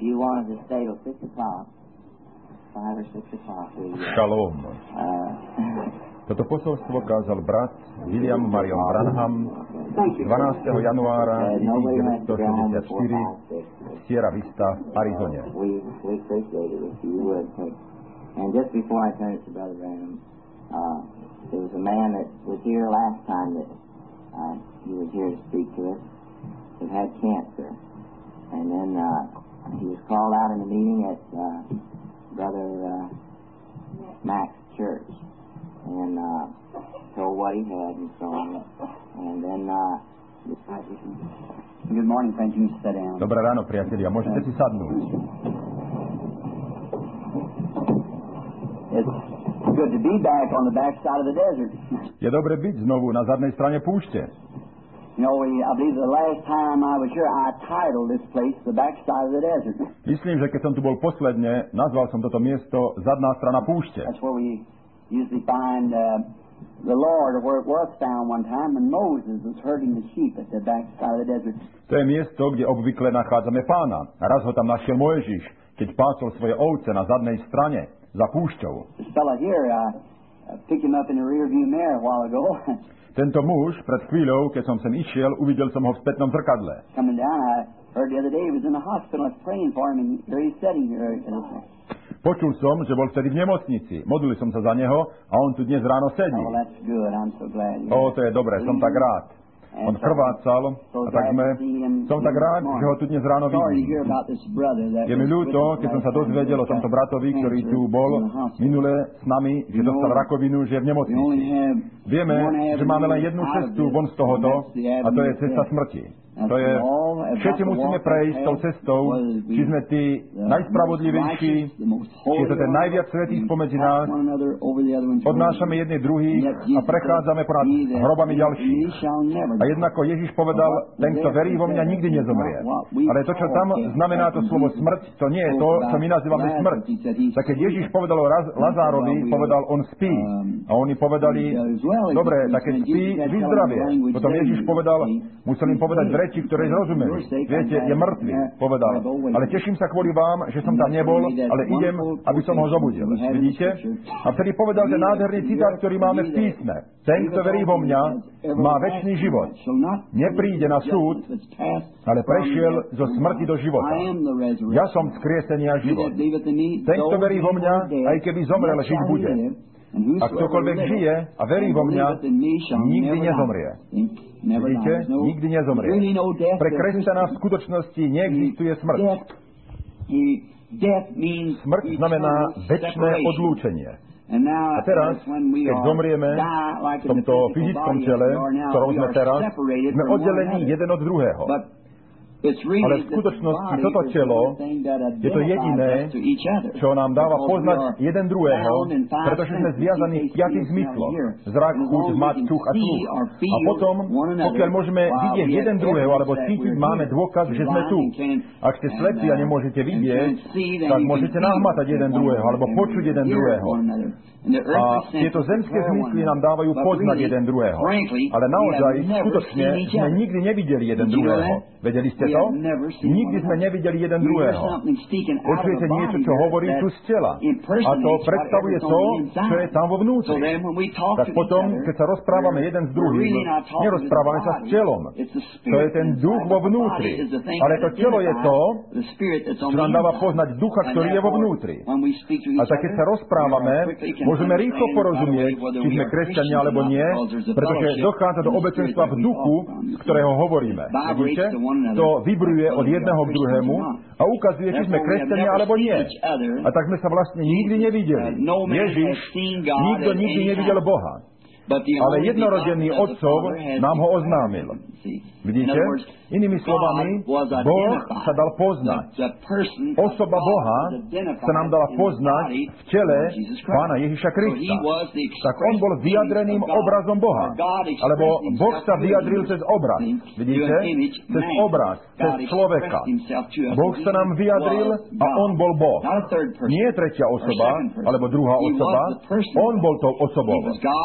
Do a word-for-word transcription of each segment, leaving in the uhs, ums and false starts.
you wanted to stay till six o'clock, five or six o'clock, we... Šalom. Uh, Toto posolstvo kázal brat William Marion Branham dvanásteho januára devätnásťstošesťdesiatštyri v Sierra Vista v Arizone. We, we appreciate it if you would take... And just before I turn it to Brother Branham, uh, there was a man that was here last time that uh, he was here to speak to us, that had cancer. And then uh, he was called out in a meeting at uh, Brother uh, Mac's church. And uh, told what he had and so on. And then, uh, good morning, friends. You can sit down. Dobré ráno, priatelia. Môžete si sadnúť. It's good to be back on the back side of the desert. Je dobre byť znovu na zadnej strane púšte. You know, we, I believe the last time I was here, I titled this place the back side of the desert. Myslím, že keď som tu bol posledne, nazval som toto miesto zadná strana púšte. That's where we usually find uh, the Lord, or where it was found one time when Moses was herding the sheep at the back side of the desert. To je miesto, kde obvykle nachádzame Pána. A raz ho tam našiel Mojžiš, keď pásol svoje ovce na zadnej strane za púšťou. This fella here, uh, picked him up in the rear view mirror a while ago. Tento muž, pred chvíľou, keď som sem išiel, uvidel som ho v spätnom zrkadle. Coming down, I heard the other day he was in the hospital. I was praying for him, and here he's sitting here. Počul som, že bol vtedy v nemocnici. Modlil som sa za neho a on tu dnes ráno sedí. Oh, that's good. I'm so glad. O, to je dobré, som tak rád. On krvácal a tak sme... Som tak rád, že ho tu dnes ráno vidím. Je mi ľúto, keď som sa dozvedel o tomto bratovi, ktorý tu bol minule s nami, že dostal rakovinu, že je v nemocnici. Vieme, že máme len jednu cestu von z tohoto a to je cesta smrti. To je, všetci musíme prejsť tou cestou, či sme tí najspravodlivejší, či je to ten najviac svätých spomedzi nás, odnášame jedný druhý a prechádzame ponad hrobami ďalších. A jednako Ježiš povedal, ten, kto verí vo mňa, nikdy nezomrie. Ale to, čo tam znamená to slovo smrť, to nie je to, čo my nazývame smrť. Tak keď Ježiš povedal o Lazárovi, povedal, on spí. A oni povedali, dobre, tak keď spí, vyzdravie. Potom Ježiš povedal, musel im povedať v reči, ktoré zrozumeli. Viete, je mŕtvy, povedal. Ale teším sa kvôli vám, že som tam nebol, ale idem, aby som ho zobudil. Vidíte? A vtedy povedal, že nádherný citát, ktorý máme v písme. Ten, kto verí vo mňa, má večný život. Nepríde na súd, ale prešiel zo smrti do života. Ja som vzkriesenie a život. Ten, kto verí vo mňa, aj keby zomrel, žiť bude. A ktokoľvek žije a verí vo mňa, nikdy nezomrie. Vidíte? Nikdy nezomrie. Pre kresťana v skutočnosti neexistuje smrť. Smrť znamená večné odlúčenie. A teraz, keď zomrieme v tomto fyzickom tele, v ktorom sme teraz, sme oddelení jeden od druhého. Ale v skutočnosti toto telo je to jediné, čo nám dáva poznať jeden druhého, pretože sme zviazaní v piatých zmysloch. Zrak, chuť, mať, čuch a sluch. A potom, pokiaľ môžeme vidieť jeden druhého, alebo cítiť, máme dôkaz, že sme tu. Ak ste slepí a nemôžete vidieť, tak môžete nahmatať jeden druhého, alebo počuť jeden druhého. A tieto zemské zmysly nám dávajú poznať jeden druhého. Ale naozaj, skutočne, sme nikdy nevideli jeden druhého. Vedeli ste to? Nikdy sme nevideli jeden druhého. Počujete niečo, čo hovorí tu z tela. A to predstavuje to, čo je tam vo vnútri. Tak potom, keď sa rozprávame jeden s druhým, nerozprávame sa s telom. To je ten duch vo vnútri. Ale to telo je to, čo nám dáva poznať ducha, ktorý je vo vnútri. A tak keď sa rozprávame, môžeme rýchlo porozumieť, či sme kresťania alebo nie, pretože dochádza do obecenstva v duchu, z ktorého hovoríme. Vidíte? To vibruje od jedného k druhému a ukazuje, či sme kresťania alebo nie. A tak sme sa vlastne nikdy nevideli. Ježiš, nikto nikdy nevidel Boha. Ale jednorodený otcov nám ho oznámil. Vidíte? Inými slovami, Boh sa dal poznať. Osoba Boha sa nám dala poznať v tele Pána Ježiša Krista. Tak on bol vyjadreným obrazom Boha. Alebo Boh sa vyjadril cez obraz. Vidíte? Cez obraz, cez človeka. Boh sa nám vyjadril a on bol Boh. Nie tretia osoba, alebo druhá osoba. On bol tou osobou. Boh.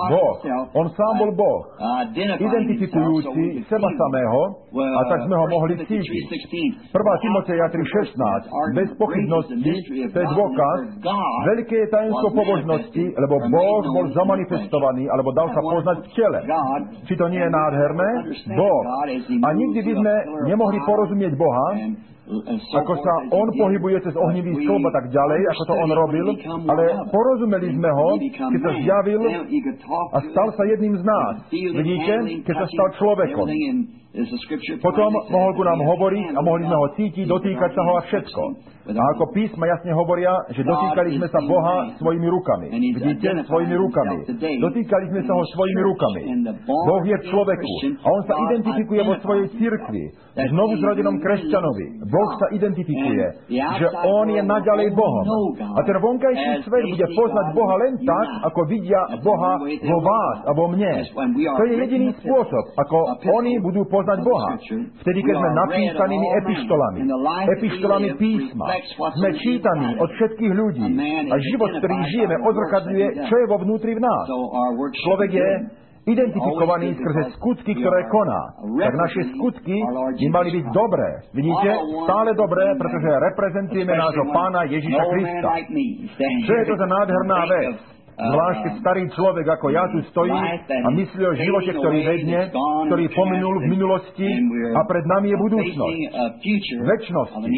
on sám bol Boh, identifikujúci seba samého, a tak sme ho mohli cítiť. prvá Timoteja tri šestnásť. Bez pochybnosti, to je dôkaz, veľké je tajomstvo pobožnosti, lebo Boh bol zamanifestovaný, alebo dal sa poznať v tele. Či to nie je nádherné? Boh. A nikdy by sme nemohli porozumieť Boha, ako sa on pohybuje cez ohnivý stĺp a tak ďalej, ako to on robil, ale porozumeli sme ho, keď sa zjavil a stal sa jedným z nás. Vidíte? Keď sa stal človekom. Potom mohol ku nám hovoriť a mohli sme ho cítiť, dotýkať sa ho a všetko. A ako písma jasne hovoria, že dotýkali sme sa Boha svojimi rukami. Vidíte? Svojimi rukami. Dotýkali sme sa ho svojimi rukami. Boh je v človeku a on sa identifikuje vo svojej cirkvi, v znovuzrodenom kresťanovi. Boh sa identifikuje, že on je naďalej Bohom. A ten vonkajší svet bude poznať Boha len tak, ako vidia Boha vo vás a vo mne. To je jediný spôsob, ako oni budú poznať Boha. Vtedy, keď sme napísanými epištolami, epištolami písma, sme čítaní od všetkých ľudí a život, ktorý žijeme, odzrkadľuje, čo je vo vnútri v nás. Človek je identifikovaný skrze skutky, ktoré koná. Tak naše skutky by mali byť dobré. Vidíte? Stále dobré, pretože reprezentujeme nášho Pána Ježiša Krista. Čo je to za nádherná vec? Zvlášť keď starý človek ako ja tu stojí a myslí o živote, ktorý vedne, ktorý pominul v minulosti a pred nami je budúcnosť. Večnosti.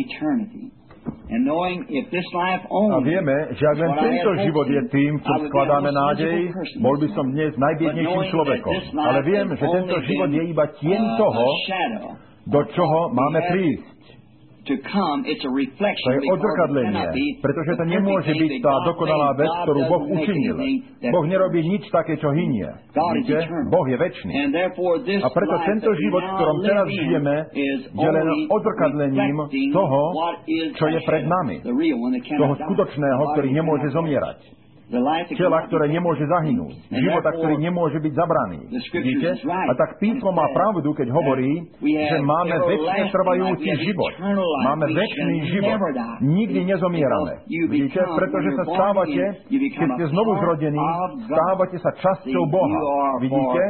A vieme, že ak len tento život je tým, čo skladáme nádej, bol by som dnes najbiednejším človekom. Ale viem, že tento život je iba tieň toho, do čoho máme prísť. To je odzrkadlenie, pretože to nemôže byť tá dokonalá vec, ktorú Boh učinil. Boh nerobí nič také, čo hynie. Víte? Boh je večný. A preto tento život, v ktorom teraz žijeme, je len odzrkadlením toho, čo je pred nami. Toho skutočného, ktorý nemôže zomierať. Tela, ktoré nemôže zahynúť. Života, ktorý nemôže byť zabraný. Vidíte? A tak písmo má pravdu, keď hovorí, že máme večne trvajúci život. Máme večný život. Nikdy nezomierame. Vidíte? Pretože sa stávate, keď ste znovu zrodení, stávate sa časťou Boha. Vidíte?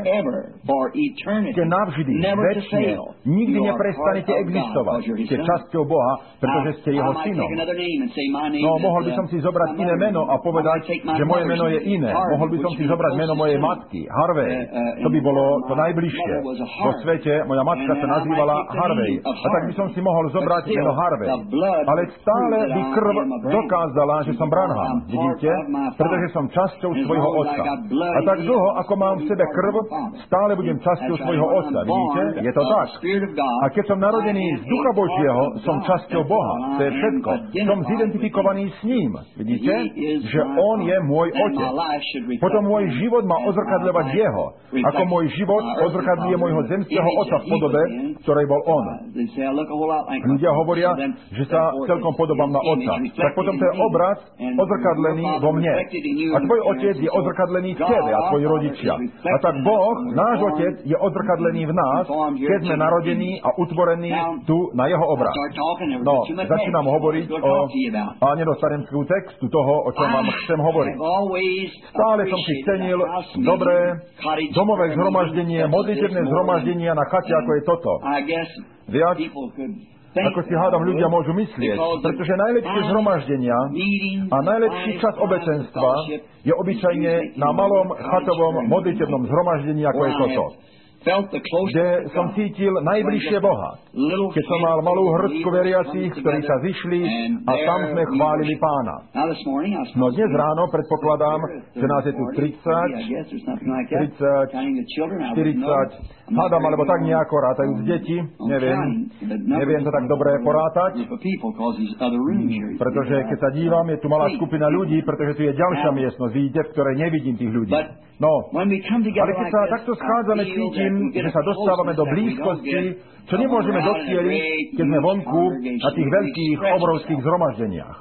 Ste navždy, večne. Nikdy neprestanete existovať. Ste časťou Boha, pretože ste jeho synom. No, mohol by som si zobrať iné meno a povedať, že moje meno je iné. Mohol by som si zobrať meno mojej matky, Harvey. To by bolo to najbližšie. Vo svete moja matka sa nazývala Harvey. A tak by som si mohol zobrať meno Harvey. Ale stále by krv dokázala, že som Branham. Vidíte? Pretože som časťou svojho otca. A tak dlho, ako mám v sebe krv, stále budem časťou svojho otca. Vidíte? Je to tak. A keď som narodený z Ducha Božieho, som časťou Boha. To je všetko. Som zidentifikovaný s ním. Vidíte? Že on je môj otec. Potom môj život má odzrkadľovať jeho. Ako môj život odzrkadľuje môjho zemského otca v podobe, ktorej bol on. Ľudia hovoria, že sa celkom podobám na otca. Tak potom to je obraz odzrkadlený vo mne. A tvoj otec je odzrkadlený v tebe a tvoji rodičia. A tak Boh, náš otec, je odzrkadlený v nás, keď sme narodení a utvorení tu na jeho obraz. No, začínam hovoriť o... A nedostanem skú textu toho, o čom vám chcem hovoriť. Stále som si cenil dobré domové zhromaždenie, modlitebné zhromaždenia na chate, ako je toto. Viac, ako si hádam ľudia môžu myslieť, pretože najlepšie zhromaždenia a najlepší čas obecenstva je obyčajne na malom chatovom modlitebnom zhromaždení, ako je toto. Kde som cítil najbližšie Boha. Keď som mal malú hrstku veriacich, ktorí sa zišli a tam sme chválili Pána. No dnes ráno predpokladám, že nás je tu tridsať, tridsať, štyridsať, hádam, alebo tak nejako rátajúc deti, neviem, neviem to tak dobre porátať, pretože keď sa dívam, je tu malá skupina ľudí, pretože tu je ďalšia miestnosť, vidíte, v ktorej nevidím tých ľudí. No, ale keď sa takto schádzame, cítim, že sa dostávame do blízkosti, čo nemôžeme docieliť, keď sme vonku na tých veľkých, obrovských zhromaždeniach.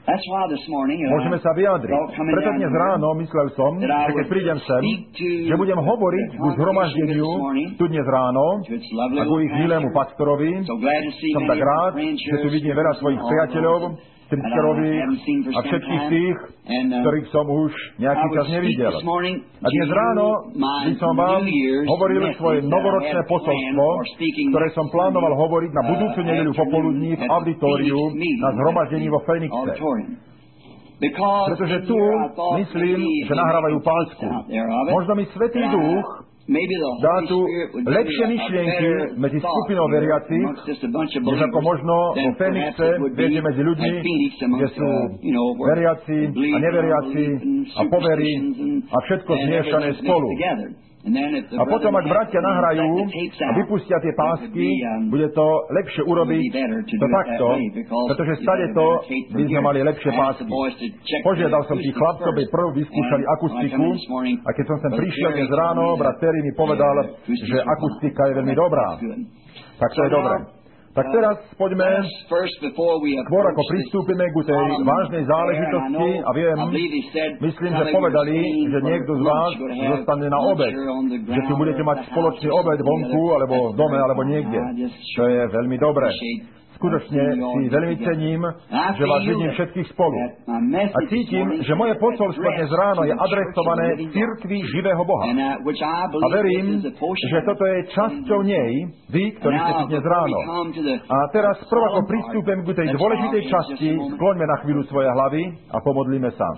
Môžeme sa vyjadriť. Preto dnes ráno myslel som, že keď prídem sem, že budem hovoriť ku zhromaždeniu tu dnes ráno a ku ich milému pastorovi. Som tak rád, že tu vidím veľa svojich priateľov, Strickerovi a všetkých tých, ktorých som už nejaký čas nevidel. A dnes ráno by som vám hovoril svoje novoročné posolstvo, ktoré som plánoval hovoriť na budúcu nedeľu popoludní v auditóriu na zhromaždení vo Fenixe. Pretože tu myslím, že nahrávajú pásku. Možno mi Svätý Duch dá tu lepšie myšlienky medzi skupinou veriacich, než ako možno vo Fenixe, viete, medzi ľuďmi, kde sú veriaci a neveriaci a povery a všetko zmiešané spolu. A potom, ak bratia nahrajú a vypustia tie pásky, bude to lepšie urobiť to takto, pretože stade to by sme mali lepšie pásky. Požiadal som tých chlapcov, aby prv vyskúšali akustiku a keď som sem prišiel dnes ráno, brat Terry mi povedal, že akustika je veľmi dobrá. Tak to je dobré. Tak teraz poďme, skôr ako pristúpime k tej vážnej záležitosti, a viem, myslím, že povedali, že niekto z vás zostane na obed, že tu budete mať spoločný obed vonku, alebo v dome, alebo niekde. To je veľmi dobré. Skutočne si veľmi cením, že vás vidím všetkých spolu. A cítim, že moje posolstvo dnes ráno je adresované cirkvi živého Boha. A verím, že toto je časťou nej, vy, ktorí ste tu dnes ráno. A teraz prv ako pristúpim k tej dôležitej časti, skloňme na chvíľu svoje hlavy a pomodlíme sa.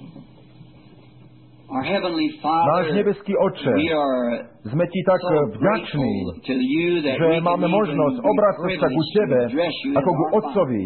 Náš nebeský Otče, sme Ti tak vďační, že máme možnosť obrátiť sa ku Tebe ako ku Otcovi.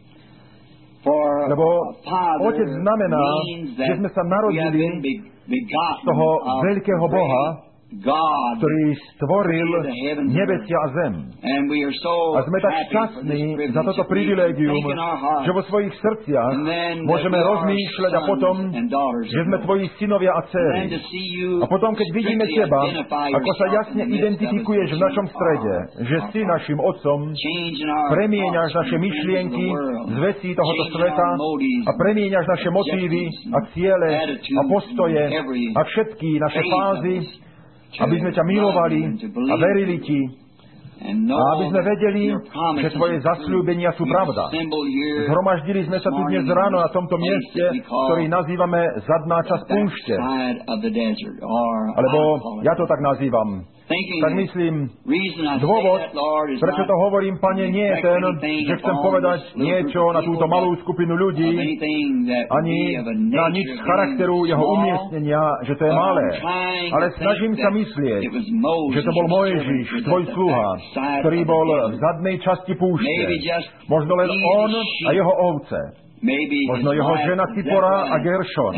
Lebo Otec znamená, že sme sa narodili z toho veľkého Boha, ktorý stvoril nebesia a zem. A sme tak šťastní za toto privilégium, že vo svojich srdciach môžeme rozmýšľať a potom, že sme Tvoji synovia a dcéry. A potom, keď vidíme Teba, ako sa jasne identifikuješ v našom strede, že si našim Otcom, premieňaš naše myšlienky z vecí tohoto sveta a premieňaš naše motívy a ciele a postoje a všetky naše fázy, aby sme ťa milovali a verili Ti a aby sme vedeli, že Tvoje zasľúbenia sú pravda. Zhromaždili sme sa tu dnes ráno na tomto mieste, ktorý nazývame zadná časť púšte. Alebo ja to tak nazývam. Tak myslím, dôvod, prečo to hovorím, Pane, nie je ten, že chcem povedať niečo na túto malú skupinu ľudí, ani na nič z charakteru jeho umiestnenia, že to je malé. Ale snažím sa myslieť, že to bol Mojžiš, tvoj sluha, ktorý bol v zadnej časti púšte. Možno len on a jeho ovce. Možno jeho žena Cipora a Geršon.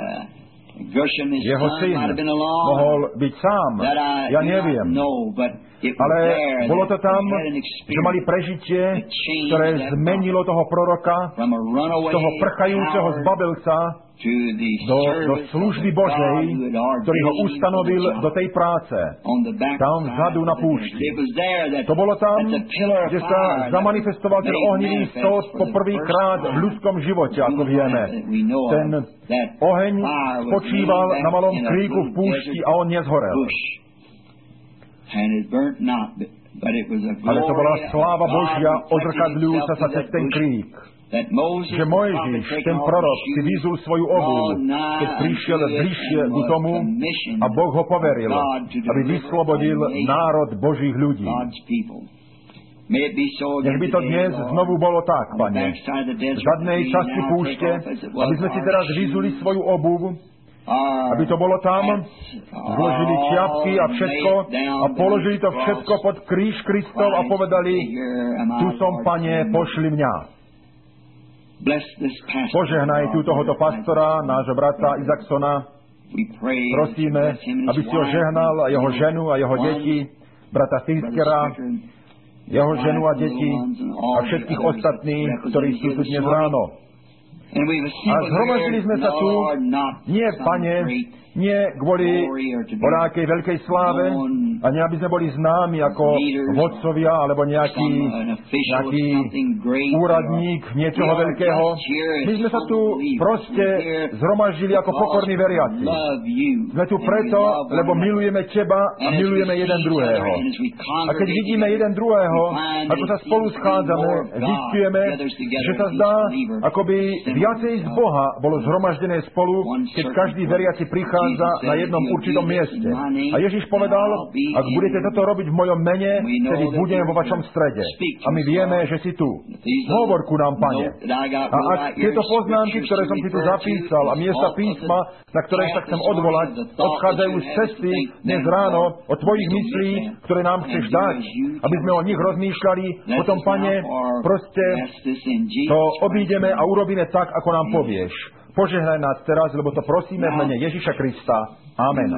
Jeho syn mohol byť sám, ja neviem. Ale bolo to tam, že mali prežitie, ktoré zmenilo toho proroka, toho prchajúceho z Babelca, do, do služby Božej, ktorý ho ustanovil do tej práce, tam vzadu na púšti. To bolo tam, kde sa zamanifestoval ten ohnivý stĺp po prvýkrát v ľudskom živote, ako vieme. Ten oheň spočíval na malom kríku v púšti a on nezhorel. Ale to bola sláva Božia odzrkadľujúca sa cez ten krík. Že Mojžiš, ten prorok, si vyzul svoju obuv, keď prišiel bližšie k tomu a Boh ho poveril, aby vyslobodil národ Božích ľudí. Nech by to dnes znovu bolo tak, Pane, v zadnej časti púšte, aby sme si teraz vyzuli svoju obuv, aby to bolo tam, zložili čiapky a všetko a položili to všetko pod kríž Kristov a povedali, tu som, Pane, pošli mňa. Požehnaj tu tohoto pastora, nášho brata Isaksona. Prosíme, aby si ho žehnal a jeho ženu a jeho deti, brata Fiskera, jeho ženu a deti a všetkých ostatných, ktorí sú tu dnes ráno. A zhromaždili sme sa tu, nie, Pane, nie kvôli nejakej veľkej sláve, A nie, aby sme boli známi ako vodcovia, alebo nejaký, nejaký úradník niečoho veľkého. My sme sa tu proste zhromaždili ako pokorní veriaci. Sme tu preto, lebo milujeme Teba a milujeme jeden druhého. A keď vidíme jeden druhého, ako sa spolu schádzame, zistujeme, že sa zdá, ako by viacej z Boha bolo zhromaždené spolu, keď každý veriaci prichádza na jednom určitom mieste. A Ježiš povedal, ak budete toto robiť v mojom mene, tedy budem vo vašom strede. A my vieme, že si tu. Hovor ku nám, Pane. A ak tieto poznámky, ktoré som si tu zapísal, a miesta písma, na ktoré sa chcem odvolať, odchádzajú z cesty dnes ráno od Tvojich myslí, ktoré nám chceš dať, aby sme o nich rozmýšľali, potom, Pane, proste to obídeme a urobíme tak, ako nám povieš. Požehnaj nás teraz, lebo to prosíme v mene Ježiša Krista. Amen.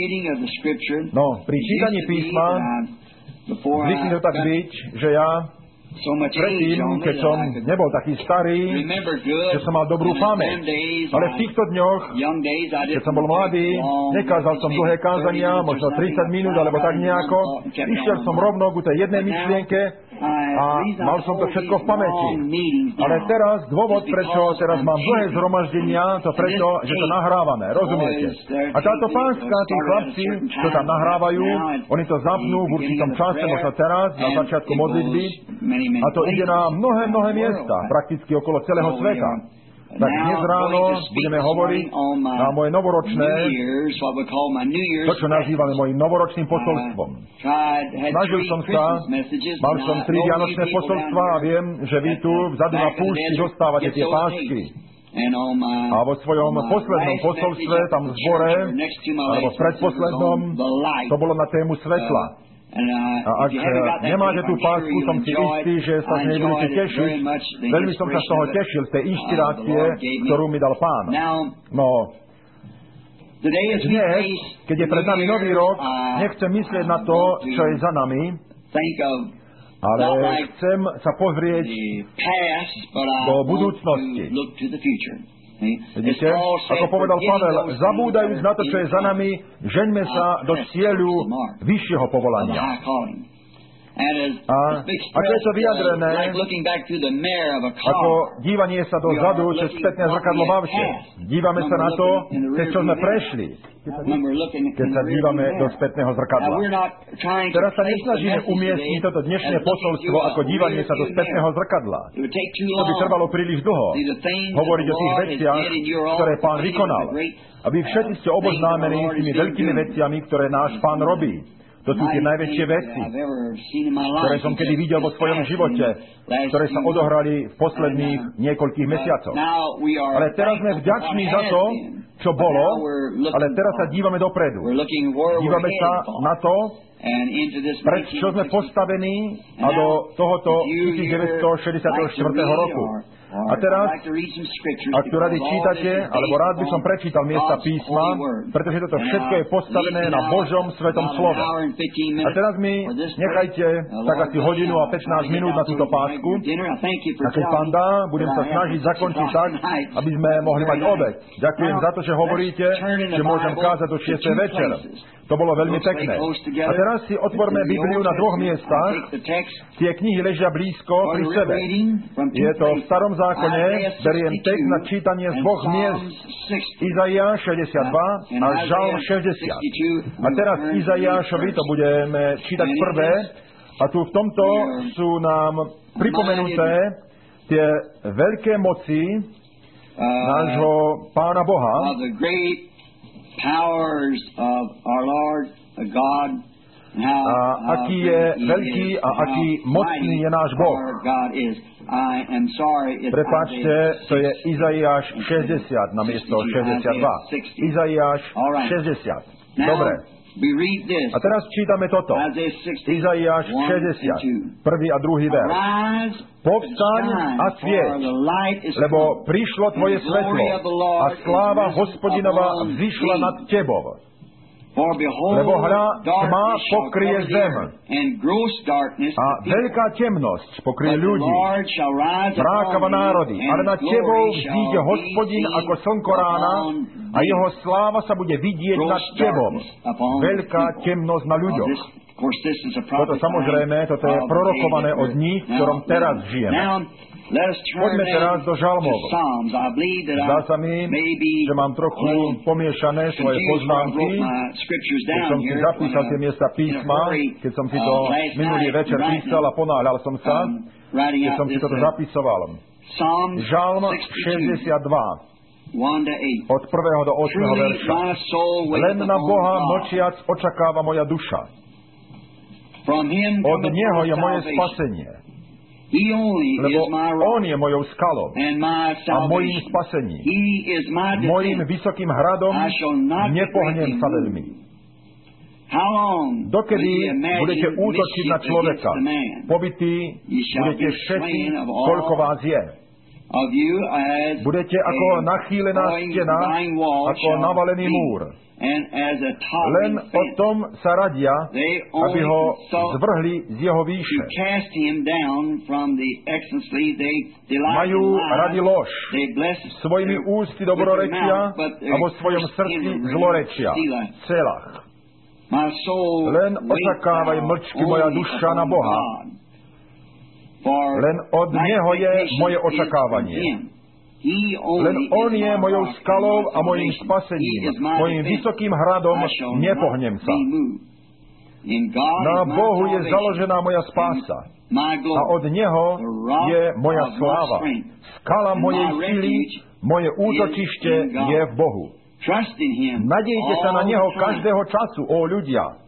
No, pri čítaní písma zvykne to tak byť, že ja predtým, keď som nebol taký starý, že som mal dobrú pamäť. Ale v týchto dňoch, keď som bol mladý, nekázal som dlhé kázania, možno tridsať minút, alebo tak nejako. Išiel som rovno ku tej jednej myšlienke a mal som to všetko v pamäti. Ale teraz, dôvod, prečo teraz mám dlhé zhromaždenia, to preto, že to nahrávame, rozumiete? A táto pánska, tí chlapci, čo tam nahrávajú, oni to zapnú v určitom čase, možno teraz, na začiatku modlitby, a to ide na mnohé, mnohé miesta, prakticky okolo celého sveta. Tak dnes ráno budeme hovoriť na moje novoročné, to, čo nazývame mojim novoročným posolstvom. Snažil som sa, mal som tri vianočné posolstva a viem, že vy tu vzadu na púšti dostávate tie pásky. A vo svojom poslednom posolstve, tam v zbore, alebo v predposlednom, to bolo na tému svetla. A ak nemáte tú pásku, som si istý, že sa z nej budete tešiť. Veľmi som sa z toho tešil, z tej inšpirácie, ktorú mi dal Pán. No, dnes, keď je pred nami nový rok, nechcem myslieť na to, čo je za nami, ale chcem sa pozrieť do budúcnosti. Vidíte, ako povedal Pavel, zabúdajúc na to, čo je za nami, žeňme sa do cieľu vyššieho povolania. A ako je to vyjadrené, ako dívanie sa dozadu, cez spätné zrkadlo v aute. Dívame sa na to, cez čo sme prešli, keď sa dívame do spätného zrkadla. Teraz sa nesnažíme umiestniť toto dnešné posolstvo ako dívanie sa do spätného zrkadla. To by trvalo príliš dlho. Hovoriť o tých veciach, ktoré Pán vykonal. A vy všetci ste oboznámení s tými veľkými veciami, ktoré náš Pán robí. To sú tie najväčšie veci, ktoré som kedy videl vo svojom živote, ktoré sa odohrali v posledných niekoľkých mesiacoch. Ale teraz sme vďační za to, čo bolo, ale teraz sa dívame dopredu. Dívame sa na to, pred čo sme postavení a do tohoto devätnásťstošesťdesiatštyri roku. A teraz, ak tu rady čítate, alebo rád by som prečítal miesta písma, pretože toto všetko je postavené na Božom svetom slove. A teraz mi nechajte tak asi hodinu a pätnásť minút na túto pásku. A keď Pán dá, budem sa snažiť zakončiť tak, aby sme mohli mať obed. Ďakujem za to, že hovoríte, že môžem kázať do šiestej večer. To bolo veľmi pekné. A teraz si otvorme Bibliu na dvoch miestach. Tie knihy ležia blízko pri sebe. Je to v Starom zákone, beriem text na čítanie z dvoch miest. Izaiáš šesťdesiatdva a Žalm šesťdesiat. A teraz Izaiášovi to budeme čítať prvé. A tu v tomto sú nám pripomenuté tie veľké moci nášho Pána Boha, powers of our Lord God, a aký je veľký a aký mocný je náš Boh. Prepáčte, to je Izaiáš šesťdesiat na miesto šesťdesiatdva. Izaiáš šesťdesiat. Dobre. A teraz čítame toto. Izaiáš šesťdesiat. Prvý a druhý verš. Povstaň a svieť, lebo prišlo tvoje svetlo a sláva Hospodinova vzýšla nad tebou. Lebo hľa tma pokrie zem a veľká temnosť pokrie ľudí. Vrákava národy, ale nad tebou vzíde Hospodin ako slnko rána a jeho sláva sa bude vidieť nad tebou. Veľká temnosť na ľuďoch. Toto samozrejme, toto je prorokované o dní, v ktorom teraz žijeme. Poďme teraz do žalmov. Zdá sa mi, že mám trochu pomiešané svoje poznámky, keď som si zapísal tie miesta písma, keď som si to minulý večer písal a ponáhľal som sa, keď som si toto zapisoval. Žalm šesťdesiatdva. Od prvého do ôsmeho verša. Len na Boha mlčiac očakáva moja duša. Od Neho je moje spasenie. Lebo On je mojou skalou a mojím spasením. Mojím vysokým hradom nepohnem sa veľmi. Dokedy budete útočiť na človeka? Pobytí budete všetci, koľko vás je. Budete ako nachýlená stena, ako navalený múr. Len o tom sa radia, aby ho zvrhli z jeho výše. Majú radi lož, svojimi ústy dobrorečia a vo svojom srdci zlorečia. Celách. Len očakávaj mlčky moja duša na Boha. Len od Neho je moje očakávanie. Len On je mojou skalou a mojím spasením, mojím vysokým hradom nepohnem sa. Na Bohu je založená moja spása a od Neho je moja sláva. Skala mojej sily, moje útočište je v Bohu. Nadejte sa na Neho každého času, ó ľudia.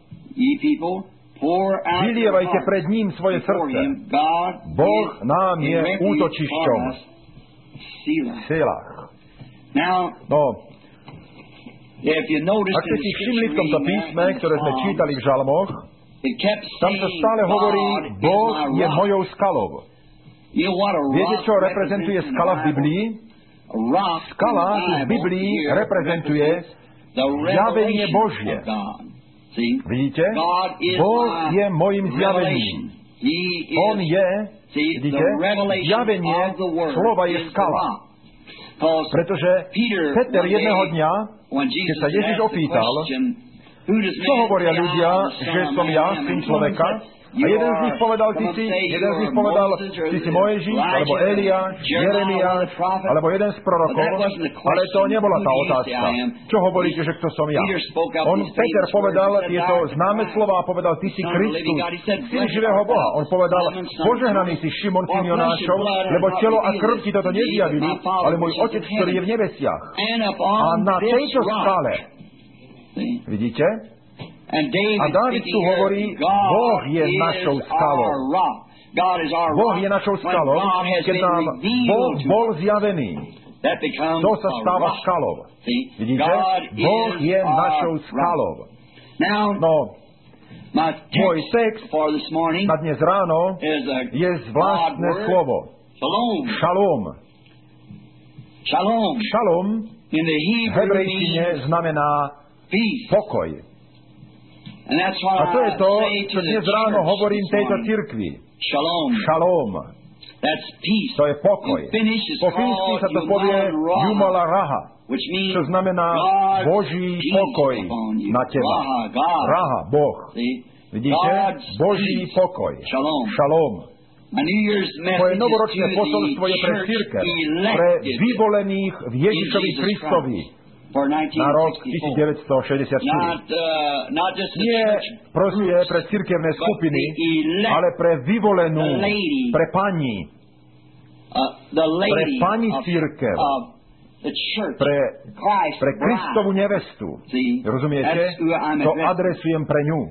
Vylievajte pred ním svoje srdce. Boh nám je útočišťom. Selách. No, ak ste si všimli v tomto písme, ktoré sme čítali v žalmoch, tam sa stále hovorí, Boh je mojou skalou. Viete, čo reprezentuje skala v Biblii? Skala v Biblii reprezentuje zjavenie Božie. Vidíte? Boh je mojim zjavením. On je, vidíte, zjavenie slova je skala. Pretože Peter jedného dňa, keď sa Ježiš opýtal, čo hovoria ľudia, že som ja, syn človeka, a jeden z nich povedal, ty si, jeden z nich povedal, ty si Mojžiš, alebo Elia, Jeremia, alebo jeden z prorokov, ale to nebola tá otázka. Čo hovoríte, že kto som ja? On, Peter, povedal tieto známe slova a povedal, ty si Kristus, syn živého Boha. On povedal, požehnaný si Šimon, syn Jonášov, lebo telo a krv ti toto nezjavili, ale môj Otec, ktorý je v nebesiach. A na tejto skále, vidíte? A Dávid tu hovorí, Boh je našou skalou. Boh je našou skalou, keď nám Boh bol zjavený. To sa stáva skalou. Vidíte? Boh je našou skalou. No, môj text na dnes ráno je zvláštne slovo. Šalom. Šalom v hebrejčine znamená pokoj. A to je to, čo dnes ráno hovorím tejto cirkvi. Šalom. To je pokoj. Po fínsky sa to povie Jumala Raha, čo znamená Boží pokoj na teba. Raha, Boh. Vidíte? Boží pokoj. Šalom. Moje novoročné posolstvo je pre cirkev, pre vyvolených v Ježišovi Kristovi na rok devätnásťstošesťdesiatštyri. Nie proste pre cirkevné skupiny, ale pre vyvolenú, pre pani, pre pani cirkev, pre, pre Kristovu nevestu. Rozumiete? To adresujem pre ňu.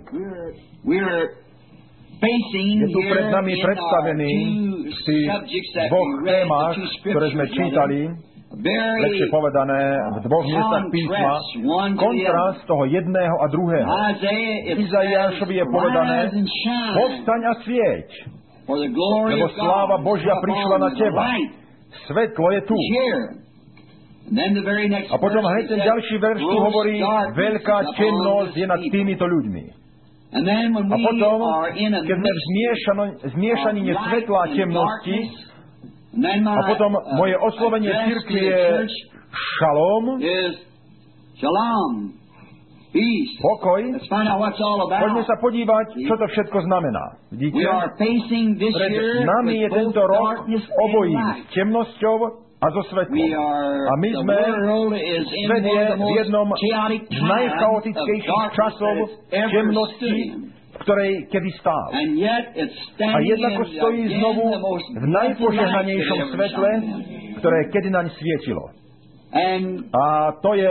Je tu pred nami predstavený v tých dvoch témach, ktoré sme čítali, lepšie povedané, v dvoch miestach písma, kontrast toho jedného a druhého. Izaiášovi je povedané, povstaň a svieť, lebo sláva Božia prišla na teba. Svetlo je tu. A potom hneď ten ďalší verš tu hovorí, veľká temnosť je nad týmito ľuďmi. A potom, keď sme v zmiešanine svetla a temnosti, a potom moje oslovenie cirkvi je šalom, pokoj. Poďme sa podívať, čo to všetko znamená. Vidíte? Pred nami je tento rok obojím, s temnosťou a so svetlom. A my sme, svet je v jednom z najchaotickejších časov temnosti, v ktorej kedy stál. A jednako stojí znovu v najpožehnanejšom svetle, ktoré kedy naň svietilo. A to je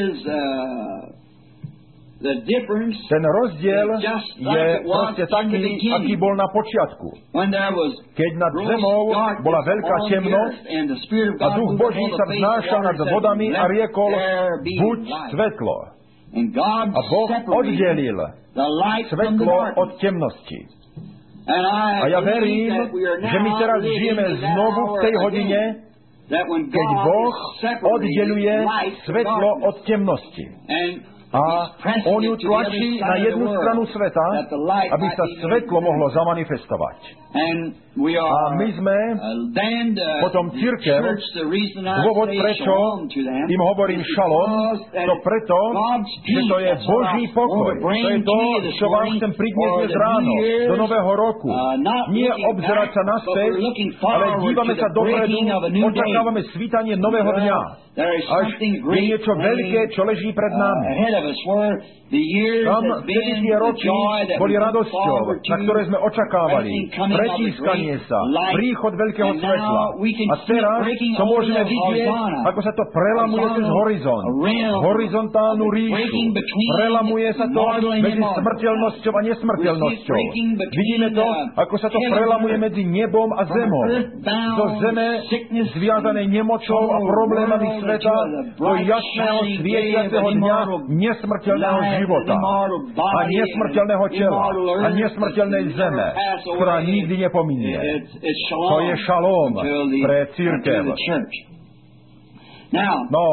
ten rozdiel je proste taký, aký bol na počiatku. Keď nad zemou bola veľká temnosť a Duch Boží sa vznášal nad vodami a riekol, buď svetlo. A Boh oddelil svetlo od temnosti. A ja verím, že my teraz žijeme znovu v tej hodine, keď Boh oddeluje svetlo od temnosti. A on ju tlačí na jednu stranu sveta, aby sa svetlo mohlo zamanifestovať. A my sme potom cirkev, dôvod prečo im hovorím šalom, to preto, že to je Boží pokoj. To je to, čo vám chcem priniesť dnes ráno, do nového roku. Nie obzerať sa naspäť, ale dívame sa dopredu, očakávame svítanie nového dňa. Až je niečo veľké, čo leží pred nami. Tam vtedy tie roky boli radosťou, na ktoré sme očakávali. Pretískanie sa, príchod veľkého svetla. A teraz to môžeme vidieť, ako sa to prelamuje cez horizont. Horizontálnu ríšu. Prelamuje sa to medzi smrteľnosťou a nesmrteľnosťou. Vidíme to, ako sa to prelamuje medzi nebom a zemou. Do zeme zviazanej nemočou a problémami sveta do jasného svietiaceho dňa nesmrteľného života a nesmrteľného tela a nesmrteľnej zeme, ktorá nikdy nepominie. To je šalom pre cirkev. No,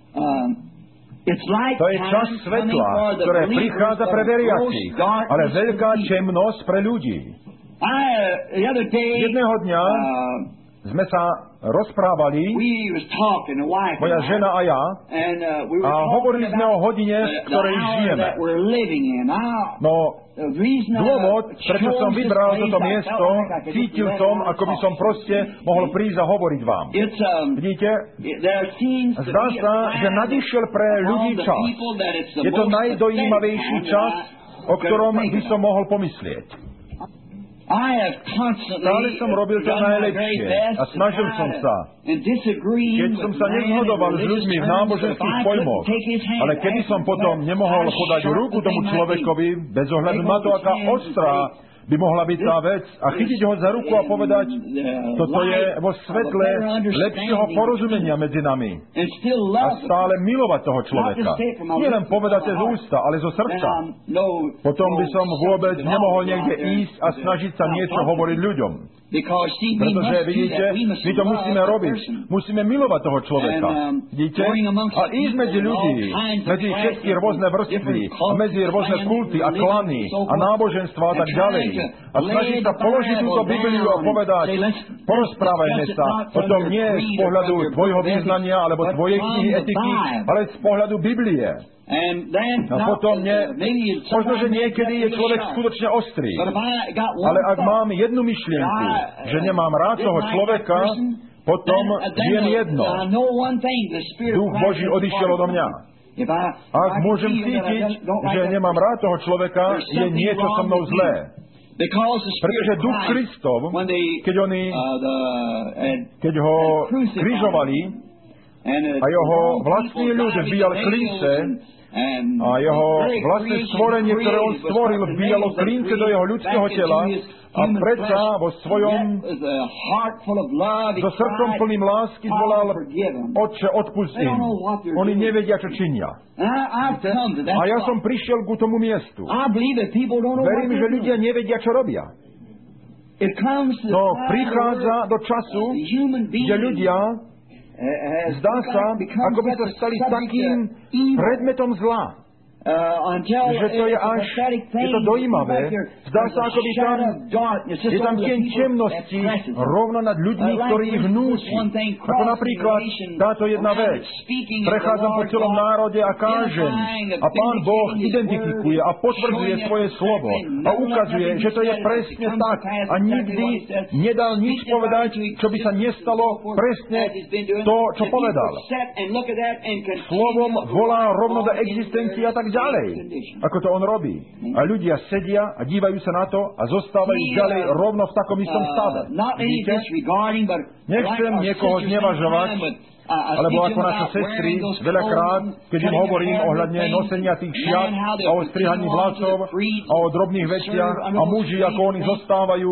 to je čas svetla, ktoré prichádza pre veriacich, ale veľká temnosť pre ľudí. Jedného dňa sme sa rozprávali, moja žena a ja, a hovorili sme o hodine, v ktorej žijeme. No, dôvod, prečo som vybral toto miesto, cítil som, ako by som proste mohol prísť a hovoriť vám. Vidíte? Zdá sa, že nadišiel pre ľudí čas. Je to najdojímavejší čas, o ktorom by som mohol pomyslieť. Stále som robil to najlepšie a snažil som sa. Keď som sa nezhodoval s ľuďmi v náboženských pojmoch, ale kedy som potom nemohol podať ruku tomu človekovi, bez ohľadu na to, aká ostrá by mohla byť tá vec, a chytiť ho za ruku a povedať, toto je vo svetle lepšieho porozumenia medzi nami. A stále milovať toho človeka. Nie len povedať cez ústa, ale zo srdca. Potom by som vôbec nemohol niekde ísť a snažiť sa niečo hovoriť ľuďom. Pretože, vidíte, my to musíme robiť. Musíme milovať toho človeka. Vidíte? A ísť medzi ľudí, medzi všetky rôzne vrstvy, a medzi rôzne kulty a klany a náboženstva a tak ďalej. A snažiť sa položiť túto Bibliu a povedať, porozprávajme sa o tom nie z pohľadu tvojho vyznania alebo tvojej knihy etiky, ale z pohľadu Biblie. A potom nie, možno, že niekedy je človek skutočne ostrý. Ale ak mám jednu myšlienku, že nemám rád toho človeka, potom viem jedno. Duch Boží odišiel odo mňa. Ak môžem cítiť, že nemám rád toho človeka, je niečo so mnou zlé. Pretože Duch Kristov, keď oni, keď ho križovali a jeho vlastný ľud vbíjal klince a jeho vlastné stvorenie, ktoré on stvoril, vbíjalo klince do jeho ľudského tela a predsa vo svojom so srdcom plným lásky zvolal, Otče, odpusť im. Oni nevedia, čo činia. A ja som prišiel ku tomu miestu. Verím, že ľudia nevedia, čo robia. No, prichádza do času, kde ľudia zdá sa, ako by sa stali takým predmetom zla. Uh, že to je až, je to dojímavé. Zdá sa, ako by tam, je tam tieň temnosti rovno nad ľuďmi, ktorí ich hnúči. Ako napríklad táto jedna vec. Prechádzam po celom národe a kážem. A Pán Boh identifikuje a potvrdzuje svoje slovo. A ukazuje, že to je presne tak. A nikdy nedal nič povedať, čo by sa nestalo presne to, čo povedal. Slovom volá rovno do existencie a tak ďalej, ako to on robí. A ľudia sedia a dívajú sa na to a zostávajú ďalej rovno v takom istom stave. Vidíte? Nechcem niekoho znevažovať, alebo ako naše sestry, veľakrát, keď im hovorím ohľadne nosenia tých šiat a o strihaní vlasov a o drobných veciach a muži, ako oni zostávajú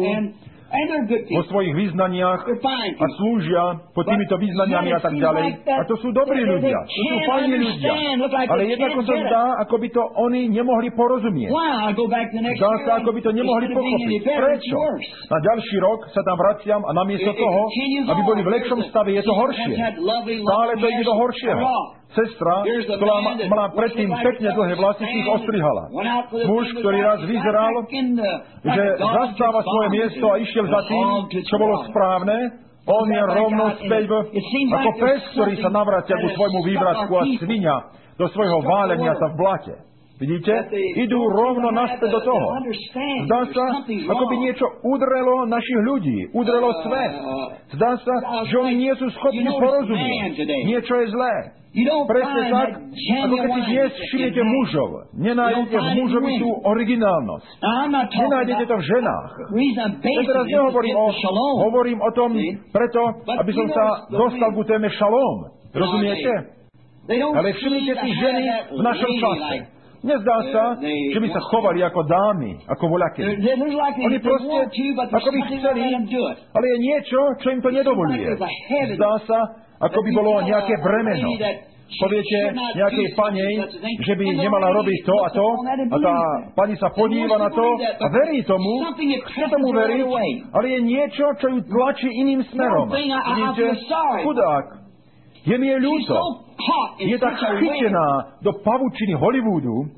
vo svojich vyznaniach a slúžia pod týmito vyznaniami a tak ďalej. A to sú dobrí ľudia, to sú fajní ľudia. Ale jednako sa zdá, ako by to oni nemohli porozumieť. Zdá sa, ako by to nemohli pochopiť. Prečo? Na ďalší rok sa tam vraciam a namiesto toho, aby boli v lepšom stave, je to horšie. Stále to ide do horšieho. Sestra, ktorá mala predtým pekne dlhé vlasy, si ich ostrihala. Muž, ktorý raz vyzeral, že zastáva svoje miesto a išiel za tým, čo bolo správne, on je rovno späť ako pes, ktorý sa navracia ku svojmu vývratku a svinia do svojho válenia sa v blate. Vidíte? Idú rovno naspäť do toho. Zdá sa, ako by niečo udrelo našich ľudí, udrelo svet. Zdá sa, že oni nie sú schopní porozumieť. Niečo je zlé. Presne tak, ako keď si dnes všimnete mužov, nenájdete v mužovi tú originálnosť. Nenájdete to v ženách. Ja teraz nehovorím o, hovorím o tom preto, aby som sa dostal ku téme šalóm. Rozumiete? Ale všimnite si ženy v našom čase. Nezdá sa, že by sa chovali ako dámy, ako voľakedy. Oni proste, ako by chceli, ale je niečo, čo im to nedovoluje. Zdá sa, ako by bolo nejaké bremeno. Poviete nejakej panej, že by nemala robiť to a to, a tá pani sa podíva na to a verí tomu, chce tomu veriť, ale je niečo, čo ju tlačí iným smerom. Vidíte, chudák, je mi je ľúto. Je tak chytená do pavučiny Hollywoodu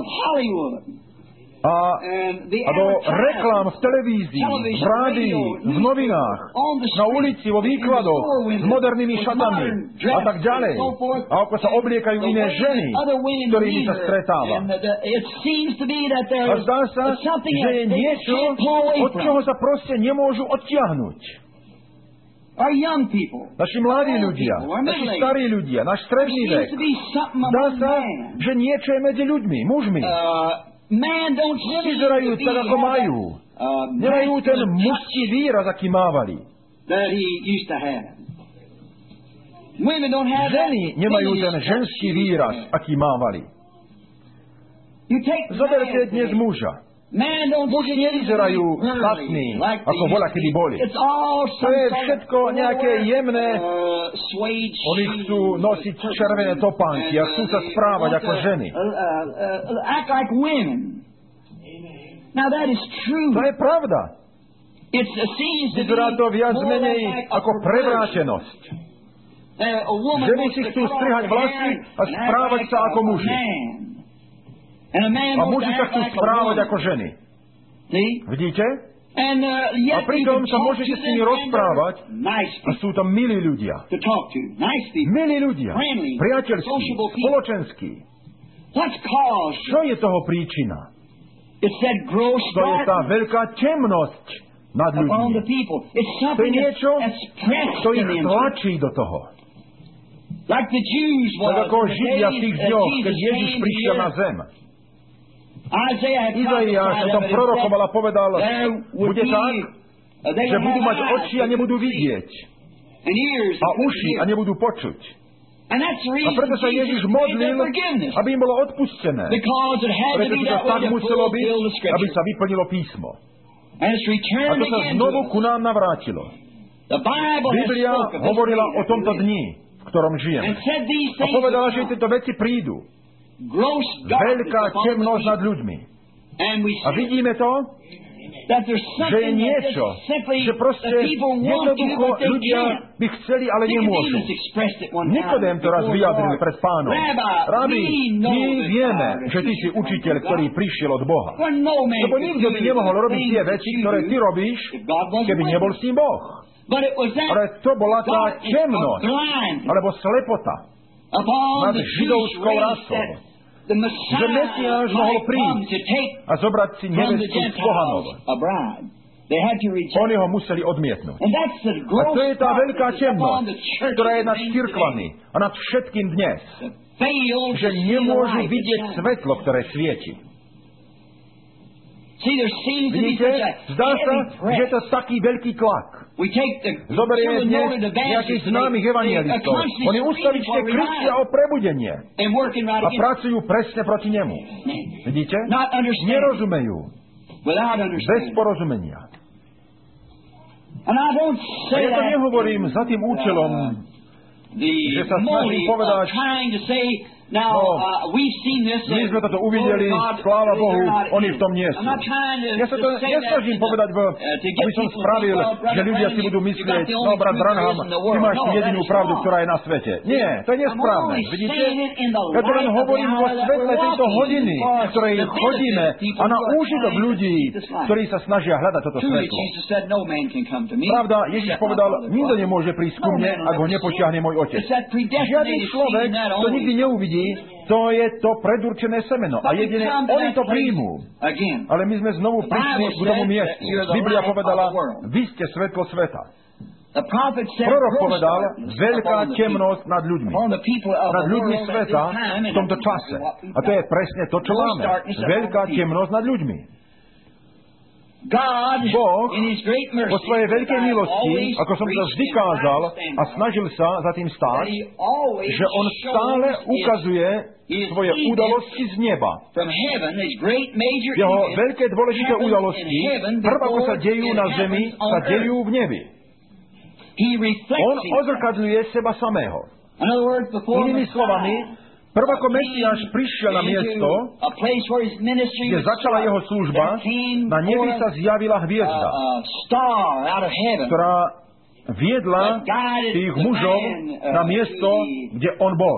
a, a do reklám v televízii, v rádiu, v novinách, na ulici, vo výkladoch, s modernými šatami a tak ďalej. A ako sa obliekajú iné ženy, s ktorými sa stretáva. A zdá sa, že je niečo, od čoho sa proste nemôžu odtiahnuť. Naši mladí ľudia, naši starí ľudia, náš stredný vek. Zdá sa, že niečo je medzi ľuďmi, mužmi. Nevyzerajú tak, ako majú. Nemajú ten mužský výraz, aký mávali. Ženy nemajú ten ženský výraz, aký mávali. Zoberte dnes muža. Muži nevyzerajú statní, ako bola, kedy boli. To je všetko nejaké jemné. Oni chcú nosiť červené topánky a chcú sa správať ako ženy. To je pravda. Vyzerá to viac menej ako prevrátenosť. Ženy si chcú strihať vlasy a správať sa ako muži. A muži sa chcú správať ako ženy. Vidíte? A pritom sa môžete s nimi rozprávať a sú to milí ľudia. Milí ľudia. Priateľskí, spoločenskí. Čo je toho príčina? To je tá veľká temnosť nad ľuďmi. To je niečo, čo ich tlačí do toho. Tak ako Židia v tých dňoch, keď Ježiš prišiel na zem. Izaiáš o tom prorokoval a povedal, bude tak, že budú mať oči a nebudú vidieť. A uši a nebudú počuť. A preto sa Ježiš modlil, aby im bolo odpustené. Pretože to tak muselo byť, aby sa vyplnilo písmo. A to sa znovu ku nám navrátilo. Biblia hovorila o tomto dni, v ktorom žijeme. A povedala, že tieto veci prídu. Veľká temnosť nad ľuďmi. A vidíme to, že je niečo, že proste jednoducho ľudia by chceli, ale nemôžu. Nikodém to raz vyjadril pred Pánom. Rabi, my vieme, že ty si učiteľ, ktorý prišiel od Boha. Lebo nikto by nemohol robiť tie veci, ktoré ty robíš, keby nebol s ním Boh. Ale to bola tá temnosť, alebo slepota nad židovskou rasou. Že Mesiáš mohol prísť a zobrať si nevestu z pohanov. Oni ho museli odmietnúť. A to je tá veľká temnosť, ktorá je nad cirkvami a nad všetkým dnes. Že nemôžu vidieť svetlo, ktoré svieti. Vidíte? Zdá sa, že je to taký veľký tlak. Zoberieme dnes nejakých známych evangelistov. Oni ustavične kristia o prebudenie a pracujú presne proti nemu. Vidíte? Nerozumejú. Bez porozumenia. A ja to nehovorím za tým účelom, že sa snažím povedať, no, my sme toto uvideli, sláva Bohu, oni v tom nie sú. Ja sa to nesnažím povedať, aby som spravil, že ľudia si budú myslieť, no, brat Branham, ty máš tú jedinú pravdu, ktorá je na svete. Nie, to je nesprávne, vidíte? Ja to len hovorím vo svetle tejto hodiny, v ktorej chodíme a na úžitok ľudí, ktorí sa snažia hľadať toto svetlo. Pravda, Ježiš povedal, nikto nemôže prísť ku mne, ak ho nepotiahne môj Otec. Žiadny človek to nikdy neuvidí, to je to predurčené semeno. A jedine oni to príjmú. Ale my sme znovu prišli k tomu miestu. Biblia povedala, vy ste svetlo sveta. Prorok povedal, veľká temnosť nad ľuďmi. Nad ľuďmi sveta v tomto čase. A to je presne to, čo máme. Veľká temnosť nad ľuďmi. Boh vo svojej veľkej milosti, ako som to vždy kázal a snažil sa za tým stáť, že on stále ukazuje svoje udalosti z neba. Jeho veľké dôležité udalosti, prv ako sa dejú na zemi, sa dejú v nebi. On odzrkadľuje seba samého. Inými slovami, prv ako Mesiáš prišiel na miesto, kde začala jeho služba, na nebi sa zjavila hviezda, ktorá viedla tých mužov na miesto, kde on bol.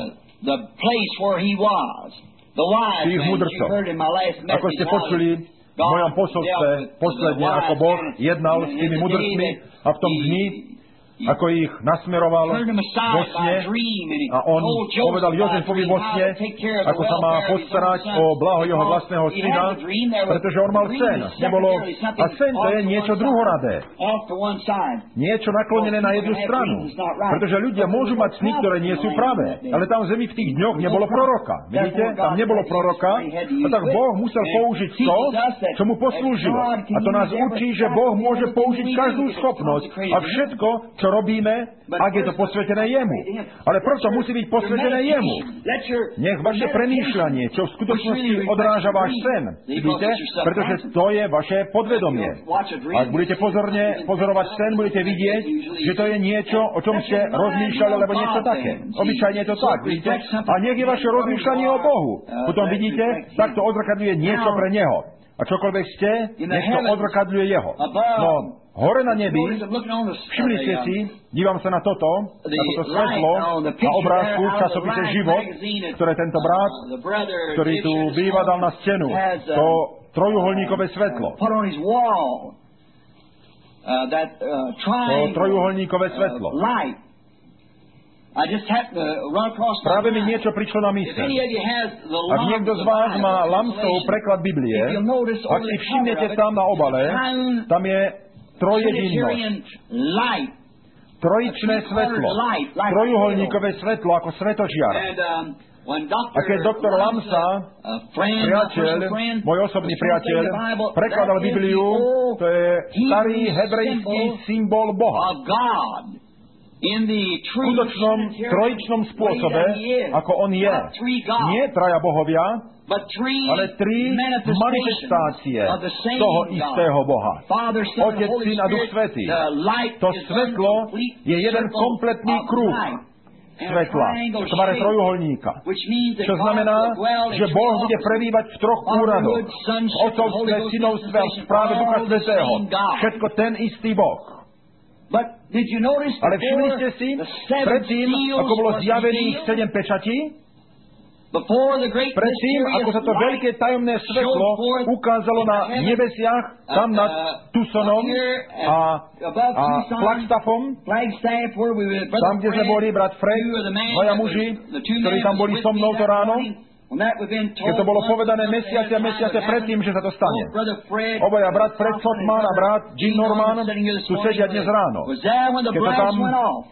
Tých mudrcov. Ako ste počuli v mojom posolstve posledne, ako Boh jednal s tými mudrcmi a v tom dni, ako ich nasmeroval vo sne a on povedal Jozefovi vo sne, ako sa má postarať o blaho jeho vlastného syna, pretože on mal sen. Nebolo, a sen to je niečo druhoradé. Niečo naklonené na jednu stranu. Pretože ľudia môžu mať sny, ktoré nie sú pravé. Ale tam v zemi v tých dňoch nebolo proroka. Vidíte? Tam nebolo proroka. A tak Boh musel použiť to, čo mu poslúžilo. A to nás učí, že Boh môže použiť každú schopnosť a všetko, čo robíme, ak je to posvetené jemu. Ale preto musí byť posvetené jemu. Nech vaše premýšľanie, čo v skutočnosti odráža váš sen, vidíte? Pretože to je vaše podvedomie. Ak budete pozorne pozorovať sen, budete vidieť, že to je niečo, o čom ste rozmýšľali, alebo niečo také. Obyčajne je to tak, vidíte? A nech je vaše rozmýšľanie o Bohu. Potom vidíte, tak to odzrkadľuje niečo pre Neho. A čokoľvek ste, nech to odzrkadľuje Jeho. No, hore na nebi, všimli ste si, dívam sa na toto, na toto svetlo, na obrázku v časopise Život, ktoré tento brat, ktorý tu býva, dal na stenu. To trojuholníkové svetlo. To trojuholníkové svetlo. Práve mi niečo prišlo na myseľ. Ak niekto z vás má Lamsov preklad Biblie, ak si všimnete tam na obale, tam je trojedinnosť. Trojičné svetlo. Trojuholníkové svetlo ako svetožiar. A keď doktor Lamsa, priateľ, môj osobný priateľ, prekladal Bibliu, to je starý hebrejský symbol Boha. V skutočnom trojičnom spôsobe, ako on je. Nie traja bohovia, ale tri manifestácie toho istého Boha. Otec, Syn a Duch Svätý. To svetlo je jeden kompletný kruh. svetla v tvare trojuholníka. Čo znamená, že Boh bude prebývať v troch úradoch. V otcovstve, synovstve a v správe Ducha Svätého. Všetko ten istý Boh. Ale všimli ste si, predtým, ako bolo zjavených sedem pečatí, predtým, ako sa to veľké tajomné svetlo ukázalo na nebesiach, tam nad Tucsonom a, a Flagstaffom, tam, kde sme boli, brat Fred, dvaja muži, ktorí tam boli so mnou to ráno, keď to bolo povedané mesiace a mesiace predtým, že sa to stane. Obaja, brat Fred Sotman a brat Jim Norman, tu sedia dnes ráno. Keď to tam...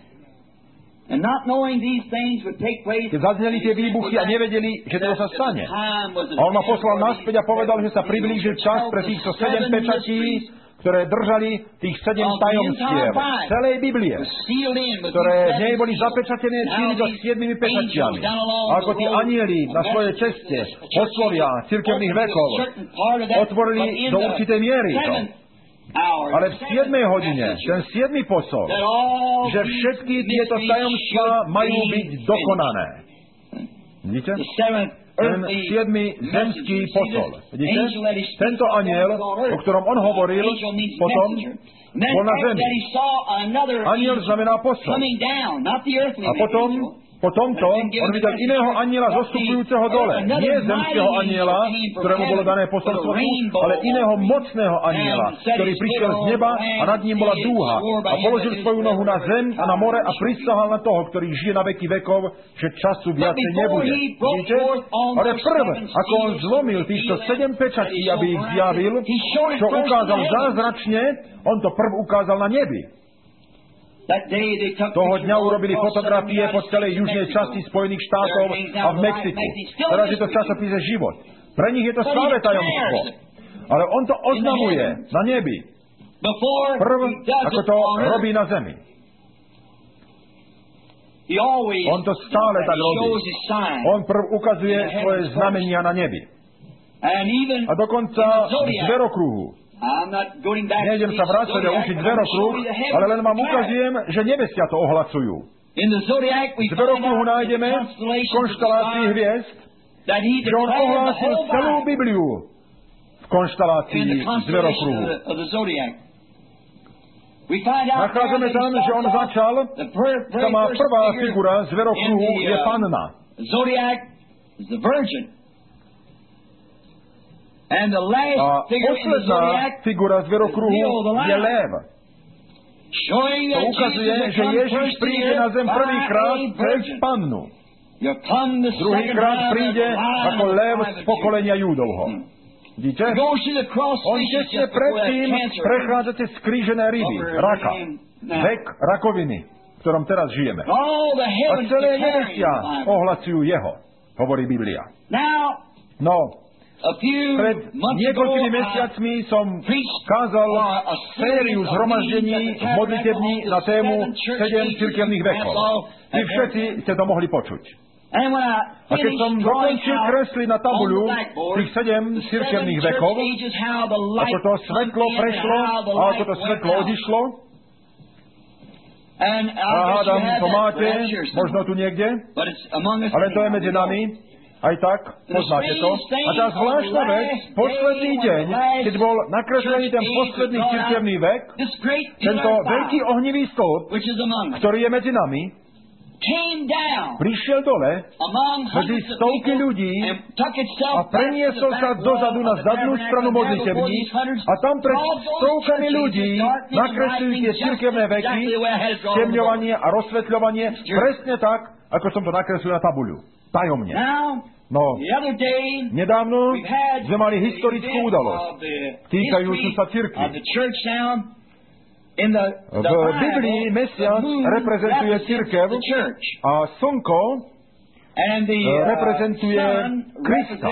Keď zazneli tie výbuchy a nevedeli, že to sa stane. A on ma poslal naspäť a povedal, že sa priblížil čas pre týchto sedem pečatí, ktoré držali tých sedem tajomstiev celej Biblie, ktoré v nej boli zapečatené týmito siedmimi pečatiami. A ako tí anjeli na svojej ceste poslovia cirkevných vekov otvorili do určitej miery to. Ale v siedmej hodine, ten siedmy posol, že všetky tieto tajomstvá majú byť dokonané. Vidíte? Ten siedmy zemský posol. Vidíte? Tento anjel, o ktorom on hovoril, potom bol na zemi. Anjel znamená posol. A potom Po tomto on videl iného anjela zostupujúceho dole. Nie zemského anjela, ktorému bolo dané posolstvo, ale iného mocného anjela, ktorý prišiel z neba a nad ním bola dúha. A položil svoju nohu na zem a na more a prisahal na toho, ktorý žije na veky vekov, že času viacej nebude. Vidíte? Ale prv, ako on zlomil týchto sedem pečatí, aby ich zjavil, čo ukázal zázračne, on to prv ukázal na nebi. Toho dňa urobili fotografie po celej južnej časti Spojených štátov a v Mexiku. Teraz je to v časopise Život. Pre nich je to stále tajomstvo. Ale on to oznamuje na nebi. Prv, ako to robí na zemi. On to stále tak robí. On prv ukazuje svoje znamenia na nebi. A dokonca v zverokruhu. Nejdem sa vrácať a učiť zverokruh, ale len vám ukazujem, že nebesia to ohlacujú. V zverokruhu nájdeme konštelácii hviezd, že on ohlásil celú Bibliu v konštelácii zverokruhu. Nachádzame tam, že on začal, sama prvá figura zverokruhu je panna. A posledná figura zverokruhu je lev. To ukazuje, že Ježiš príde na zem prvýkrát cez pannu. Druhýkrát príde ako lev z pokolenia Júdovho. Vidíte? On tesne predtým prechádza cez skrížené ryby, raka, vek rakoviny, v ktorom teraz žijeme. A celé nebesia ohlacujú jeho, hovorí Biblia. No, pred niekoľkými mesiacmi som kázal sériu zhromaždení v modlitební na tému sedem cirkevných vekov. Vy všetci ste to mohli počuť. A keď som dokončil kresliť na tabuľu tých sedem cirkevných vekov, ako to svetlo prešlo a ako to svetlo odišlo, a hádam, to máte, možno tu niekde, ale to je medzi nami, aj tak, poznáte to. A tá zvláštna vec, posledný deň, keď bol nakreslený ten posledný cirkevný vek, tento veľký ohnivý stĺp, ktorý je medzi nami, prišiel dole medzi stovky ľudí a preniesol sa dozadu na zadnú stranu modlitební a tam pred stovkami ľudí nakreslili tie cirkevné veky, temňovanie a rozsvetľovanie, presne tak, ako som to nakreslil na tabuľu. Tajomne. No, nedávno sme mali historickú udalosť týkajúcu sa cirkvi. V Biblii mesiac reprezentuje cirkev a slnko reprezentuje Krista.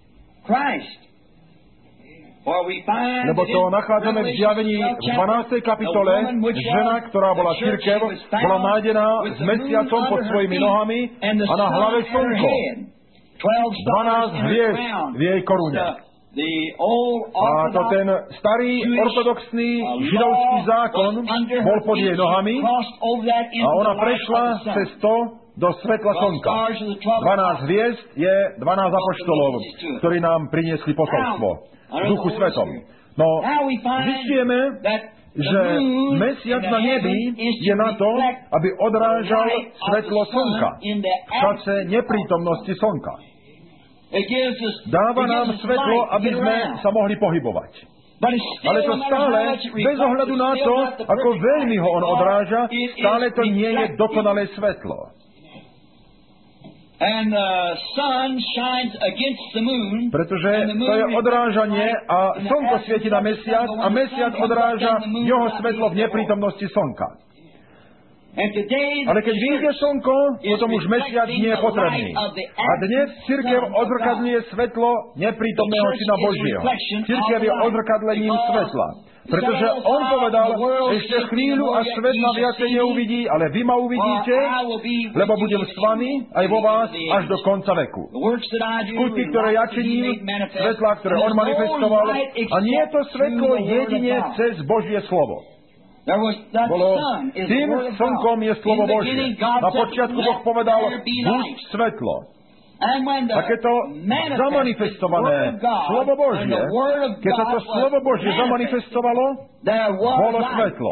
Lebo to nachádzame v zjavení v dvanástej kapitole. Žena, ktorá bola cirkev, bola nájdená s mesiacom pod svojimi nohami a na hlave slnko. dvanásť hviezd v jej korune. A to ten starý ortodoxný židovský zákon bol pod jej nohami a ona prešla cez to do svetla slnka. dvanásť hviezd je dvanásť apoštolov, ktorí nám priniesli posolstvo v duchu svetom. No, zistujeme, že mesiac na nebi je na to, aby odrážal svetlo slnka v čase neprítomnosti slnka. Dáva nám svetlo, aby sme sa mohli pohybovať. Ale to stále, bez ohľadu na to, ako veľmi ho on odráža, stále to nie je dokonalé svetlo. Pretože to je odrážanie a slnko svieti na mesiac a mesiac odráža jeho svetlo v neprítomnosti slnka. Ale keď vyjde slnko, potom už mesiac nie je potrebný. A dnes cirkev odzrkadľuje svetlo neprítomného Syna Božieho. Cirkev je odzrkadlením svetla. Pretože on povedal, ešte chvíľu a svet ma viacej neuvidí, ale vy ma uvidíte, lebo budem s vami aj vo vás až do konca veku. Skutky, ktoré ja činím, svetla, ktoré on manifestoval, a nie je to svetlo jedine cez Božie slovo. Bolo, tým slnkom je slovo Božie. Na počiatku Boh povedal, buď svetlo. A keď to zamanifestované slovo Božie, keď sa to slovo Božie zamanifestovalo, bolo svetlo.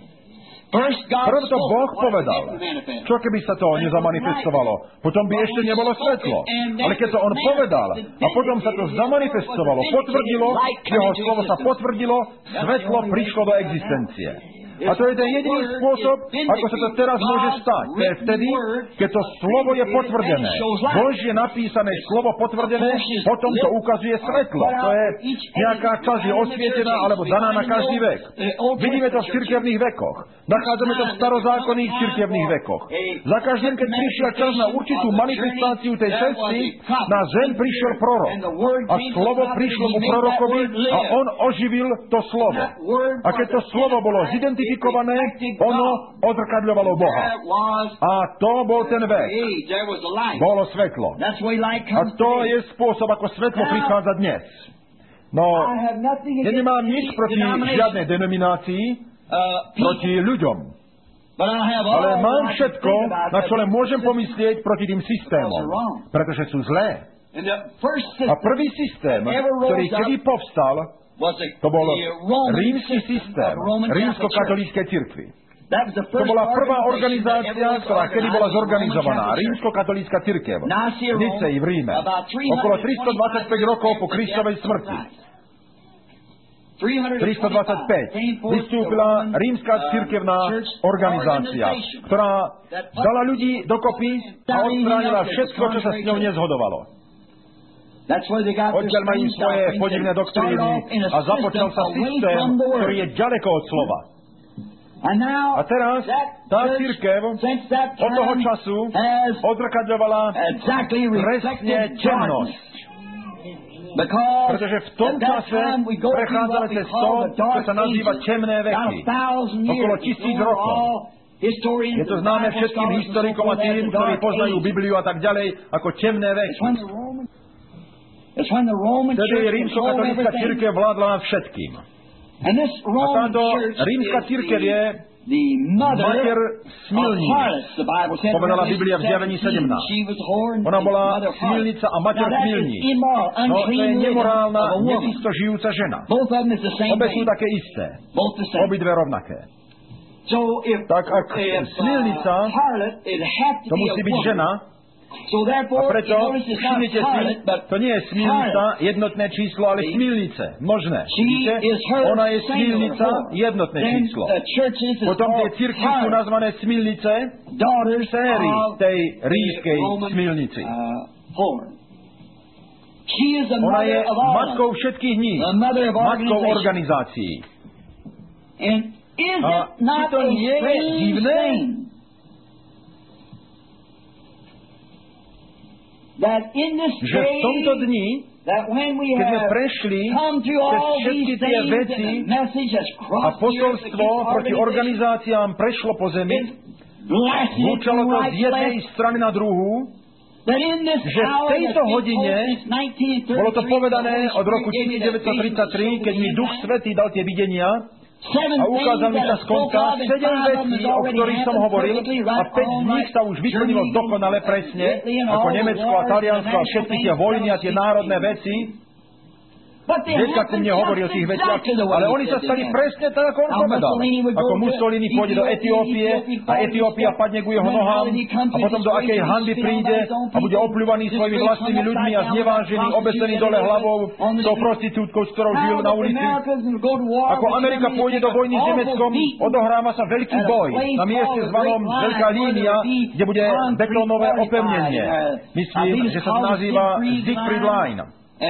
Prv to Boh povedal. Čo keby sa to nezamanifestovalo? Potom by ešte nebolo svetlo. Ale keď to on povedal a potom sa to zamanifestovalo, potvrdilo, jeho slovo sa potvrdilo, svetlo prišlo do existencie. A to je ten jediný spôsob, ako sa to teraz môže stať. To je vtedy, keď to slovo je potvrdené. Božie napísané slovo potvrdené, potom to ukazuje svetlo. To je nejaká časť je osvietená alebo daná na každý vek. Vidíme to v cirkevných vekoch. Nachádzame to v starozákonných cirkevných vekoch. Za každým, keď prišiel čas na určitú manifestáciu tej cesty, na zem prišiel prorok. A slovo prišlo mu prorokovi a on oživil to slovo. A keď to slovo bolo zidentifikované, ono odzrkadľovalo Boha. A to bol ten vek. Bolo svetlo. A to je spôsob, ako svetlo prichádza dnes. No, ja nemám nič proti žiadnej denominácii, proti ľuďom. Ale mám všetko, na čo len môžem pomyslieť proti tým systémom. Pretože sú zlé. A prvý systém, ktorý kedy povstal, to bol rímsky systém, rímsko-katolíckej cirkvi. To bola prvá organizácia, ktorá kedy bola zorganizovaná. Rímsko-katolícka cirkev. V Nicei v Ríme. Okolo tristodvadsaťpäť rokov po Kristovej smrti. tristodvadsaťpäť vystúpila rímska cirkevná organizácia, ktorá dala ľudí dokopy a odstránila všetko, čo sa s ňou nezhodovalo. Odtiaľ majú svoje podivné doktríny a započal sa systém, ktorý je ďaleko od slova. A teraz tá cirkev od toho času odzrkadľovala presne temnosť. Pretože v tom čase prechádzame cez to, čo sa nazýva temné veky. Okolo tisíc rokov. Je to známe všetkým historikom a tým, ktorí poznajú Bibliu a tak ďalej, ako temné veky. Vtedy rímsko-katolícka cirkev vládla nad všetkým. A táto rímska cirkev je mater smilníc, povedala Biblia v Zjavení sedemnásť. Ona bola smilnica a mater smilníc. No, to je nemorálna, nečisto žijúca žena. Obe sú také isté. Obidve rovnaké. Tak ak smilnica, to musí byť žena. A preto, všimnite si, to nie je smilnica, jednotné číslo, ale smilnice, množné. Vidíte? Ona je smilnica, jednotné číslo. Potom tie cirkvi sú nazvané smilnice, séry tej rímskej smilnici. Ona je matkou všetkých dní, matkou organizácií. A či to nie je divné? Že v tomto dni, keď sme prešli cez všetky tie veci a posolstvo proti organizáciám prešlo po zemi, zvučalo to z jednej strany na druhú, že v tejto hodine, bolo to povedané od roku devätnásť tridsaťtri, keď mi Duch Svätý dal tie videnia, A ukázal mi sa z konta sedem vecí, o ktorých som hovoril, a päť z nich sa už vyplnilo dokonale presne, ako Nemecko a Taliansko a všetky tie vojny a tie národné veci. Dneska ku mne hovorí o tých veciach, ale oni sa stali presne tak, ako on povedal. Ako Mussolini pôjde do Etiópie a Etiópia padne ku jeho nohám a potom do akej hanby príde a bude opľúvaný svojimi vlastnými ľuďmi a znevážený, obesený dole hlavou s tou prostitútkou, s ktorou žil na ulici. Ako Amerika pôjde do vojny s Nemeckom, odohráva sa veľký boj na mieste zvanom Veľká línia, kde bude betónové opevnenie. Myslím, že sa to nazýva Siegfried Line.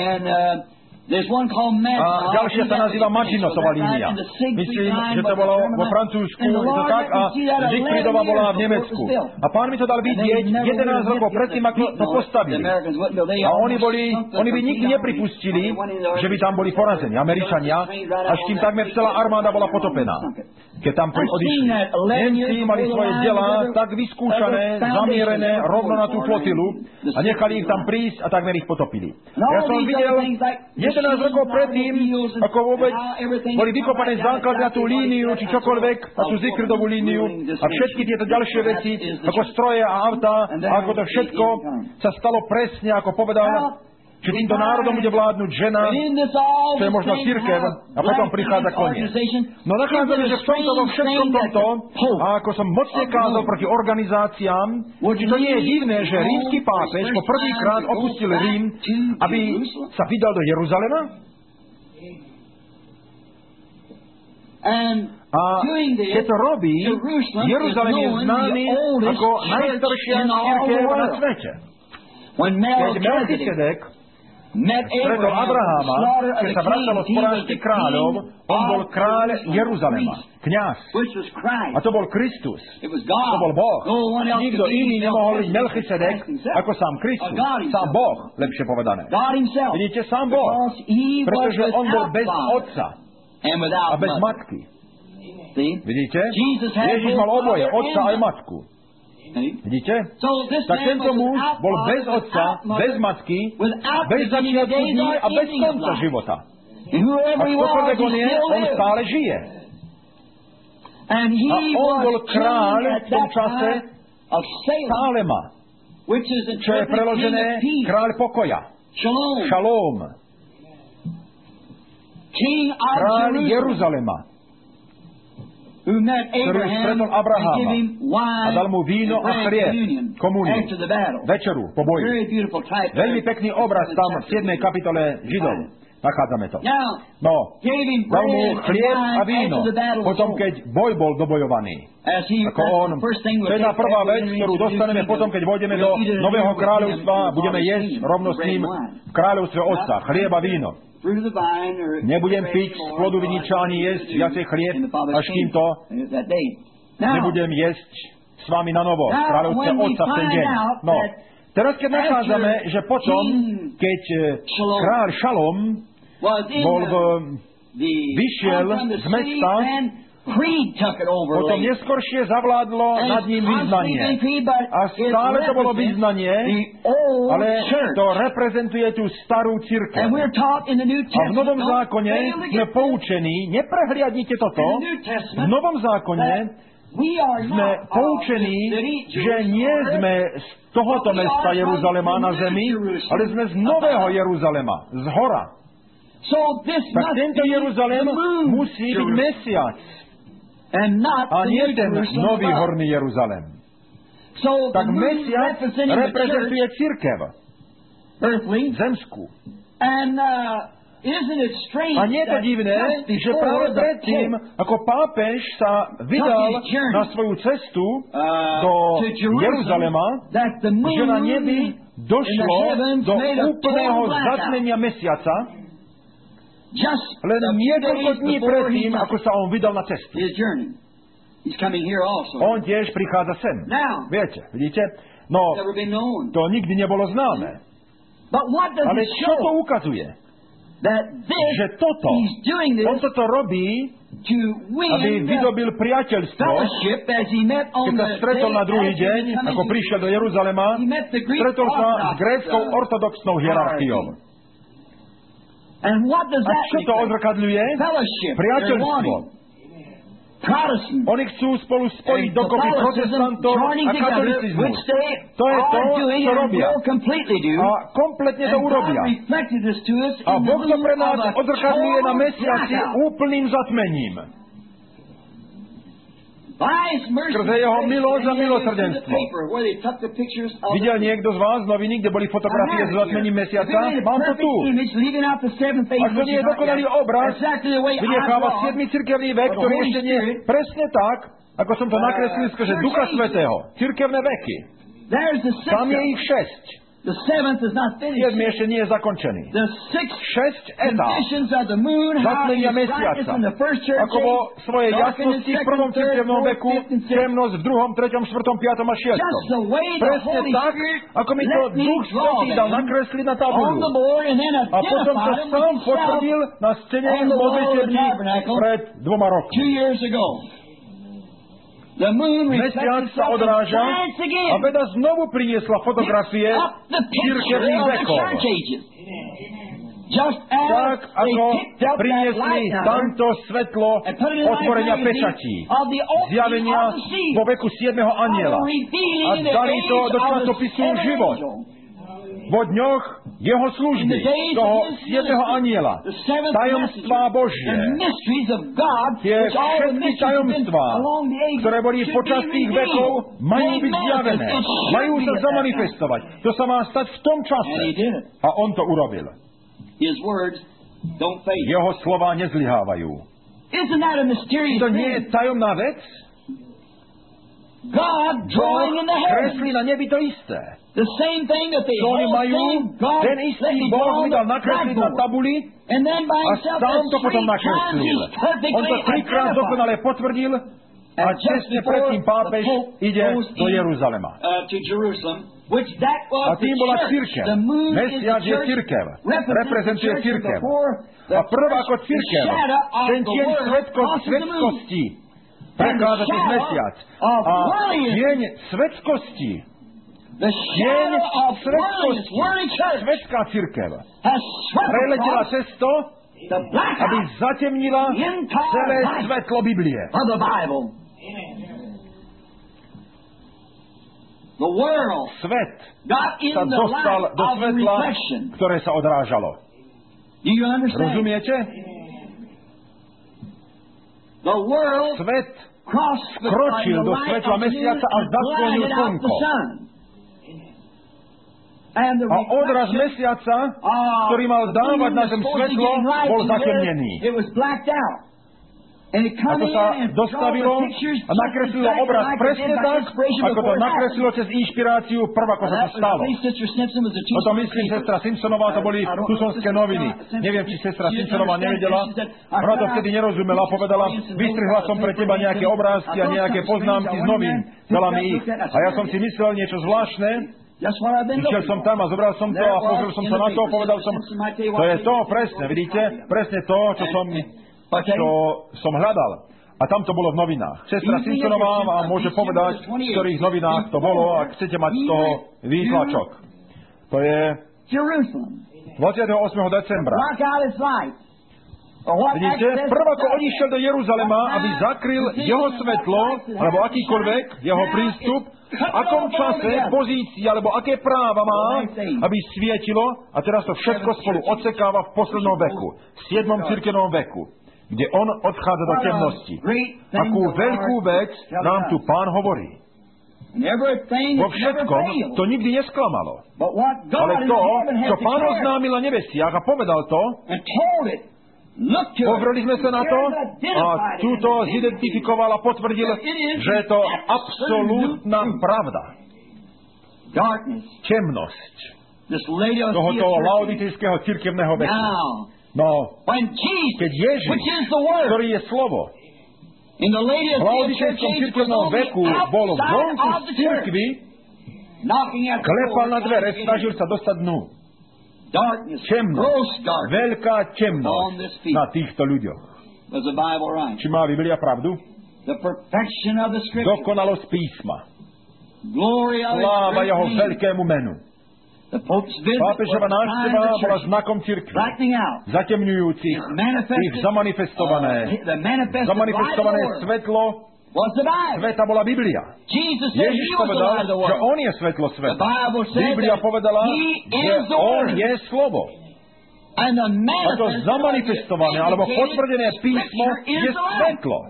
A ďalšia sa nazýva Maginotova línia. Myslím, že to bolo vo Francúzsku, je to tak, a Siegfriedova bola v Nemecku. A pán mi to dal vidieť jedenásť rokov predtým, ako to postavili. A oni boli, oni by nikdy nepripustili, že by tam boli porazení, Američania, až kým takmer celá armáda bola potopená. Keď tam odišli. Nemci mali svoje delá tak vyskúšané, zamierené rovno na tú flotilu a nechali ich tam prísť a takmer ich potopili. Ja som videl jedenásť rokov predtým, ako vôbec boli vykopané základy na tú líniu, či čokoľvek, na tú Siegfriedovú líniu a všetky tieto ďalšie veci, ako stroje a autá, a ako to všetko sa stalo presne, ako povedal, že týmto národom bude vládnuť žena, čo je možno cirkev, a potom prichádza koniec. No nachádzame, že v tomto, vo všetkom tomto, a ako som mocne kázal proti organizáciám, či to nie je divné, že rímsky pápež po prvýkrát opustil Rím, aby sa vydal do Jeruzalema? A keď to robí, Jeruzalem je známy ako najstaršia cirkev na svete. Keď Melchisedek stretol Abraháma, keď sa vracalo z porážky kráľov, on bol kráľ Jeruzalema, kňaz. A to bol Kristus. To bol Boh. Nikto iný nemohol byť Melchisedek ako sám Kristus. Sám Boh, lepšie povedané. Vidíte, sám Boh. Pretože on bol bez otca a bez matky. Vidíte? Ježiš mal oboje, otca aj matku. Vidíte? Tak tento muž bol bez otca, bez matky, bez začiatku dní a bez konca života. A ktokoľvek on je, on stále žije. A on bol kráľ v tom čase Sálema, čo je preložené kráľ pokoja. Šalóm. Kráľ Jeruzalema, ktorý stretol Abraháma a dal mu víno a chlieb, komuniu, večeru po boji. Veľmi pekný obraz tam v siedmej kapitole Židov. Nachádzame to. No, dal mu chlieb a víno, potom keď boj bol dobojovaný. Ako on. To je tá prvá vec, ktorú dostaneme potom, keď vojdeme do Nového kráľovstva, budeme jesť rovno s ním v kráľovstve Otca. Chlieb a víno. Nebudem piť z plodu viniča ani jesť viacej chlieb, až kým to nebudem jesť s vami na novo v kráľovstve Otca v ten deň. No, teraz keď nachádzame, že potom, keď kráľ Šalom bol v, vyšiel z mesta, potom neskôršie zavládlo nad ním vyznanie. A stále to bolo vyznanie, ale to reprezentuje tú starú cirkev. A v Novom zákone sme poučení, neprehliadnite toto, v Novom zákone sme poučení, že nie sme z tohoto mesta Jeruzalema na zemi, ale sme z Nového Jeruzalema, z hora. Tak tento Jeruzalem musí byť mesiac, a nie ten nový horný Jeruzalem. Tak mesiac reprezentuje cirkev, zemskú. A nie je to divné, že práve predtým, ako pápež sa vydal na svoju cestu do Jeruzalema, že na nebi došlo do úplného zatmenia mesiaca, len niekoľko dní predtým, ako sa on vydal na cestu. On tiež prichádza sem. Viete, vidíte? No, to nikdy nebolo známe. Ale čo to ukazuje? Že toto, on toto robí, aby vydobil priateľstvo, keď sa stretol na druhý deň, ako prišiel do Jeruzalema, stretol sa s gréckou ortodoxnou hierarchiou. A čo to odzrkadľuje? Priateľstvo. Oni chcú spolu spojiť dokopy protestantov a katolicizmus. To je to, čo robia. A kompletne to urobia. A Boh to pre nás odzrkadľuje na mesiaci úplným zatmením. Skrze jeho milosť a milosrdenstvo. Videl niekto z vás noviny, kde boli fotografie z zatmením mesiaca? Mám to tu. Ak to nie je dokonalý obraz, vynecháva siedmy cirkevný vek, ktorý ešte nie je presne tak, ako som to nakreslil skrze Ducha Svätého. Cirkevné veky. Tam je ich šesť. Siedmy ešte nie je zakončený. Šesť etáp zatmenia mesiaca. Ako vo svojej jasnosti v prvom cirkevnom veku, temnosť v druhom, treťom, štvrtom, piatom a šiestom. Presne tak, ako mi to Duch Svätý dal nakresliť na tabuľu. A potom to sám potvrdil na scéne v modlitebni pred dvoma rokmi. Mesiac sa odráža a veda znovu priniesla fotografie cirkevných vekov. Tak, ako priniesli tamto svetlo otvorenia pečatí, zjavenia vo veku siedmeho anjela a dali to do časopisu Život. Vo dňoch jeho služby, toho siedmeho anjela, tajomstvá Božie, tie všetky tajomstvá, ktoré boli počas tých vekov, majú byť zjavené, majú sa zamanifestovať. To sa má stať v tom čase. A on to urobil. Jeho slová nezlyhávajú. To nie je tajomná vec? Boh kreslí na nebi to isté. Čo oni majú, ten istý Boh mi dal nakresliť na tabuli a sám to potom nakreslil. On to trikrát dokonale potvrdil a čestne predtým pápež ide do Jeruzalema. A tým bola cirkev. Mesiac je cirkev. Reprezentuje cirkev. A prvá ako cirkev, ten tieň svetskosti, prekáza cez mesiac. A tieň svetskosti, tieň svetskosti, svetská cirkev preletela cez to, aby zatemnila celé svetlo Biblie. Svet sa dostal do svetla, ktoré sa odrážalo. Rozumiete? Svet kročil do svetla mesiaca až zasklonil slnko. A odraz mesiaca, ktorý mal dávať na zem svetlo, bol zatemnený. A to sa dostavilo a nakreslilo obraz presne tak, ako to nakreslilo cez inšpiráciu prv, ako sa to stalo. O to myslím, sestra Simpsonová, to boli Tusonské noviny. Neviem, či sestra Simpsonová nevedela. Ona to vtedy nerozumela, povedala, vystrihla som pre teba nejaké obrázky a nejaké poznámky z novín. Dala mi ich. A ja som si myslel niečo zvláštne. Išiel som tam a zobral som to a pozrel som sa na to a povedal som, to je to presne, vidíte? Presne to, čo som... čo som hľadal. A tam to bolo v novinách. Sestra Simpsonová vám môže povedať, v ktorých novinách to bolo, ak chcete mať z toho výtlačok. To je dvadsiateho ôsmeho decembra. Vidíte, prv ako odišiel do Jeruzalema, aby zakryl jeho svetlo, alebo akýkoľvek jeho prístup, v akom čase, pozícii, alebo aké práva má, aby svietilo, a teraz to všetko spolu odsekáva v poslednom veku, v siedmom cirkevnom veku, kde on odchádza do temnosti. Akú veľkú vec nám tu Pán hovorí. Vo všetkom to nikdy nesklamalo. Ale to, čo Pán oznámil na nebesiach a povedal to, pozreli sme sa na to a túto zidentifikoval a potvrdil, že je to absolútna pravda. Temnosť tohoto laodicejského cirkevného veku. No, keď Ježiš, ktorý je slovo, v laodicejskom cirkevnom veku bol vonku z cirkvi, klepal na dvere, snažil sa dostať dnu. Temnosť, veľká temnosť na týchto ľuďoch. Či má Biblia pravdu? Dokonalosť písma. Sláva jeho veľkému menu. Pápežova návšteva bola znakom cirkvi, zatemňujúcich ich zamanifestované, zamanifestované svetlo sveta bola Biblia. Ježiš povedal, že on je svetlo sveta. Biblia povedala, že on je slovo. A to zamanifestované alebo potvrdené písmo je svetlo.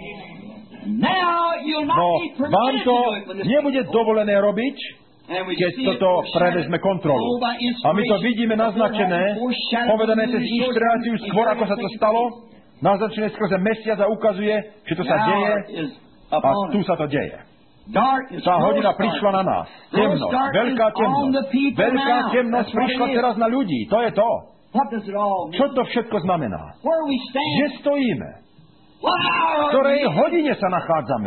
No, vám to nebude dovolené robiť, keď toto prevezme kontrolu. A my to vidíme naznačené, povedané cez inšpiráciu skôr, ako sa to stalo, naznačené skrze mesiac a ukazuje, že to sa deje a tu sa to deje. Tá hodina prišla na nás. Temnosť, veľká temnosť. Veľká temnosť prišla teraz na ľudí. To je to. Čo to všetko znamená? Kde stojíme? V ktorej hodine sa nachádzame?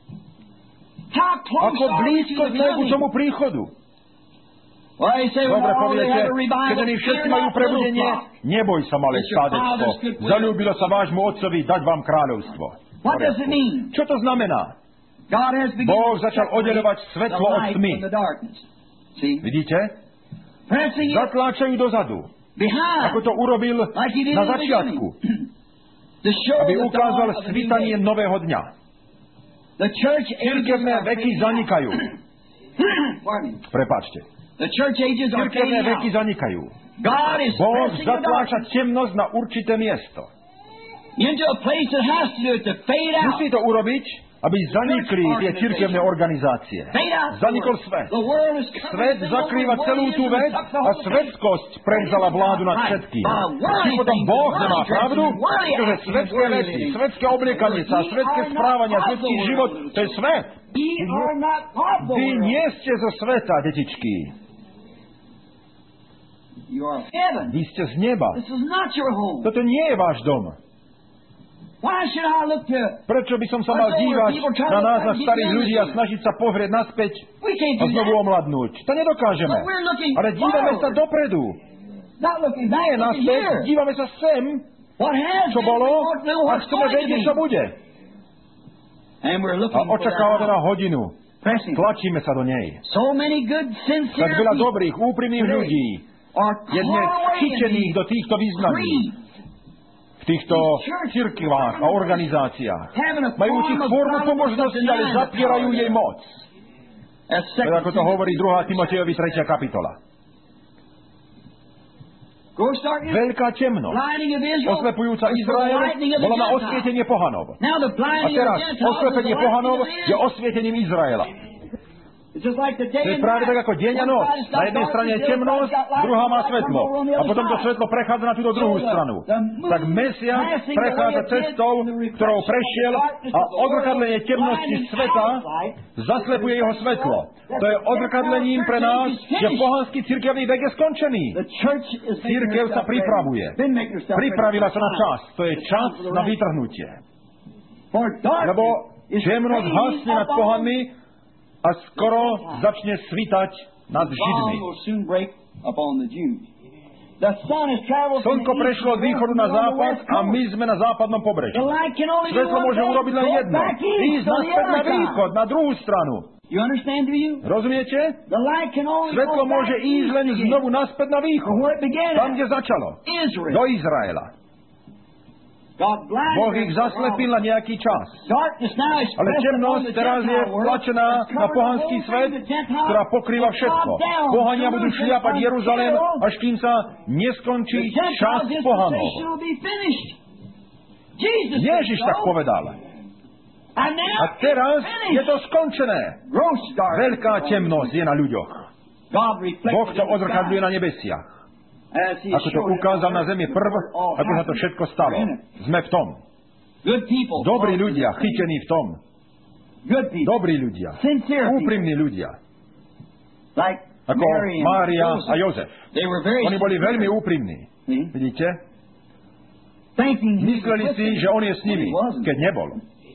Ako blízko sme ku tomu príchodu? Dobre, poviete, keď oni všetci majú prebudenie, neboj sa, malé stádectvo. Zaľúbilo sa vášmu otcovi dať vám kráľovstvo. Čo to znamená? Boh začal oddeľovať svetlo od tmy. Vidíte? Zatláčajú dozadu. Ako to urobil na začiatku. Aby ukázal svítanie nového dňa. Cirkevné veky zanikajú. Prepáčte. Cirkevné veky zanikajú. Boh zatláča temnosť na určité miesto. Musí to urobiť, aby zanikli tie cirkevné organizácie. Zanikol svet. Svet zakrýva celú tú vec a svetskosť prevzala vládu nad všetkým. Či potom Boh nemá pravdu, pretože svetské veci, svetské obliekanie sa, svetské správania, svetský život, to je svet. Vy nie ste zo sveta, detičky. Vy ste z neba. Toto nie je váš dom. Prečo by som sa mal dívať na nás, na starých ľudí a snažiť sa pozrieť naspäť a znovu omladnúť? To nedokážeme. Ale dívame sa dopredu. Nie naspäť, dívame sa sem, čo bolo, a chceme vedieť, čo bude. A očakávame na hodinu. Tlačíme sa do nej. Tak veľa dobrých, úprimných ľudí je dnes chytených do týchto význaní. V týchto cirkvách a organizáciách. Majú určitú formu pomožnosti, ale zapierajú jej moc. Tak ako to hovorí druhá Timotejovi tretia kapitola. Veľká temnosť, oslepujúca Izrael, bola na osvietenie pohanov. A teraz oslepenie pohanov je osvietením Izraela. To je práve tak ako deň a noc. Na jednej strane je temnosť, druhá má svetlo. A potom to svetlo prechádza na túto druhú stranu. Tak mesiac prechádza cestou, ktorou prešiel a odzrkadlenie temnosti sveta zaslepuje jeho svetlo. To je odzrkadlením pre nás, že pohanský cirkevný vek je skončený. Cirkev sa pripravuje. Pripravila sa na čas. To je čas na vytrhnutie. Lebo temnosť hasne nad pohanmi a skoro začne svítať nad Židmi. Slnko prešlo od východu na západ a my sme na západnom pobreží. Svetlo môže urobiť len jedno. Ísť naspäť na východ, na druhú stranu. Rozumiete? Svetlo môže ísť len znovu naspäť na východ. Tam, kde začalo. Do Izraela. Boh ich zaslepil na nejaký čas. Ale temnosť teraz je tlačená na pohanský svet, ktorá pokrýva všetko. Pohania budú šliapať Jeruzalém, až kým sa neskončí čas pohanov. Ježiš tak povedal. A teraz je to skončené. Veľká temnosť je na ľuďoch. Boh to odzrkadľuje na nebesiach. Ako to ukázal na zemi prv, ako sa to všetko stalo. Sme v tom. Dobrí ľudia, chytení v tom. Dobrí ľudia, úprimní ľudia. Ako Mária a Jozef. Oni boli veľmi úprimní. Vidíte? Mysleli si, že on je s nimi, keď nebol.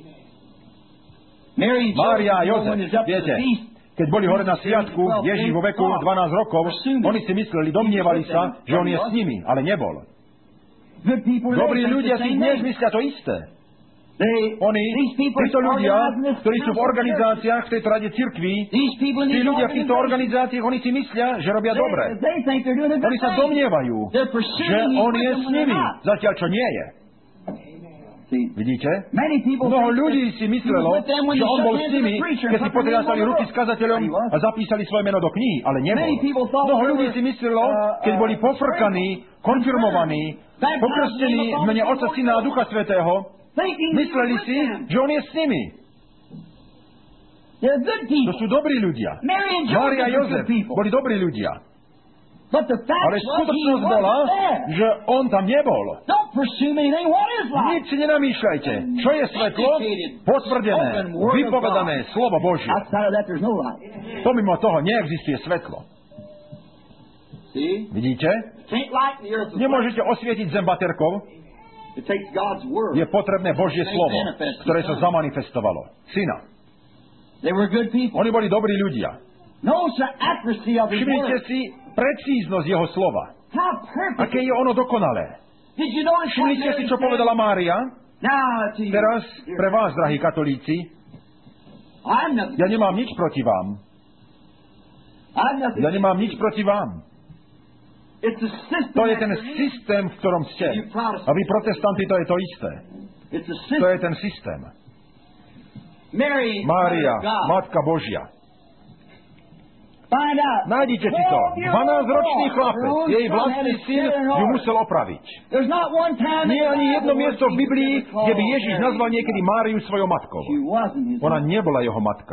Mária a Jozef, viete, keď boli hore na sviatku, Ježiš vo veku dvanásť rokov, oni si mysleli, domnievali sa, že on je s nimi, ale nebol. Dobrí ľudia si dnes myslia to isté. Oni, títo ľudia, ktorí sú v organizáciách v tejto rade cirkví, tí ľudia v týchto organizáciách, oni si myslia, že robia dobre. Oni sa domnievajú, že on je s nimi, zatiaľ čo nie je. Vidíte? Mnoho ľudí si myslelo, že on bol s nimi, keď si potriasali ruky s kazateľom a zapísali svoje meno do knihy, ale nebol. Mnoho ľudí si myslelo, keď boli pofrkaní, konfirmovaní, pokrstení v mene Otca, Syna a Ducha Svätého, mysleli si, že on je s nimi. To sú dobrí ľudia. Mária a Jozef boli dobrí ľudia. Ale skutočnosť bola, že on tam nebol. Nič si nenamýšľajte. Čo je svetlo? Potvrdené, vypovedané slovo Božie. Pomimo toho neexistuje svetlo. Vidíte? Nemôžete osvietiť zem baterkou. Je potrebné Božie slovo, ktoré sa zamanifestovalo. Syna. Oni boli dobrí ľudia. Všimnite si precíznosť jeho slova. Aké je ono dokonalé. Všimnite si, čo povedala Mária. Teraz pre vás, drahí katolíci, ja nemám nič proti vám. Ja nemám nič proti vám. To je ten systém, v ktorom ste. A vy, protestanti, to je to isté. To je ten systém. Mária, Matka Božia. Nájdite si to. dvanásťročný chlapec, jej vlastný syn ju musel opraviť. Nie je ani jedno miesto v Biblii, kde by Ježiš nazval niekedy Máriu svojou matkou. Ona nebola jeho matka.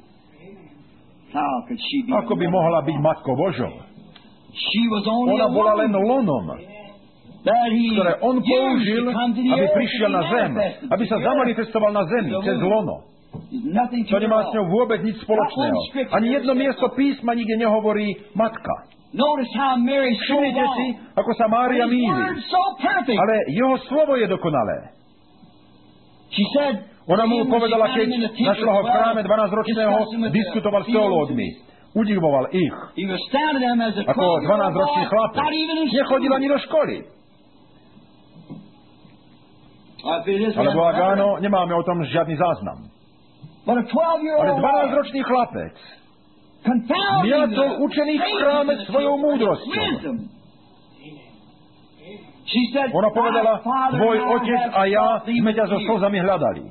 Ako by mohla byť matkou Božou? Ona bola len lonom, ktoré on použil, aby prišiel na zem, aby sa zamanifestoval na zemi cez lono. To nemá s ňou vôbec nič spoločného. Ani jedno miesto písma nikde nehovorí matka. Všimnite si, ako sa Mária mýli. Ale jeho slovo je dokonalé. Ona mu povedala, keď našla ho v chráme dvanásťročného, diskutoval s teológmi. Udivoval ich. Ako dvanásťročný chlapec. Nechodil ani do školy. Alebo ak áno, nemáme o tom žiadny záznam. Ale dvanásťročný chlapec miatol učených v chráme svojou múdrosťou. Ona povedala, tvoj otec a ja sme ťa so slzami hľadali.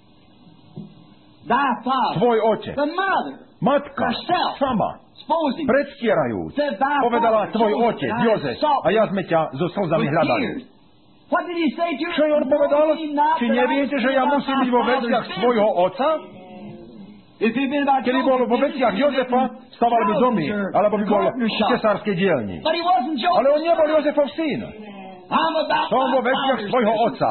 Tvoj otec, matka, sama, predstierajúc, povedala, tvoj otec, Jozef, a ja sme ťa so slzami hľadali. Čo on povedal? Či neviete, že ja musím byť vo veciach svojho otca? Keby bol vo veciach Jozefa, staval by domy, alebo by bol v cesárskej dielni. Ale on nebol Jozefov syn. Som vo veciach svojho otca.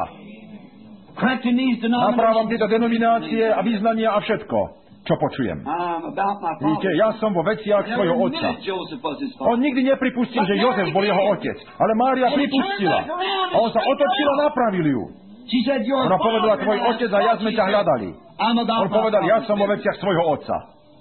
Naprávam tieto denominácie a vyznania a všetko, čo počujem. Vidíte, ja som vo veciach svojho otca. On nikdy nepripustil, že Jozef bol jeho otec. Ale Mária pripustila. A on sa otočil a napravil ju. Ona povedala, tvoj otec a ja sme ťa hľadali. On povedal, ja som vo veciach svojho otca.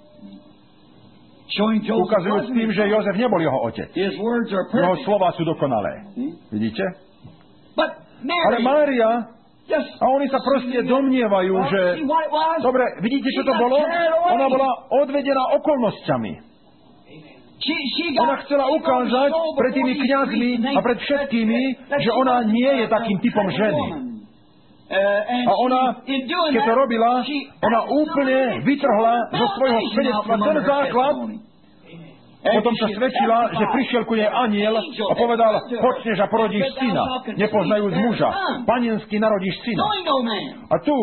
Ukazujúc tým, že Jozef nebol jeho otec. Jeho slova sú dokonalé. Vidíte? Ale Mária, a oni sa proste domnievajú, že... Dobre, vidíte, čo to bolo? Ona bola odvedená okolnosťami. Ona chcela ukázať pred tými kňazmi a pred všetkými, že ona nie je takým typom ženy. A ona, keď to robila, ona úplne vytrhla zo svojho svedectva ten základ, potom sa svedčila, že prišiel ku nej anjel a povedal, počneš a porodíš syna, nepoznajúc muža. Paniensky narodíš syna. A tu,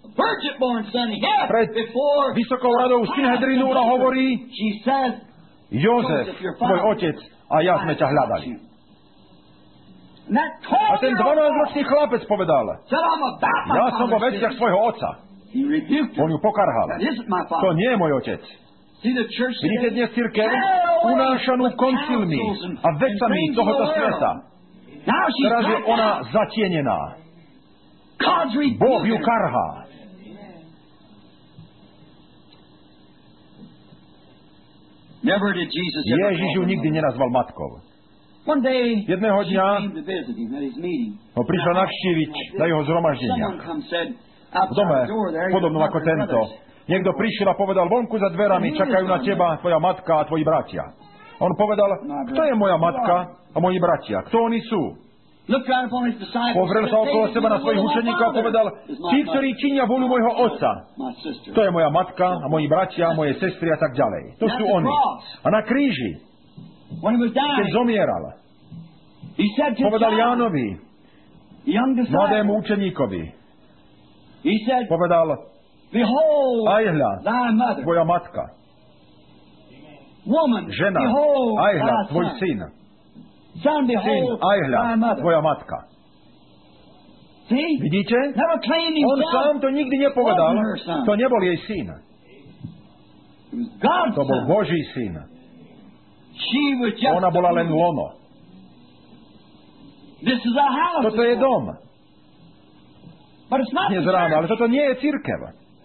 pred vysokou radou Synhedrinu, ona hovorí, Jozef, tvoj otec a ja sme ťa hľadali. A ten dvanásťročný chlapec povedal, ja som vo veciach svojho otca. On ju pokarhal. To nie je môj otec. Vidíte dnes cirkev unášanú koncilmi a vecami tohoto sveta. Teraz je ona zatienená. Boh ju karhá. Ježiš ju nikdy nenazval matkou. Jedného dňa ho prišla navštíviť na jeho zhromaždeniach. v dome, podobnom ako tento. Niekto prišiel a povedal, vonku za dverami čakajú na teba tvoja matka a tvoji bratia. On povedal, kto je moja matka a moji bratia? Kto oni sú? Pozrel sa okolo seba na svojich učeníkov a povedal, tí, ktorí činia vôľu môjho otca. To je moja matka a moji bratia, moje sestry a tak ďalej. To sú oni. A na kríži, keď zomieral, povedal Jánovi, mladému učeníkovi, povedal, aj hľa, tvoja matka. Žena, aj hľa, tvoj syn. Syn, aj hľa, tvoja matka. Vidíte? On sám to nikdy nepovedal. To nebol jej syn. To bol Boží syn. Ona bola len lono. Toto je dom. Dnes ráno, ale toto nie je cirkev.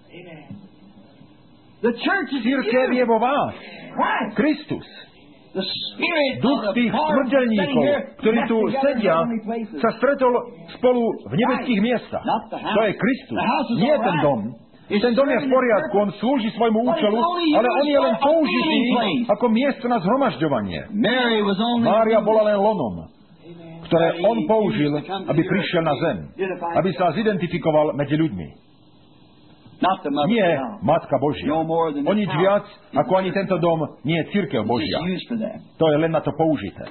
Cirkev je vo vás. Kristus. Duch tých smrteľníkov, ktorí tu sedia, sa stretol spolu v nebeských miestach. To je Kristus. Nie ten dom. Ten dom je v poriadku, on slúži svojmu účelu, ale on je len použitý ako miesto na zhromažďovanie. Mária bola len lonom, ktoré on použil, aby prišiel na zem, aby sa zidentifikoval medzi ľuďmi. Nie Matka Božia. O nič viac, ako ani tento dom, nie je cirkev Božia. To je len na to použité.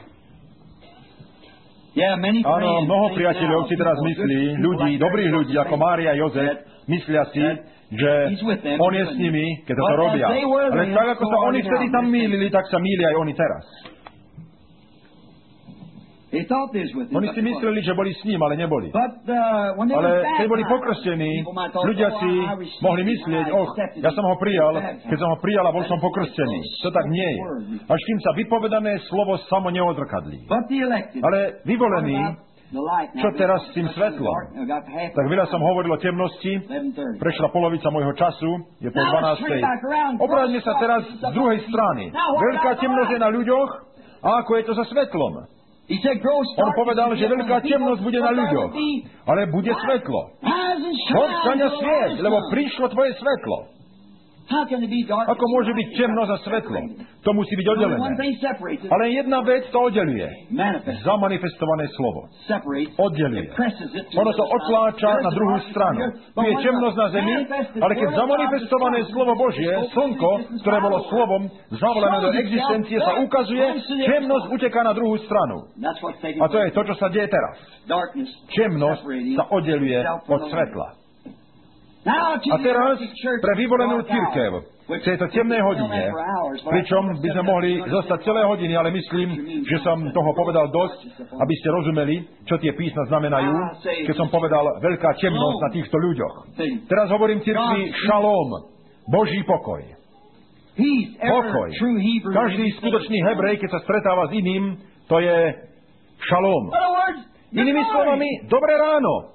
Áno, mnoho priateľov si teraz myslí, ľudí, dobrých ľudí, ako Mária a Jozef, myslia si, že on je s nimi, keď to robia. Ale tak, ako sa oni vtedy tam mýlili, tak sa mýli aj oni teraz. Oni si mysleli, že boli s ním, ale neboli. Ale keď boli pokrstení, ľudia si mohli myslieť, och, ja som ho prijal, keď som ho prijal a bol som pokrstený. To tak nie je. Až kým sa vypovedané slovo samo neodzrkadlí. Ale vyvolení, čo teraz s tým svetlom? Tak veľa som hovoril o temnosti, prešla polovica môjho času, je po dvanástej. Obráťme sa teraz z druhej strany. Veľká temnosť je na ľuďoch, a ako je to so svetlom? On povedal, že veľká temnosť bude na ľuďoch, ale bude svetlo. Odstaň a sviet, lebo prišlo tvoje svetlo. Ako môže byť temnosť a svetlo? To musí byť oddelené. Ale jedna vec to oddeluje. Zamanifestované slovo. Oddeluje. Ono to otláča na druhú stranu. Tu je temnosť na zemi, ale keď zamanifestované slovo Božie, slnko, ktoré bolo slovom zavolané do existencie, sa ukazuje, temnosť uteká na druhú stranu. A to je to, čo sa deje teraz. Temnosť sa oddeluje od svetla. A teraz pre vyvolenú cirkev v tejto temnej hodine, pričom by sme mohli zostať celé hodiny, ale myslím, že som toho povedal dosť, aby ste rozumeli, čo tie písma znamenajú, keď som povedal veľká temnosť na týchto ľuďoch. Teraz hovorím cirkvi šalóm, Boží pokoj. Pokoj. Každý skutočný Hebrej, keď sa stretáva s iným, to je šalóm. Inými slovami, dobré ráno.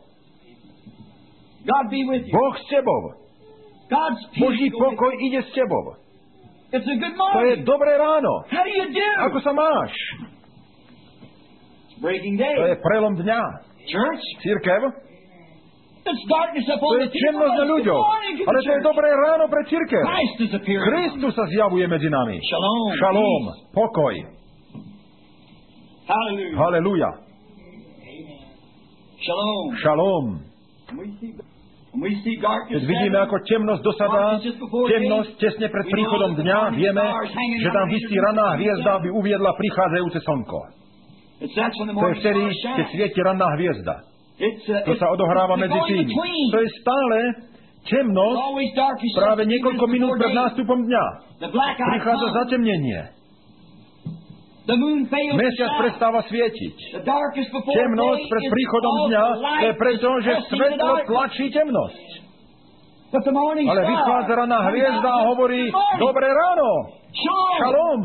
Boh s tebou. Boží pokoj ide s tebou. To je dobré ráno. Ako sa máš? To je prelom dňa. Cirkev. To je temnosť na ľuďoch. Ale to je dobré ráno pre cirkev. Kristus sa zjavuje medzi nami. Šalóm. Pokoj. Halelúja. Šalóm. Keď vidíme, ako temnosť dosadá, temnosť tesne pred príchodom dňa, vieme, že tam visí raná hviezda, aby uviedla prichádzajúce slnko. To je vtedy, keď svieti raná hviezda. To sa odohráva medzi tým. To je stále temnosť práve niekoľko minút pred nástupom dňa. Prichádza zatemnenie. Mesiac prestáva svietiť. Temnosť pred príchodom dňa, to je preto, že svetlo tlačí temnosť. Ale vychádza raná hviezda a hovorí, dobré ráno, šalom.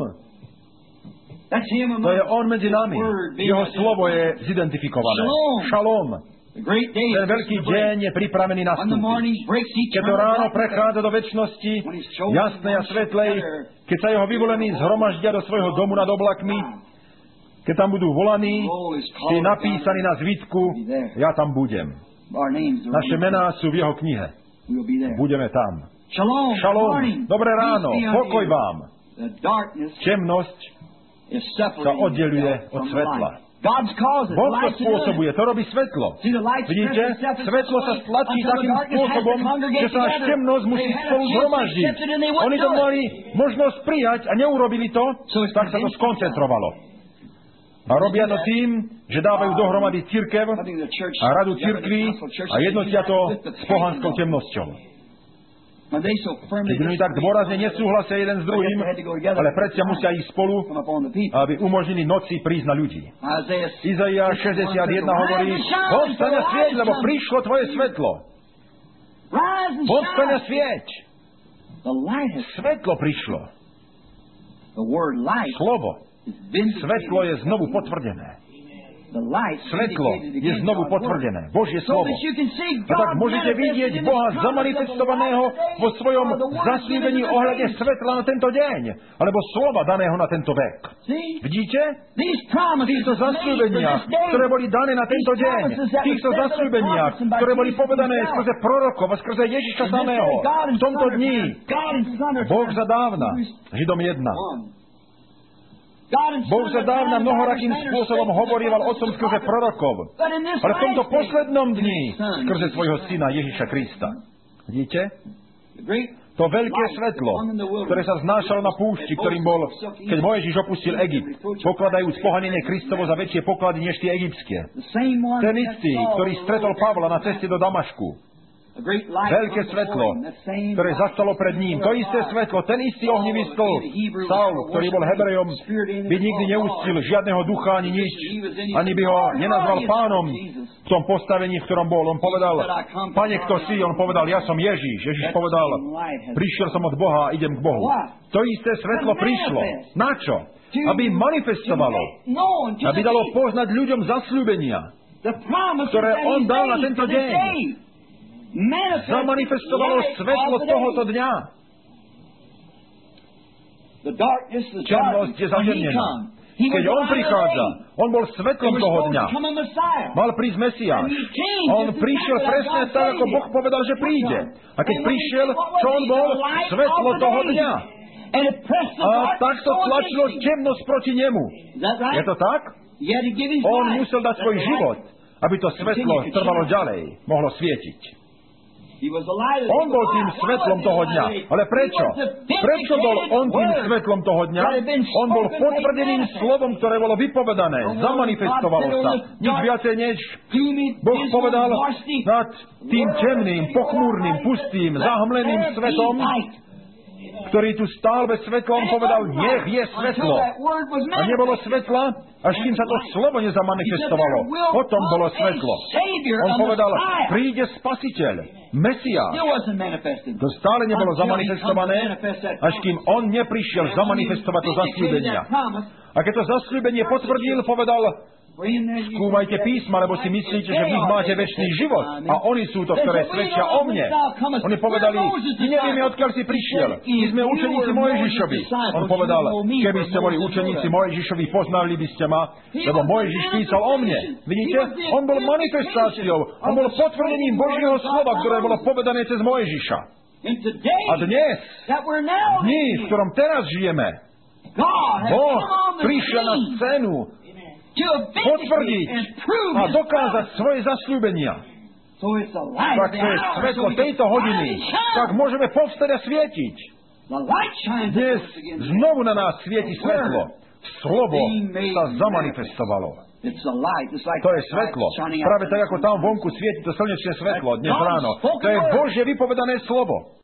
To je on medzi nami. Jeho slovo je zidentifikované. Šalom. Ten veľký deň je pripravený nastúpiť. Keď to ráno prechádza do večnosti, jasnej a svetlej, keď sa jeho vyvolení zhromaždia do svojho domu nad oblakmi, keď tam budú volaní, ste napísaní na zvitku, ja tam budem. Naše mená sú v jeho knihe. Budeme tam. Shalom. Šalom. Dobré ráno. Pokoj vám. Temnosť sa oddeľuje od svetla. Boh to spôsobuje, to robí svetlo. Vidíte? Svetlo sa stlačí takým spôsobom, že sa až temnosť musí spolu zhromaždiť. Oni to mali možnosť prijať a neurobili to, tak sa to skoncentrovalo. A robia to tým, že dávajú dohromady cirkev a radu cirkví a jednotia to s pohanskou temnosťou. Keď oni tak dôrazne nesúhlasia jeden s druhým, ale predsa musia ísť spolu, aby umožnili noci prísť na ľudí. Izaiáš šesťdesiatjeden hovorí, povstaň a svieť, lebo prišlo tvoje svetlo. Povstaň a svieť. Svetlo prišlo. Slovo. Svetlo je znovu potvrdené. Svetlo je znovu potvrdené. Božie slovo. A tak môžete vidieť Boha zamanifestovaného vo svojom zasľúbení ohľade svetla na tento deň, alebo slova daného na tento vek. Vidíte? Týchto zasľúbeniach, ktoré boli dané na tento deň, týchto zasľúbeniach, ktoré boli povedané skrze prorokov a skrze Ježiša samého, v tomto dni Boh zadávna, Židom jedna. Boh sa dávna mnohorakým spôsobom hovorieval o tom skrze prorokov, ale v tomto poslednom dni skrze svojho syna Ježiša Krista. Vidíte? To veľké svetlo, ktoré sa znášalo na púšti, ktorým bol, keď Mojžiš opustil Egypt, pokladajúc pohanenie Kristovo za väčšie poklady než tie egyptské. Ten istý, ktorý stretol Pavla na ceste do Damašku. Veľké svetlo, ktoré zastalo pred ním. To isté svetlo, ten istý ohnivý stĺp. Saul, ktorý bol Hebrejom, by nikdy neustil žiadneho ducha ani nič, ani by ho nenazval pánom v tom postavení, v ktorom bol. On povedal, Pane, kto si? On povedal, ja som Ježiš. Ježiš povedal, prišiel som od Boha a idem k Bohu. To isté svetlo prišlo. Na čo? Aby manifestovalo. Aby dalo poznať ľuďom zasľúbenia, ktoré on dal na tento deň. Zamanifestovalo svetlo tohoto dňa. Černosť je zatemnená. Keď on prichádza, on bol svetlom toho dňa. Mal prísť Mesiáš. On prišiel presne tak, ako Boh povedal, že príde. A keď prišiel, čo on bol? Svetlo toho dňa. A takto tlačilo temnosť proti nemu. Je to tak? On musel dať svoj život, aby to svetlo trvalo ďalej, mohlo svietiť. On bol tým svetlom toho dňa. Ale prečo? Prečo bol on tým svetlom toho dňa? On bol potvrdeným slovom, ktoré bolo vypovedané. Zamanifestovalo sa. Nič viacej než Boh povedal nad tým temným, pochmúrnym, pustým, zahmleným svetom, ktorý tu stál bez svetla, on povedal, nech je svetlo. A nebolo svetla, až kým sa to slovo nezamanifestovalo. Potom bolo svetlo. On povedal, príde Spasiteľ, Mesiáš. To stále nebolo zamanifestované, až kým on neprišiel zamanifestovať to zasľúbenia. A keď to zasľúbenie potvrdil, povedal, skúmajte písma, lebo si myslíte, že v nich máte večný život. A oni sú to, ktoré svedčia o mne. Oni povedali, my nevieme, odkiaľ si prišiel. My sme učeníci Mojžišovi. On povedal, keby ste boli učeníci Mojžišovi, poznali by ste ma, lebo Mojžiš písal o mne. Vidíte? On bol manifestáciou. On bol potvrdením Božieho slova, ktoré bolo povedané cez Mojžiša. A dnes, dni, v ktorom teraz žijeme, Boh prišiel na scénu potvrdiť a dokázať svoje zasľúbenia. Tak to je svetlo tejto hodiny. Tak môžeme povstať a svietiť. Dnes znovu na nás svieti svetlo. Slovo sa zamanifestovalo. To je svetlo. Práve tak, ako tam vonku svieti to slnečné svetlo dnes ráno. To je Božie vypovedané slovo.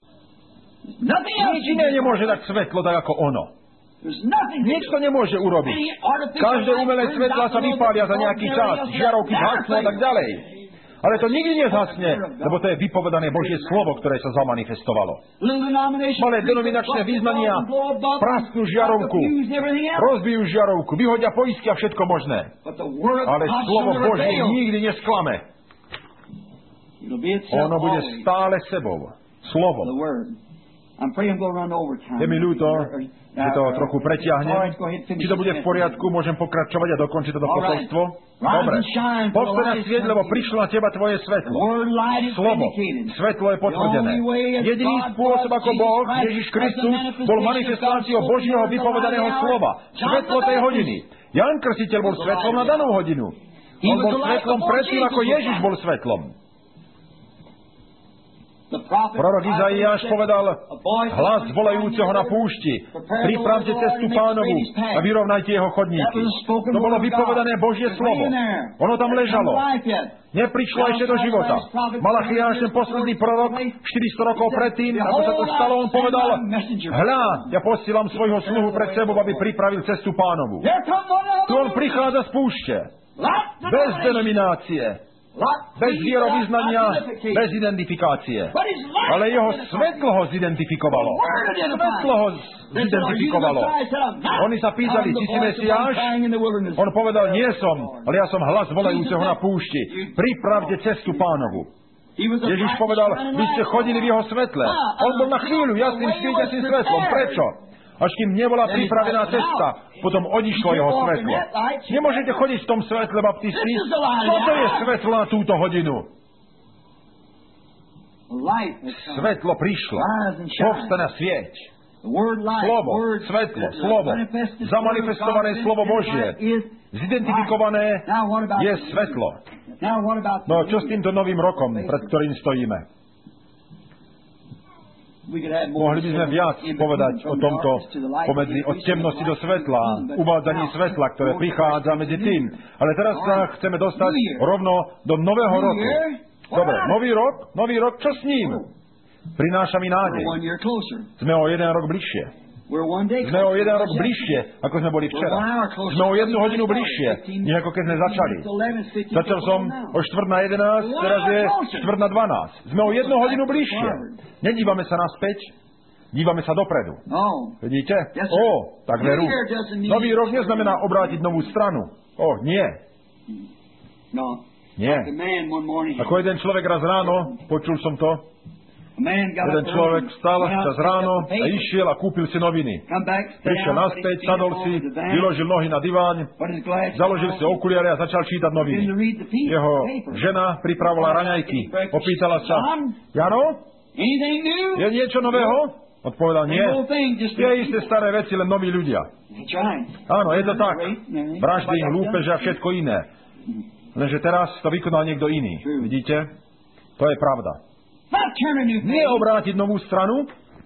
Nič iné nemôže dať svetlo tak ako ono. Nič to nemôže urobiť. Každé umelé svetla sa vypália za nejaký čas, žiarovky zhasnú a tak ďalej. Ale to nikdy nezhasne, lebo to je vypovedané Božie slovo, ktoré sa zamanifestovalo. Malé denominačné význania prasknú žiarovku, rozbijú žiarovku, vyhodia poistky a všetko možné. Ale slovo Božie nikdy nesklame. Ono bude stále sebou. Slovo. Je mi ľúto, že to trochu pretiahnem. Či to bude v poriadku, môžem pokračovať a dokončiť toto posolstvo? Dobre. Povstaň na svieť, lebo prišlo na teba tvoje svetlo. Slovo. Svetlo je potvrdené. Jediný spôsob, ako Boh, Ježiš Kristus, bol manifestáciou Božieho vypovedaného slova. Svetlo tej hodiny. Ján Krstiteľ bol svetlom na danú hodinu. On bol svetlom predtým, ako Ježiš bol svetlom. Prorok Izaiáš povedal, hlas volajúceho na púšti, pripravte cestu Pánovu a vyrovnajte jeho chodníky. To bolo vypovedané Božie slovo. Ono tam ležalo. Neprišlo ešte do života. Malachiáš, ten posledný prorok, štyristo rokov predtým, ako sa to stalo, on povedal, hľa, ja posielam svojho sluhu pred sebou, aby pripravil cestu Pánovu. Tu on prichádza z púšte. Bez denominácie. Bez vierovyznania, bez identifikácie. Ale jeho svetlo ho zidentifikovalo. Svetlo ho zidentifikovalo. Oni sa pýtali, či si Mesiáš? On povedal, nie som, ale ja som hlas volajúceho na púšti. Pripravte cestu Pánovu. Ježiš povedal, vy ste chodili v jeho svetle. On bol na chvíľu jasným svietiacím svetlom. Prečo? Až kým nebola pripravená cesta, potom odišlo jeho svetlo. Nemôžete chodiť v tom svetle, baptisti. Toto je svetlo na túto hodinu. Svetlo prišlo. Povstaň a svieť. Slovo, svetlo, slovo. Zamanifestované slovo Božie. Zidentifikované je svetlo. No čo s týmto novým rokom, pred ktorým stojíme? Mohli by sme viac povedať o tomto pomedzi od temnosti do svetla, uvádzaní svetla, ktoré prichádza medzi tým. Ale teraz sa chceme dostať rovno do nového roku. Dobre, nový rok, nový rok, čo s ním? Prináša mi nádej. Sme o jeden rok bližšie. Sme o jeden rok bližšie, ako sme boli včera. Sme o jednu hodinu bližšie, než ako keď sme začali. Začal som o štvrť na jedenásť, teraz je štvrť na dvanásť. Sme o jednu hodinu bližšie. Nedívame sa naspäť, dívame sa dopredu. Vidíte? Ó, tak veru. Nový rok neznamená obrátiť novú stranu. Ó, nie. Nie. Ako jeden človek raz ráno, počul som to, jeden človek vstal čas ráno a išiel a kúpil si noviny. Prišiel naspäť, sadol si, vyložil nohy na diváň, založil si okuliare a začal čítať noviny. Jeho žena pripravovala raňajky. Opýtala sa, Jano, je niečo nového? Odpovedal, nie. Je isté staré veci, len noví ľudia. Áno, je to tak. Vraždy, lúpeže a všetko iné. Lenže teraz to vykonal niekto iný. Vidíte? To je pravda. Nie obrátiť novú stranu,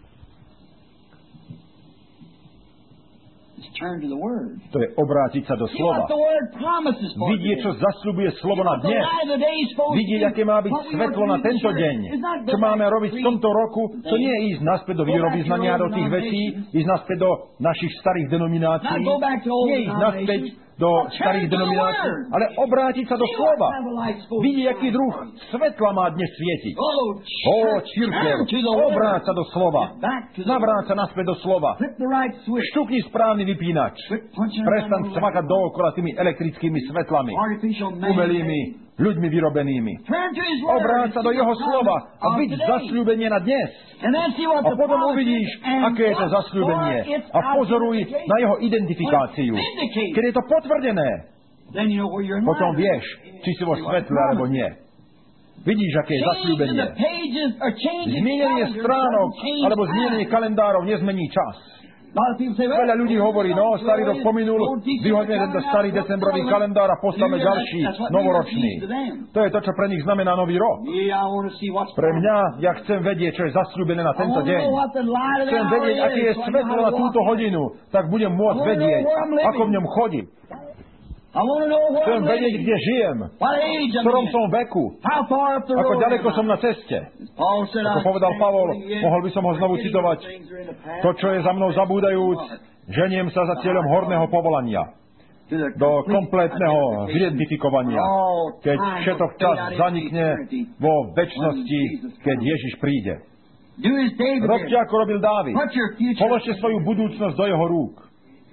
to je obrátiť sa do slova. Vidieť, čo zasľubuje slovo na dnes. Vidieť, aké má byť svetlo na tento deň. Čo máme robiť v tomto roku, to nie je ísť naspäť do vierovyznania, do tých vecí, ísť naspäť do našich starých denominácií. Nie ísť naspäť do starých denominácií, ale obrátiť sa do slova. Vidieť, aký druh svetla má dnes svietiť. Ó, cirkev, obráť sa do slova. Navráť sa naspäť do slova. Štukni správny vypínač. Prestaň cvakať dookola tými elektrickými svetlami, umelými, ľuďmi vyrobenými. Obráť sa do jeho slova a byť zasľúbenie na dnes. A potom uvidíš, aké je to zasľúbenie. A pozoruj na jeho identifikáciu. Keď je to potvrdené, potom vieš, či si vo svetle alebo nie. Vidíš, aké je zasľúbenie. Zmienenie stránok alebo zmienenie kalendárov nezmení čas. Veľa ľudí hovorí, no, starý rok pominul, vyhodne tento starý decembrový kalendár a postavme ďalší, novoročný. To je to, čo pre nich znamená nový rok. Pre mňa, ja chcem vedieť, čo je zasľúbené na tento deň. Chcem vedieť, aké je svetlo na túto hodinu, tak budem môcť vedieť, ako v ňom chodím. Chcem vedieť, kde žijem, v ktorom som veku, ako ďaleko som na ceste. Ako povedal Pavol, mohol by som ho znovu citovať. To, čo je za mnou zabúdajúc, ženiem sa za cieľom horného povolania. Do kompletného identifikovania, keď všetok čas zanikne vo večnosti, keď Ježiš príde. Robte, ako robil Dávid. Položte svoju budúcnosť do jeho rúk.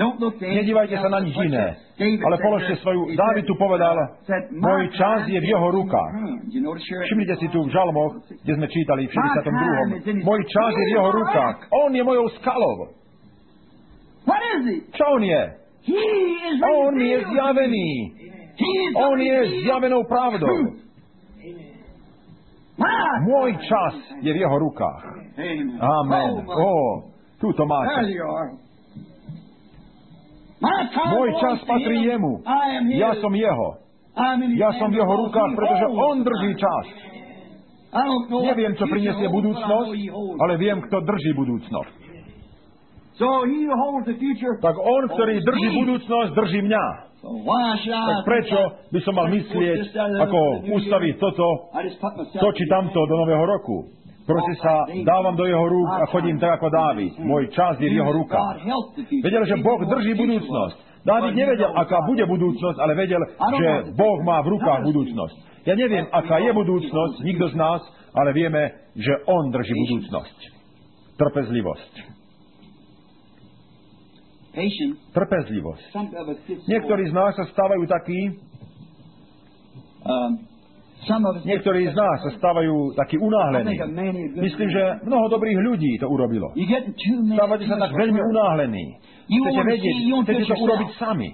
Nedívajte sa na nič iné, ale položte svoju... Dávid tu povedal, môj čas je v jeho rukách. Všimnite si tu v žalmoch, kde sme čítali v šesťdesiatom druhom. Môj čas je v jeho rukách. On je mojou skalou. Čo on je? On je zjavený. On je zjavenou pravdou. Môj čas je v jeho rukách. Amen. Ó, tu to máte. Môj čas patrí jemu. Ja som jeho. Ja som v jeho rukách, pretože on drží čas. Neviem, čo prinesie budúcnosť, ale viem, kto drží budúcnosť. Tak on, ktorý drží budúcnosť, drží mňa. Tak prečo by som mal myslieť, ako ustaviť toto, to či tamto do nového roku? Proste sa dávam do jeho rúk a chodím tak ako Dávid. Môj čas je v jeho rukách. Vedel, že Boh drží budúcnosť. Dávid nevedel, aká bude budúcnosť, ale vedel, že Boh má v rukách budúcnosť. Ja neviem, aká je budúcnosť, nikto z nás, ale vieme, že on drží budúcnosť. Trpezlivosť. Trpezlivosť. Niektorí z nás sa stávajú takí, niektorí z nás sa stávajú takí unáhlení. Myslím, že mnoho dobrých ľudí to urobilo. Stávate sa tak veľmi unáhlení. Chcete vedieť, chcete to urobiť sami.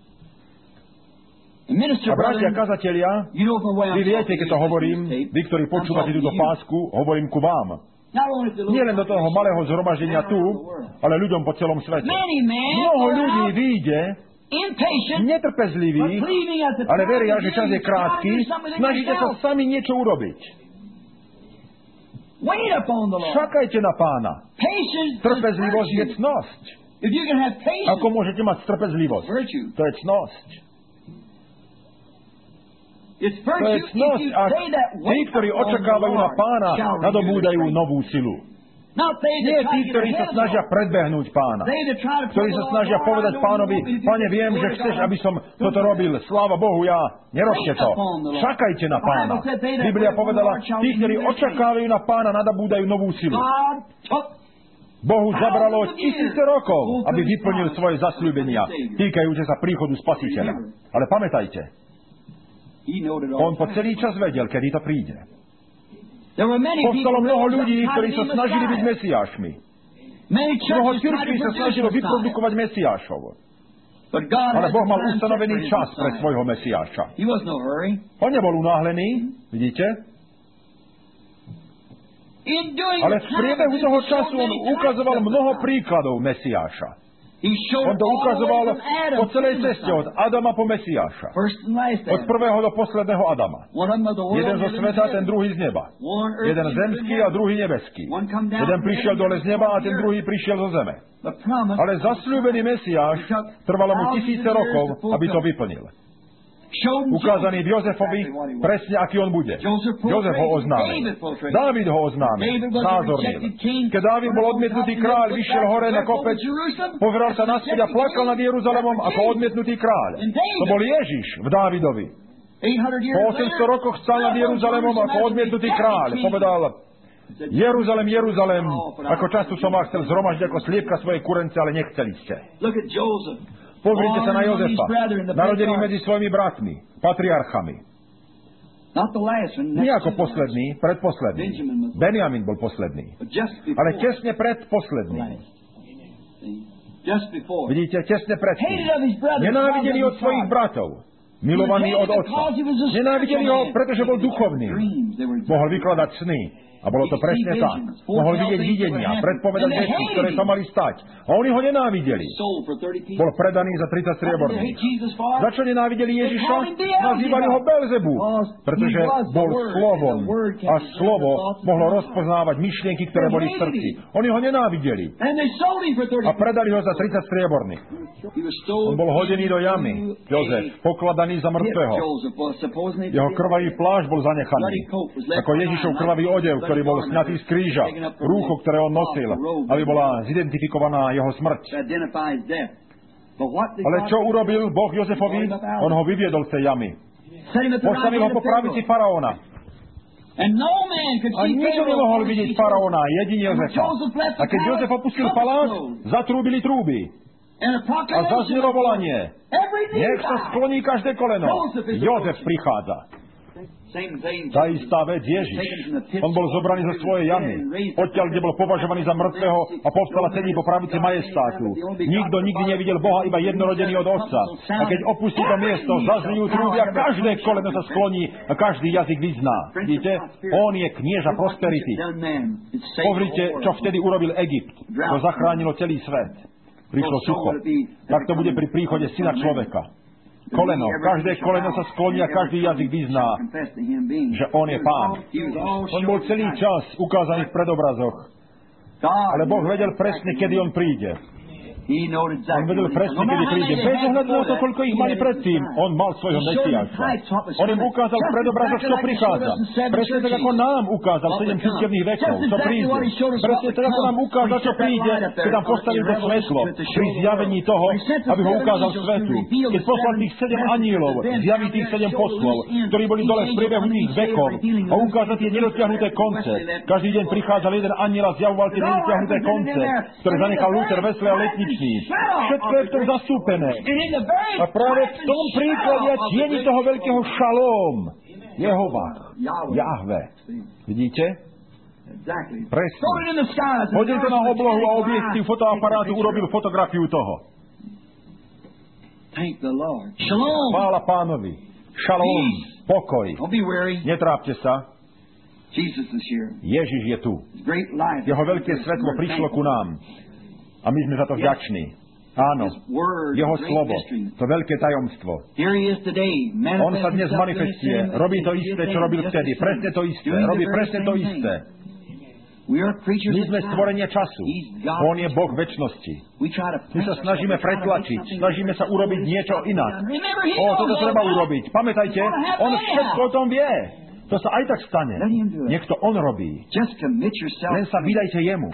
A bratia kazatelia, vy viete, keď to hovorím, vy, ktorí počúvate túto pásku, hovorím ku vám. Nie len do toho malého zhromaždenia tu, ale ľuďom po celom svete. Mnoho ľudí vyjde netrpezliví, ale veria, že čas je krátky, snažíte sa sami niečo urobiť. Čakajte na Pána. Trpezlivosť je cnosť. Ako môžete mať trpezlivosť? To je cnosť. To je cnosť, a tí, ktorí očakávajú na Pána, nadobúdajú novú silu. Nie tí, ktorí sa snažia predbehnúť Pána. Ktorí sa snažia povedať Pánovi, Pane, viem, že chceš, aby som toto robil. Sláva Bohu, ja. Nerobte to. Čakajte na Pána. Biblia povedala, tí, ktorí očakávajú na Pána, nadobúdajú novú silu. Bohu zabralo tisíce rokov, aby vyplnil svoje zasľúbenia, týkajúce sa príchodu Spasiteľa. Ale pamätajte, on po celý čas vedel, kedy to príde. Povstalo mnoho ľudí, ktorí sa snažili byť Mesiášmi. Mnoho cirkví sa snažilo vyprodukovať Mesiášov. Ale Boh mal ustanovený čas pre svojho Mesiáša. On nebol unáhlený, vidíte? Ale v priebehu toho času on ukazoval mnoho príkladov Mesiáša. On to ukazoval po celej ceste od Adama po Mesiáša. Od prvého do posledného Adama. Jeden zo sveta, ten druhý z neba. Jeden zemský a druhý nebeský. Jeden prišiel dole z neba a ten druhý prišiel zo zeme. Ale zasľúbený Mesiáš trvalo mu tisíce rokov, aby to vyplnil. Ukázaný v Jozefovi, presne aký on bude. Jozef ho oznámil. Dávid ho oznámil. Názornil. Keď Dávid bol odmietnutý kráľ, vyšiel hore na kopec, pozeral sa naspäť a plakal nad Jeruzalemom ako odmietnutý kráľ. To bol Ježiš v Dávidovi. Po osemsto rokoch stál nad Jeruzalemom ako odmietnutý kráľ. Povedal, Jeruzalem, Jeruzalem, ako často som vás chcel zhromaždiť ako sliepka svojej kurence, ale nechceli ste. Pozrite sa na Jozefa, narodený medzi svojimi bratmi, patriarchami. Nie ako posledný, predposledný. Benjamin bol posledný. Ale tesne predposledný. Vidíte, tesne predtým. Nenávideli od svojich bratov. Milovaný od otca. Nenávideli ho, pretože bol duchovný. Mohol vykladať sny. A bolo to presne tak. Mohol vidieť videnia, predpovedať veci, ktoré sa mali stať. A oni ho nenávideli. Bol predaný za tridsať strieborných. Za čo nenávideli Ježiša? Nazývali ho Belzebu, pretože bol slovom. A slovo mohlo rozpoznávať myšlienky, ktoré boli v srdci. Oni ho nenávideli. A predali ho za tridsať strieborných. On bol hodený do jamy. Jozef, pokladaný za mŕtvého. Jeho krvavý plášť bol zanechaný. Ako Ježišov krvavý odev, ktorý bol sňatý z kríža, rúcho, ktoré on nosil, aby bola zidentifikovaná jeho smrť. Ale čo urobil Boh Jozefovi? On ho vyviedol z tej jamy. Postavil ho po pravici faraóna. A nikto nemohol vidieť faraóna, jedine Jozefa. A keď Jozef opustil palác, zatrúbili trúby. A zaznelo volanie. Nech sa skloní každé koleno. Jozef prichádza. Tá istá vec Ježiš. On bol zobraný zo svojej jamy. Odtiaľ, kde bol považovaný za mŕtvého a povstal a sedí po pravici majestátu. Nikto nikdy nevidel Boha, iba jednorodený od Otca. A keď opustí to miesto, zaznijú trúby a každé koleno sa skloní a každý jazyk vyzná. Vidíte? On je knieža prosperity. Pozrite, čo vtedy urobil Egypt. To zachránilo celý svet. Prišlo sucho. Tak to bude pri príchode Syna človeka. Koleno, každé koleno sa skloní a každý jazyk vyzná, že on je Pán. On bol celý čas ukázaný v predobrazoch. Ale Boh vedel presne, kedy on príde. On vedel presne, kedy príde. Bez ohľadu na to, koľko ich mali predtým, on mal svojho Mesiáša. On im ukázal v predobrazoch, čo prichádza. Presne tak, ako nám ukázal sedem cirkevných vekov, čo príde. Presne tak, ako nám ukázal, čo príde, keď nám postavil to svetlo pri zjavení toho, aby ho ukázal svetu. Keď poslal tých sedem anielov, zjaví tých sedem poslov, ktorí boli dole v priebehu tých vekov a ukázal tie nedotiahnuté konce. Každý deň prichádzal jeden aniel a zjavoval tie nedotiahnuté konce, ktoré zanechal Luther, Wesley a Letničný. Všetko je v tom zastúpené. A práve v tom príklade a tieni toho veľkého šalóm, Jehovah, Jahve. Vidíte? Presne. Hodil to na oblohu a objektív fotoaparátu urobil fotografiu toho. Chvála Pánovi. Šalóm, pokoj. Netrápte sa. Ježiš je tu. Jeho veľké svetlo prišlo ku nám. A my sme za to vďační. Áno, jeho slovo, to veľké tajomstvo. On sa dnes manifestuje, robí to isté, čo robil vtedy. Presne to isté, robí presne to isté. My sme stvorenie času. On je Boh večnosti. My sa snažíme pretlačiť, snažíme sa urobiť niečo inak. O, toto treba urobiť. Pamätajte, on všetko o tom vie. To sa aj tak stane. Nech to on robí. Len sa vydajte jemu.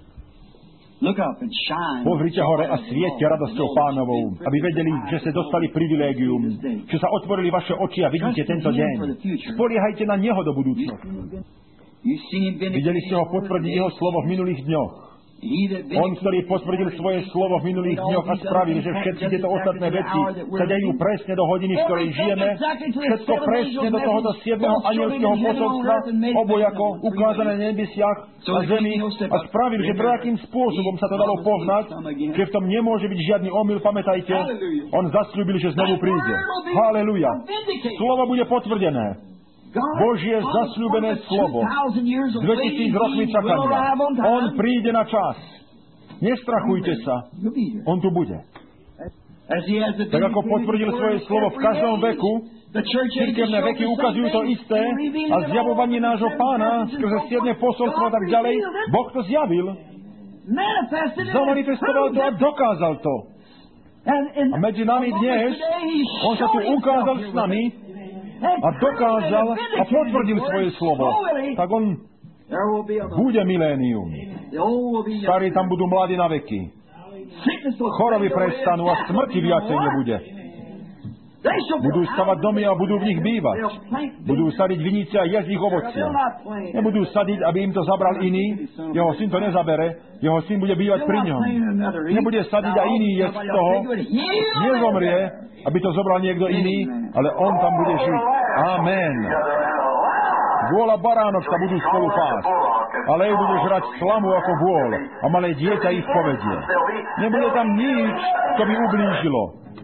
Pozrite hore a svieťte radosťou Pánovou, aby vedeli, že ste dostali privilégium, že sa otvorili vaše oči a vidíte tento deň. Spoliehajte na Neho do budúcnosti. Videli ste ho potvrdiť jeho slovo v minulých dňoch. On, ktorý potvrdil svoje slovo v minulých dňoch a spravil, že všetky tieto ostatné veci sa dejú presne do hodiny, v ktorej žijeme, všetko presne do tohoto siedmeho anielského posolstva, obojako, ukázané na nebesiach a zemi, a spravil, že akým spôsobom sa to dalo poznať, že v tom nemôže byť žiadny omyl, pamätajte, on zasľúbil, že znovu príde. Halelujá. Slovo bude potvrdené. Božie zasľúbené slovo. dvetisíc rokmi čakania. On príde na čas. Nestrachujte sa. On tu bude. Tak ako potvrdil svoje slovo v každom veku, cirkevné veky ukazujú to isté a zjavovanie nášho Pána skrze siedme posolstvo a tak ďalej, Boh to zjavil. Zamanifestoval to a dokázal to. A medzi nami dnes, on sa tu ukázal s nami a dokázal a potvrdil svoje slovo. Tak on bude milénium. Starí tam budú mladí na veky. Choroby prestanú a smrti viacej nebude. Budú stavať domy a budú v nich bývať. Budú sadiť vinice a jesť ich ovocie. Nebudú sadiť, aby im to zabral iný. Jeho syn to nezabere. Jeho syn bude bývať pri ňom. Nebude sadiť a iný jesť z toho. Nezomrie, aby to zobral niekto iný, ale on tam bude žiť. Amen. Vôľ a baránok sa budú spolu pásť. A lev bude žrať slamu ako vôľ. A malé dieťa ich povedie. Nebude tam nič, čo by ublížilo.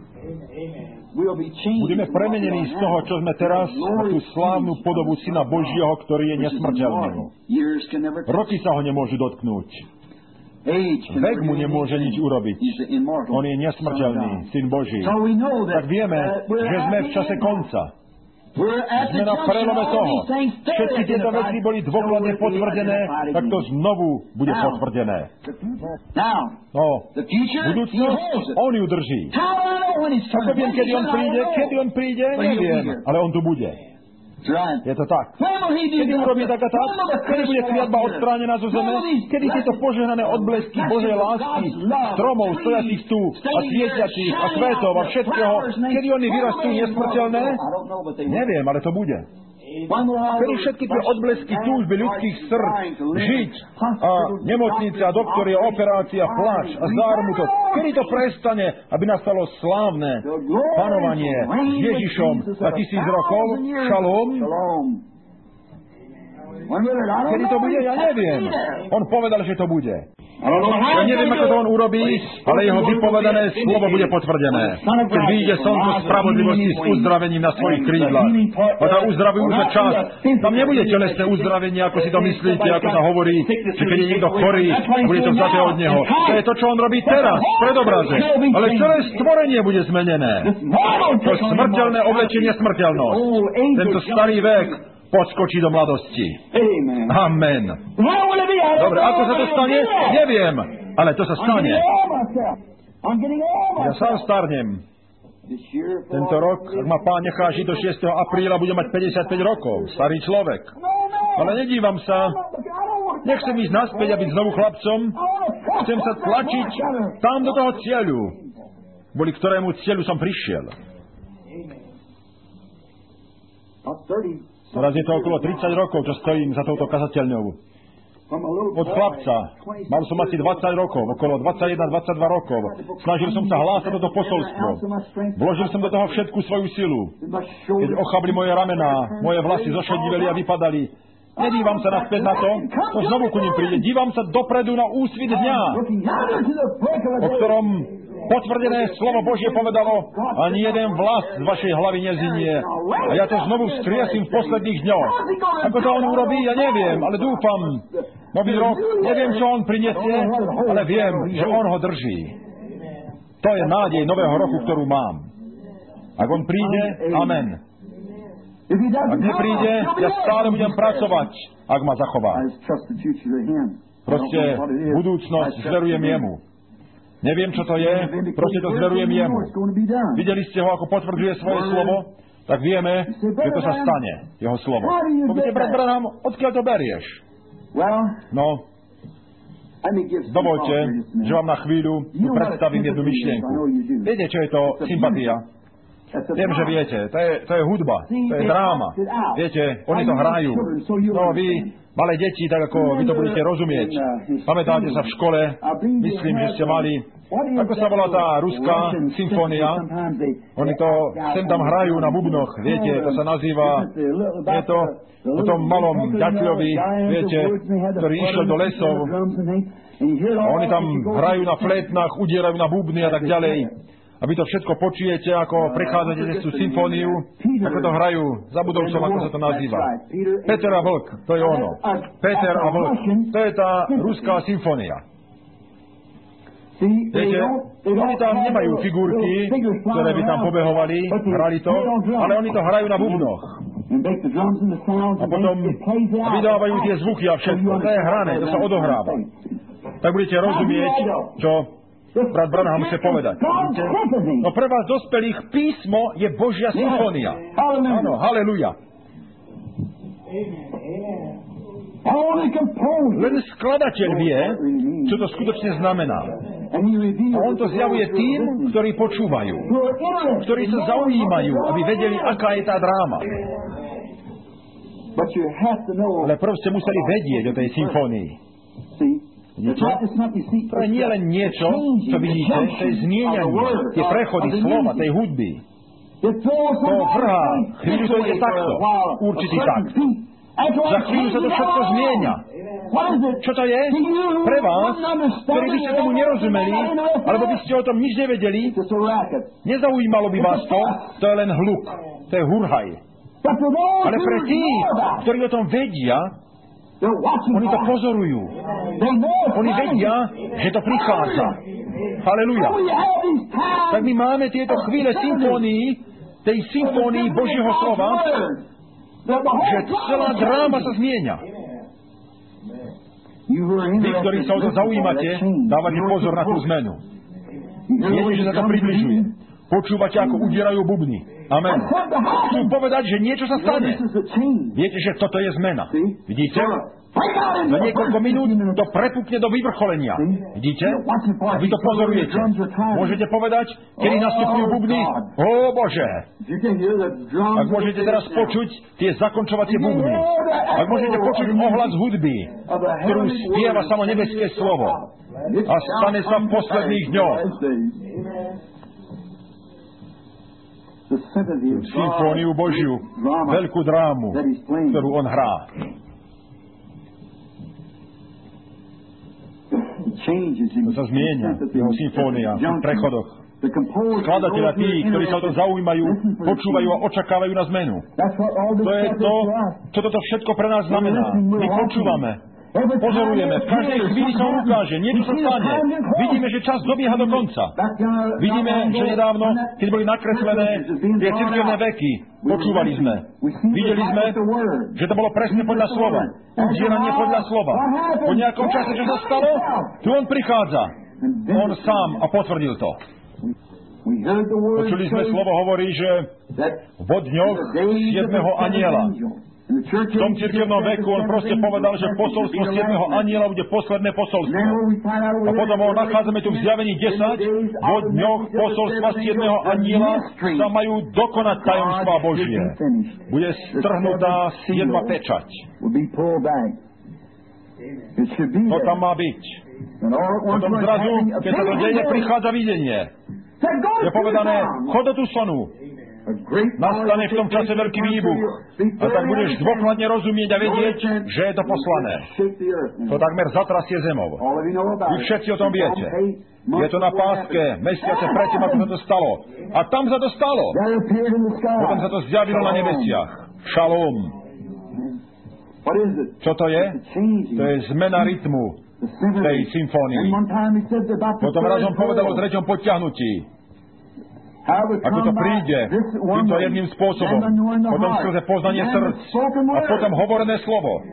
Budeme premenení z toho, čo sme teraz, na tú slávnu podobu Syna Božieho, ktorý je nesmrteľný. Roky sa ho nemôžu dotknúť. Vek mu nemôže nič urobiť. On je nesmrteľný, Syn Boží. Tak vieme, že sme v čase konca. Sme na prelome toho. Všetky tieto veci boli dôkladne potvrdené, tak to znovu bude potvrdené. No, budúcnosť, on ju drží. Ako viem, kedy on príde, kedy on príde, neviem, ale on tu bude. Je to tak. Kedy urobí tak a tak? Kedy bude kliatba odstránená zo zeme? Kedy tieto požehnané odblesky Božej lásky, stromov stojacích tu a svietiacich a kvetov a všetkého, kedy oni vyrastú nesmrteľné? Neviem, ale to bude. Kedy všetky tie odblesky túžby ľudských srdc, žiť a nemocnice a doktory a operácia, pláč a zármutok, kedy to prestane, aby nastalo slávne panovanie s Ježišom na tisíc rokov, šalom? Kedy to bude, ja neviem. On povedal, že to bude. Ja neviem, ako to on urobí, ale jeho vypovedané slovo bude potvrdené. Keď vyjde slnko spravodlivosti s uzdravením na svojich krídlach. A tá uzdravujúca časť, tam nebude telesné uzdravenie, ako si to myslíte, ako sa hovorí, že keď je niekto chorý, bude to vzaté od neho. To je to, čo on robí teraz, v predobraze. Ale celé stvorenie bude zmenené. To smrteľné oblečenie smrteľnosť. Tento starý vek podskočí do mladosti. Amen. Dobre, ako sa to stane? Neviem, ale to sa stane. Ja sám starnem. Tento rok, ak ma Pán nechá žiť do šiesteho apríla, budem mať päťdesiatpäť rokov. Starý človek. Ale nedívam sa. Nechcem ísť naspäť a byť znovu chlapcom. Chcem sa tlačiť tam do toho cieľu, kvôli ktorému cieľu som prišiel. Teraz je to okolo tridsať rokov, čo stojím za touto kazateľňou. Od chlapca. Mal som asi dvadsať rokov, okolo dvadsaťjeden dvadsaťdva rokov. Snažil som sa hlásať toto posolstvo. Vložil som do toho všetku svoju silu. Keď ochabli moje ramená, moje vlasy zošediveli a vypadali. Nedívam sa naspäť na to, to znovu ku nim príde. Dívam sa dopredu na úsvit dňa, o ktorom potvrdené slovo Božie povedalo, ani jeden vlas z vašej hlavy nezinie. A ja to znovu vzkriesím v posledných dňoch. Ako to on urobí, ja neviem, ale dúfam. Nový rok, neviem, čo on prinesie, ale viem, že on ho drží. To je nádej nového roku, ktorú mám. Ak on príde, amen. Ak nepríde, ja stále budem pracovať, ak ma zachová. Proste budúcnosť zverujem jemu. Neviem, čo to je, proste to zverujem jemu. Videli ste ho, ako potvrdzuje svoje slovo? Tak vieme, že to sa stane, jeho slovo. Poviete, brat Branham, odkiaľ to berieš? No, dovoľte, že vám na chvíľu predstavím jednu myšlienku. Viete, čo je to sympatia? Viem, že viete, to je, to je hudba, to je dráma. Viete, oni to hrajú. No, vy, malé deti, tak ako vy to budete rozumieť. Pamätáte sa v škole, myslím, že ste mali, ako sa volá tá ruská symfónia? Oni to sem tam hrajú na bubnoch, viete, to sa nazýva, je to o tom malom ďatľovi, viete, ktorý išiel do lesov. A oni tam hrajú na flétnach, udierajú na bubny a tak ďalej. A vy to všetko počujete, ako prechádzate cez tú symfóniu, ako to hrajú. Zabudol som, ako sa to nazýva. Peter a Vlk, to je ono. Peter a Vlk, to je tá ruská symfónia. Viete, oni tam nemajú figurky, ktoré by tam pobehovali, hrali to, ale oni to hrajú na bubnoch. A potom vydávajú tie zvuky a všetko. To je hrané, to sa odohráva. Tak budete rozumieť, čo brat Branham chce povedať. No pre vás dospelých písmo je Božia symfónia. Áno, haleluja. Len skladateľ vie, čo to skutočne znamená. A on to zjavuje tým, ktorí počúvajú, ktorí sa zaujímajú, aby vedeli, aká je tá dráma. Ale prv ste museli vedieť o tej symfónii. Vidíte? To je nie len niečo, čo vidíte, to je zmienanie, tie prechody slova, tej hudby. To vrhá, chvíľu to ide takto, určitý takt. Za chvíľu sa to všetko zmieňa. Čo to je? Pre vás, ktorí by ste tomu nerozumeli, alebo by ste o tom nič nevedeli, nezaujímalo by vás to, to je len hluk, to je hurhaj. Ale pre tých, ktorí o tom vedia, oni to pozorujú. Oni vedia, že to prichádza. Halleluja. Tak my máme tieto chvíle symfónii, tej symfónii Božieho slova, že celá dráma sa zmieňa. Vy, ktorí sa o to zaujímate, dávate pozor na tú zmenu. Viete, že sa to približuje. Počúvate, ako udierajú bubny. Amen. Chcú povedať, že niečo sa stane. Viete, že toto je zmena. Vidíte? Za niekoľko minút to prepukne do vyvrcholenia. Vidíte? A vy to pozorujete. Môžete povedať, kedy nastupujú bubny? Ó Bože! Ak môžete teraz počuť tie zakončovacie bubny. Ak môžete počuť ohlas hudby, ktorú spieva samo nebeské slovo. A stane sa v posledných dňoch. Symfóniu Božiu, veľkú drámu, ktorú on hrá. To sa zmienia, jeho symfónia, v prechodoch. Skladatelia tí, ktorí sa o to zaujímajú, počúvajú a očakávajú na zmenu. To je to, čo toto všetko pre nás znamená. My počúvame. Pozorujeme, v každej chvíli sa ukáže, niečo sa stane. Vidíme, že čas dobieha do konca. Vidíme, že nedávno, keď boli nakreslené tie cirkevné veky, počúvali sme. Videli sme, že to bolo presne podľa slova. Udieranie podľa slova. Po nejakom čase, čo sa stalo, tu on prichádza. On sám a potvrdil to. Počuli sme slovo hovorí, že vo dňoch siedmeho anjela. V tom cirkevnom veku on proste povedal, že posolstvo siedmeho anjela bude posledné posolstvo. A potom ho nachádzame tu v zjavení desať. Vo dňoch posolstva siedmeho anjela sa majú dokonať tajomstvá Božie. Bude strhnutá siedma pečať. To tam má byť. Potom zrazu, keď sa to deje, prichádza videnie. Je povedané, chod do tú sonu. Nastane v tom čase veľký výbuch. A tak budeš dôkladne rozumieť a vedieť, že je to poslané. To takmer zatrasie zemou. Vy všetci o tom viete. Je to na páske, mesiace predtým, ako sa to stalo. A tam sa to stalo. Potom sa to zjavilo na nebesiach. Šalom. Čo to je? To je zmena rytmu tej symfónii. Potom raz on povedal o treťom podťahnutí. Ako to príde týmto jedným spôsobom. Potom skrze poznanie srdc. A potom hovorené slovo.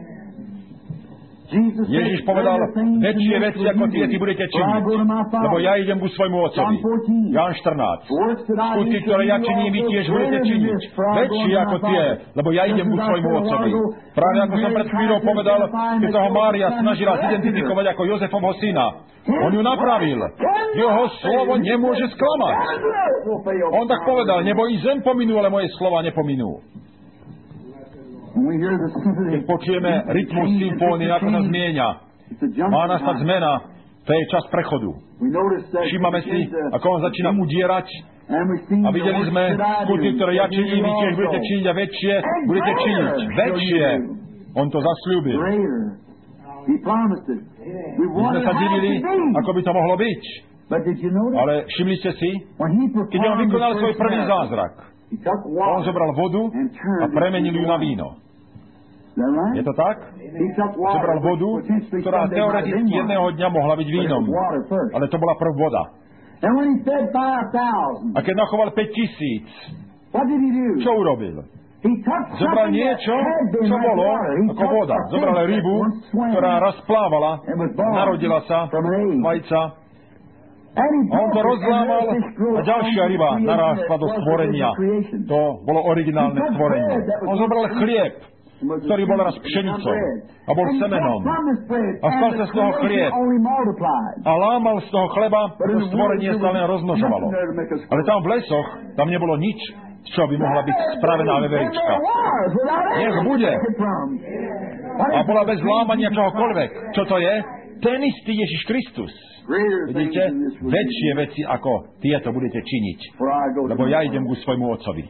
Ježiš povedal, väčšie veci ako tie, ty budete činiť, lebo ja idem ku svojmu otcovi. Ján štrnásť. Skutky, ktoré ja činím, vy tiež budete činiť. Väčšie ako tie, lebo ja idem ku svojmu otcovi. Práve ako som pred chvíľou povedal, keď sa ho Mária snažila identifikovať ako Jozefovho syna. On ju napravil. Jeho slovo nemôže sklamať. On tak povedal, nebo i zem pominú, ale moje slova nepominú. Keď počujeme rytmus symfónie, ako sa zmieňa, má nastať zmena, to je čas prechodu. Všímame si, ako on začína udierať a videli sme skutky, ktoré ja činím, vy tiež budete činiť a väčšie budete činiť. Väčšie. On to zasľúbil. My sme sa divili, ako by to mohlo byť. Ale všimli ste si, keď on vykonal svoj prvý zázrak, on zobral vodu a premenil ju na víno. Je to tak? Zobral vodu, ktorá teoreticky jedného dňa mohla byť vínom. Ale to bola prv voda. A keď nachoval päť tisíc, čo urobil? Zobral niečo, čo bolo ako voda. Zobral rybu, ktorá raz plávala, narodila sa, vajca, a on to rozlámal a ďalšia ryba narástla do stvorenia. To bolo originálne stvorenie. On zobral chlieb, ktorý bol raz pšenicou a bol semenom. A stal sa z toho chlieb. A lámal z toho chleba, to stvorenie sa len rozmnožovalo. Ale tam v lesoch, tam nebolo nič, z čoho by mohla byť spravená veverička. Nech bude. A bola bez lámania čohokoľvek. Čo to je? Ten istý Ježiš Kristus. Vidíte? Väčšie veci ako tieto budete činiť. Lebo ja idem ku svojmu otcovi.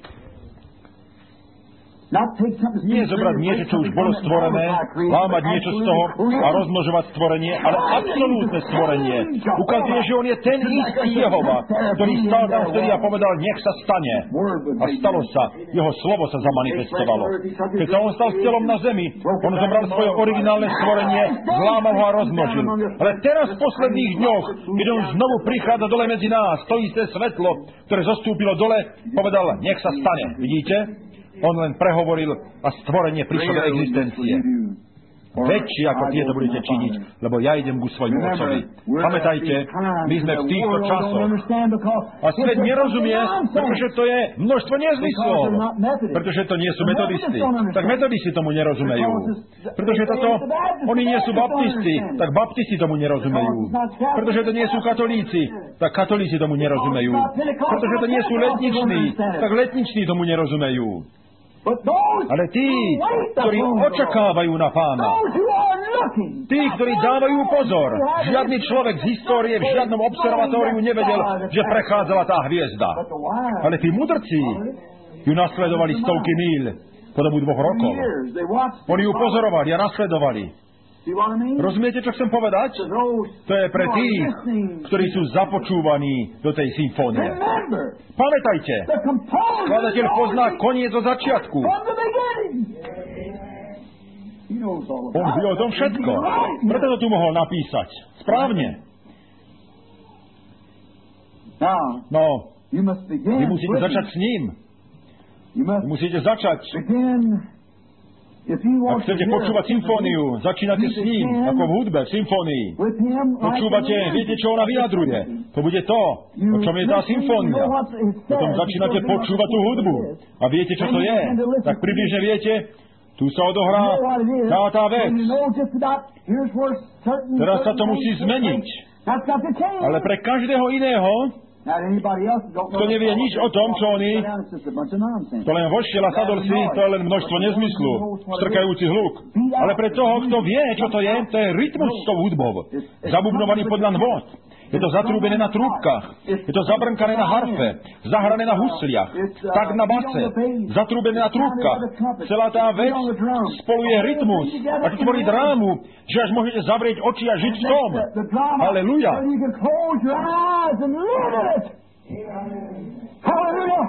Nie zobrať niečo, čo už bolo stvorené, lámať niečo z toho a rozmnožovať stvorenie, ale absolútne stvorenie. Ukazuje, že on je ten istý Jehova, ktorý stál tam vtedy a povedal, nech sa stane. A stalo sa. Jeho slovo sa zamanifestovalo. Keď sa on stal s telom na zemi, on zobral svoje originálne stvorenie, zlámal ho a rozmnožil. Ale teraz v posledných dňoch, keď on znovu prichádza dole medzi nás, to isté svetlo, ktoré zostúpilo dole, povedal, nech sa stane. Vidíte? On len prehovoril a stvorenie prišlo do existencie. väčšie ako tieto budete činiť, lebo ja idem ku svojmu Otcovi. Pamätajte, my sme v týchto časoch. A svet nerozumie, pretože to je množstvo nezmyslov. Pretože to nie sú metodisti. Tak metodisti tomu nerozumejú. Pretože toto, oni nie sú baptisti, tak baptisti tomu nerozumejú. Pretože to nie sú katolíci, tak katolíci tomu nerozumejú. Pretože to nie sú letniční, tak letniční tomu nerozumejú. Ale tí, ktorí očakávajú na Pána, tí, ktorí dávajú pozor, žiadny človek z histórie v žiadnom observatóriu nevedel, že prechádzala tá hviezda. Ale tí mudrci ju nasledovali stovky míľ po dobu dvoch rokov. Oni ju pozorovali a nasledovali. Rozumiete, čo chcem povedať? To je pre tých, ktorí sú započúvaní do tej symfónie. Pamätajte, skladateľ pozná koniec od začiatku. On vie o tom všetko. Preto to tu mohol napísať. Správne. No, vy musíte začať s ním. Vy musíte začať. Ak chcete počúvať symfóniu, začínate s ním, ako v hudbe, v symfónii. Počúvate, viete, čo ona vyjadruje. To bude to, o čom je tá symfónia. Potom začínate počúvať tú hudbu. A viete, čo to je. Tak približne viete, tu sa odohrá tá tá vec. Teraz sa to musí zmeniť. Ale pre každého iného, kto nevie nič o tom, čo oni, to len vošiel a sadol si, to je len množstvo nezmyslu, strkajúci hluk. Ale pre toho, kto vie, čo to je, to je rytmus s tou hudbou, zabubnovaný podľa nôt. Je to zatrúbené na trúbkach, je to zabrnkané na harfe, zahrané na husliach, tak na base, zatrúbené na trúbkach. Celá tá vec spolu je rytmus a to tvorí drámu, že až môžete zavrieť oči a žiť v tom. Halelujá. Halelujá.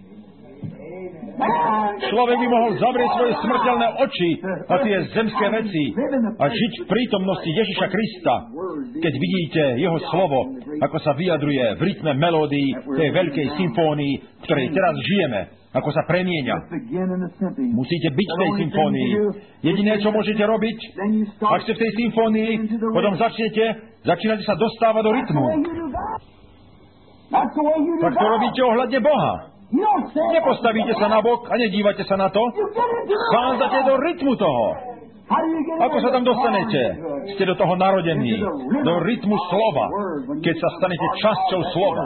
Človek by mohol zavrieť svoje smrteľné oči na tie zemské veci a žiť v prítomnosti Ježiša Krista, keď vidíte jeho slovo, ako sa vyjadruje v rytme melódií tej veľkej symfónii, v ktorej teraz žijeme, ako sa premieňa. Musíte byť v tej symfónii. Jediné, čo môžete robiť, ak ste v tej symfónii, potom začnete, začínate sa dostávať do rytmu. Tak to robíte ohľadne Boha. Nepostavíte sa na bok a nedívate sa na to. Vchádzate do rytmu toho. Ako sa tam dostanete? Ste do toho narodení. Do rytmu slova. Keď sa stanete časťou slova.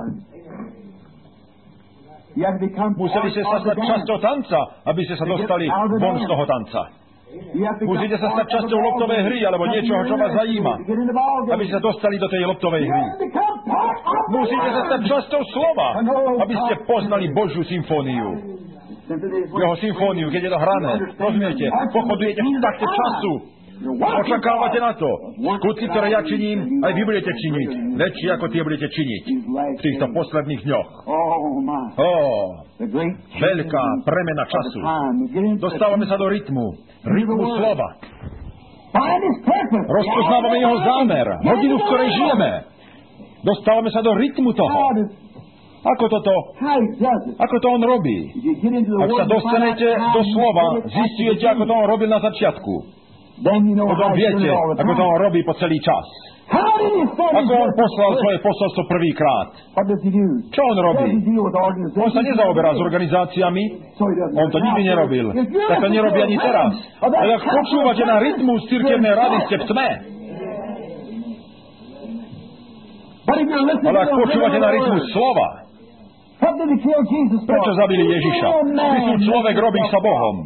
Museli ste sa stať časťou tanca, aby ste sa dostali von z toho tanca. Musíte sa stať časťou loptovej hry alebo niečoho, čo vás zajíma, aby ste sa dostali do tej loptovej hry. Musíte sa stať časťou slova, aby ste poznali Božiu symfóniu. Jeho symfóniu, keď je to hrané. Rozumiete? Pochodujete v takte času. Očakávate na to. Skutky, ktoré ja činím, aj vy budete činiť. Väčšie, ako tie budete činiť v týchto posledných dňoch. Ó, veľká premena času. Dostávame sa do rytmu. Rytmu slova. Rozpoznávame jeho zámer. Hodinu, v ktorej žijeme. Dostávame sa do rytmu toho. Ako toto? Ako to on robí? Ak sa dostanete do slova, zistujete, ako to on robil na začiatku. Potom viete, ako to on robí po celý čas. Ako on poslal svoje posolstvo prvýkrát. Čo on robí? On sa nezaoberá s organizáciami. On to nikdy nerobil. Tak to nerobí ani teraz. Ale ak počúvate na rytmus cirkevnej rady, ste v tme. Ale ak počúvate na rytmus slova, prečo zabili Ježiša? Myslím, človek robí sa Bohom.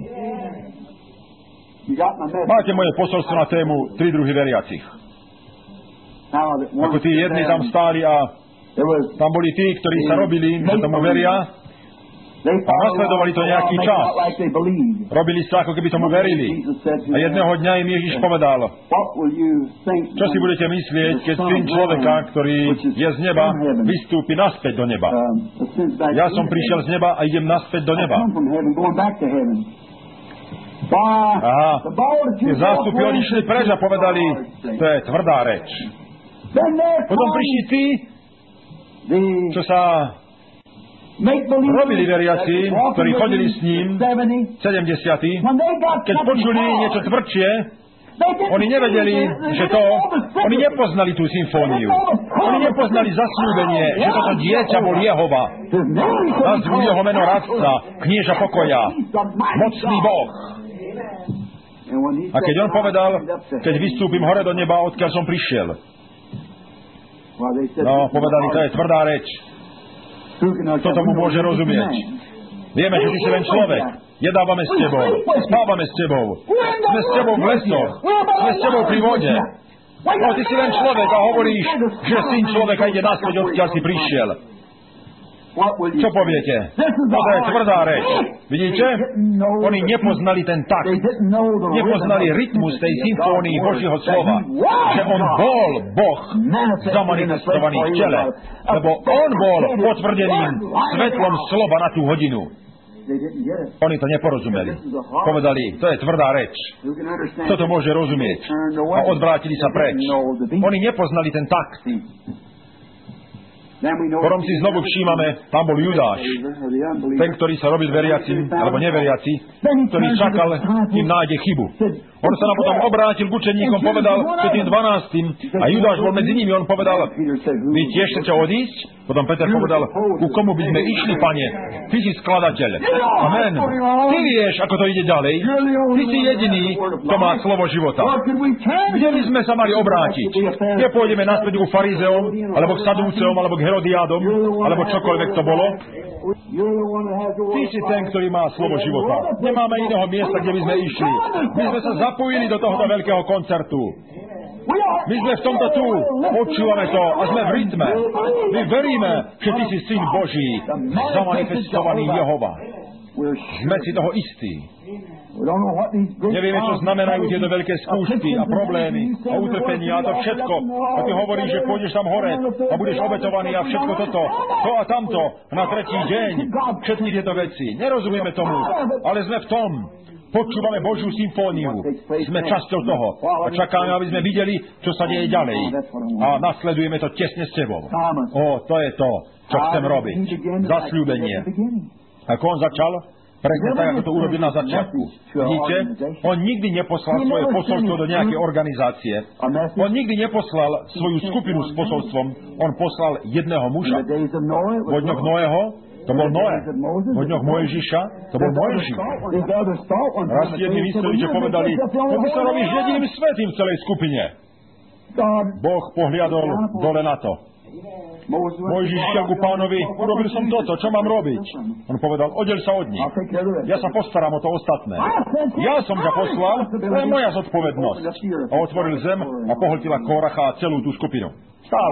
Máte moje posolstvo na tému tri druhy veriacich. Ako tí jedni tam stáli a tam boli tí, ktorí sa robili, že tomu veria a nasledovali to nejaký čas. Robili sa, ako keby tomu verili. A jedného dňa im Ježiš povedal, čo si budete myslieť, keď syn človeka, ktorý je z neba, vystúpi naspäť do neba. Ja som prišiel z neba a idem naspäť do neba. Aha, tie zástupy odišli preč a povedali, to je tvrdá reč. Potom prišli tí, čo sa robili veriaci, ktorí chodili s ním, sedemdesiatí, keď počuli niečo tvrdšie, Oni nevedeli, že to... Oni nepoznali tú symfóniu. Oni nepoznali zasľúbenie, že toto dieťa bol Jehova. Nazvú jeho meno Radca, knieža pokoja, mocný Boh. A keď on povedal, keď vystúpim hore do neba, odkiaľ som prišiel. No, povedali, to je tvrdá reč. Kto tomu môže rozumieť? Vieme, že ty si len človek. Jedávame s tebou. Spávame s tebou. Sme s tebou v lesoch. Sme s tebou pri vode. No, ty si len človek a hovoríš, že syn človeka ide naspäť, odkiaľ si prišiel. Čo poviete? Toto je tvrdá reč. Vidíte? Oni nepoznali ten takt. Nepoznali rytmus tej symfónii Božieho slova. Že on bol Boh zamanifestovaný v tele. Lebo on bol potvrdeným svetlom slova na tú hodinu. Oni to neporozumeli. Povedali, to je tvrdá reč. Kto to môže rozumieť? A odvrátili sa preč. Oni nepoznali ten takt. Potom si znovu všímame, tam bol Judáš, ten, ktorý sa robil veriacim, alebo neveriaci, ktorý čakal, kým nájde chybu. On sa nám potom obrátil k učeníkom, povedal, že tým dvanástym, a Judáš bol medzi nimi, on povedal, vy tiež chcete odísť? Potom Peter povedal, ku komu by sme išli, pane? Ty si skladateľ. Amen. Ty vieš, ako to ide ďalej. Ty si jediný, kto má slovo života. Kde by sme sa mali obrátiť? Kde pôjdeme naspäť ku farizeom, alebo k sadúceom, alebo k Herodiádom, alebo čokoľvek to bolo? Ty si ten, ktorý má slovo života. Nemáme iného miesta, kde by sme išli. My sme sa zapojili do tohoto veľkého koncertu. My sme v tomto tu, počúvame to a sme v rytme. My veríme, že ty si syn Boží, zamanifestovaný Jehova. Sme si toho istí. Nevieme, čo znamenajú tieto veľké skúšky a problémy a utrpenia a to všetko. A ty hovoríš, že pôjdeš tam hore a budeš obetovaný a všetko toto, to a tamto, na tretí deň, všetky tieto veci. Nerozumieme tomu, ale sme v tom. Počúvame Božiu symfóniu. Sme časťou toho. A čakáme, aby sme videli, čo sa deje ďalej. A nasledujeme to tesne s tebou. O, to je to, čo chcem robiť. Zasľúbenie. Ako on začal? Presne tak, ako to urobil na začiatku. Vidíte? On nikdy neposlal svoje posolstvo do nejakej organizácie. On nikdy neposlal svoju skupinu s posolstvom. On poslal jedného muža. Vo dňoch Noého, to bol Noé. Vo dňoch Mojžiša, to bol Mojžiš. Raz jedni mysleli, že povedali, to by sa robíš jediným svätým v celej skupine. Boh pohliadol dole na to. Mojžiš šiel ku pánovi, urobil som toto, čo mám robiť? On povedal, oddeľ sa od nich. Ja sa postaram o to ostatné. Ja som ťa poslal, to je moja zodpovednosť. A otvoril zem a pohltila Kóracha a celú tú skupinu. Stále.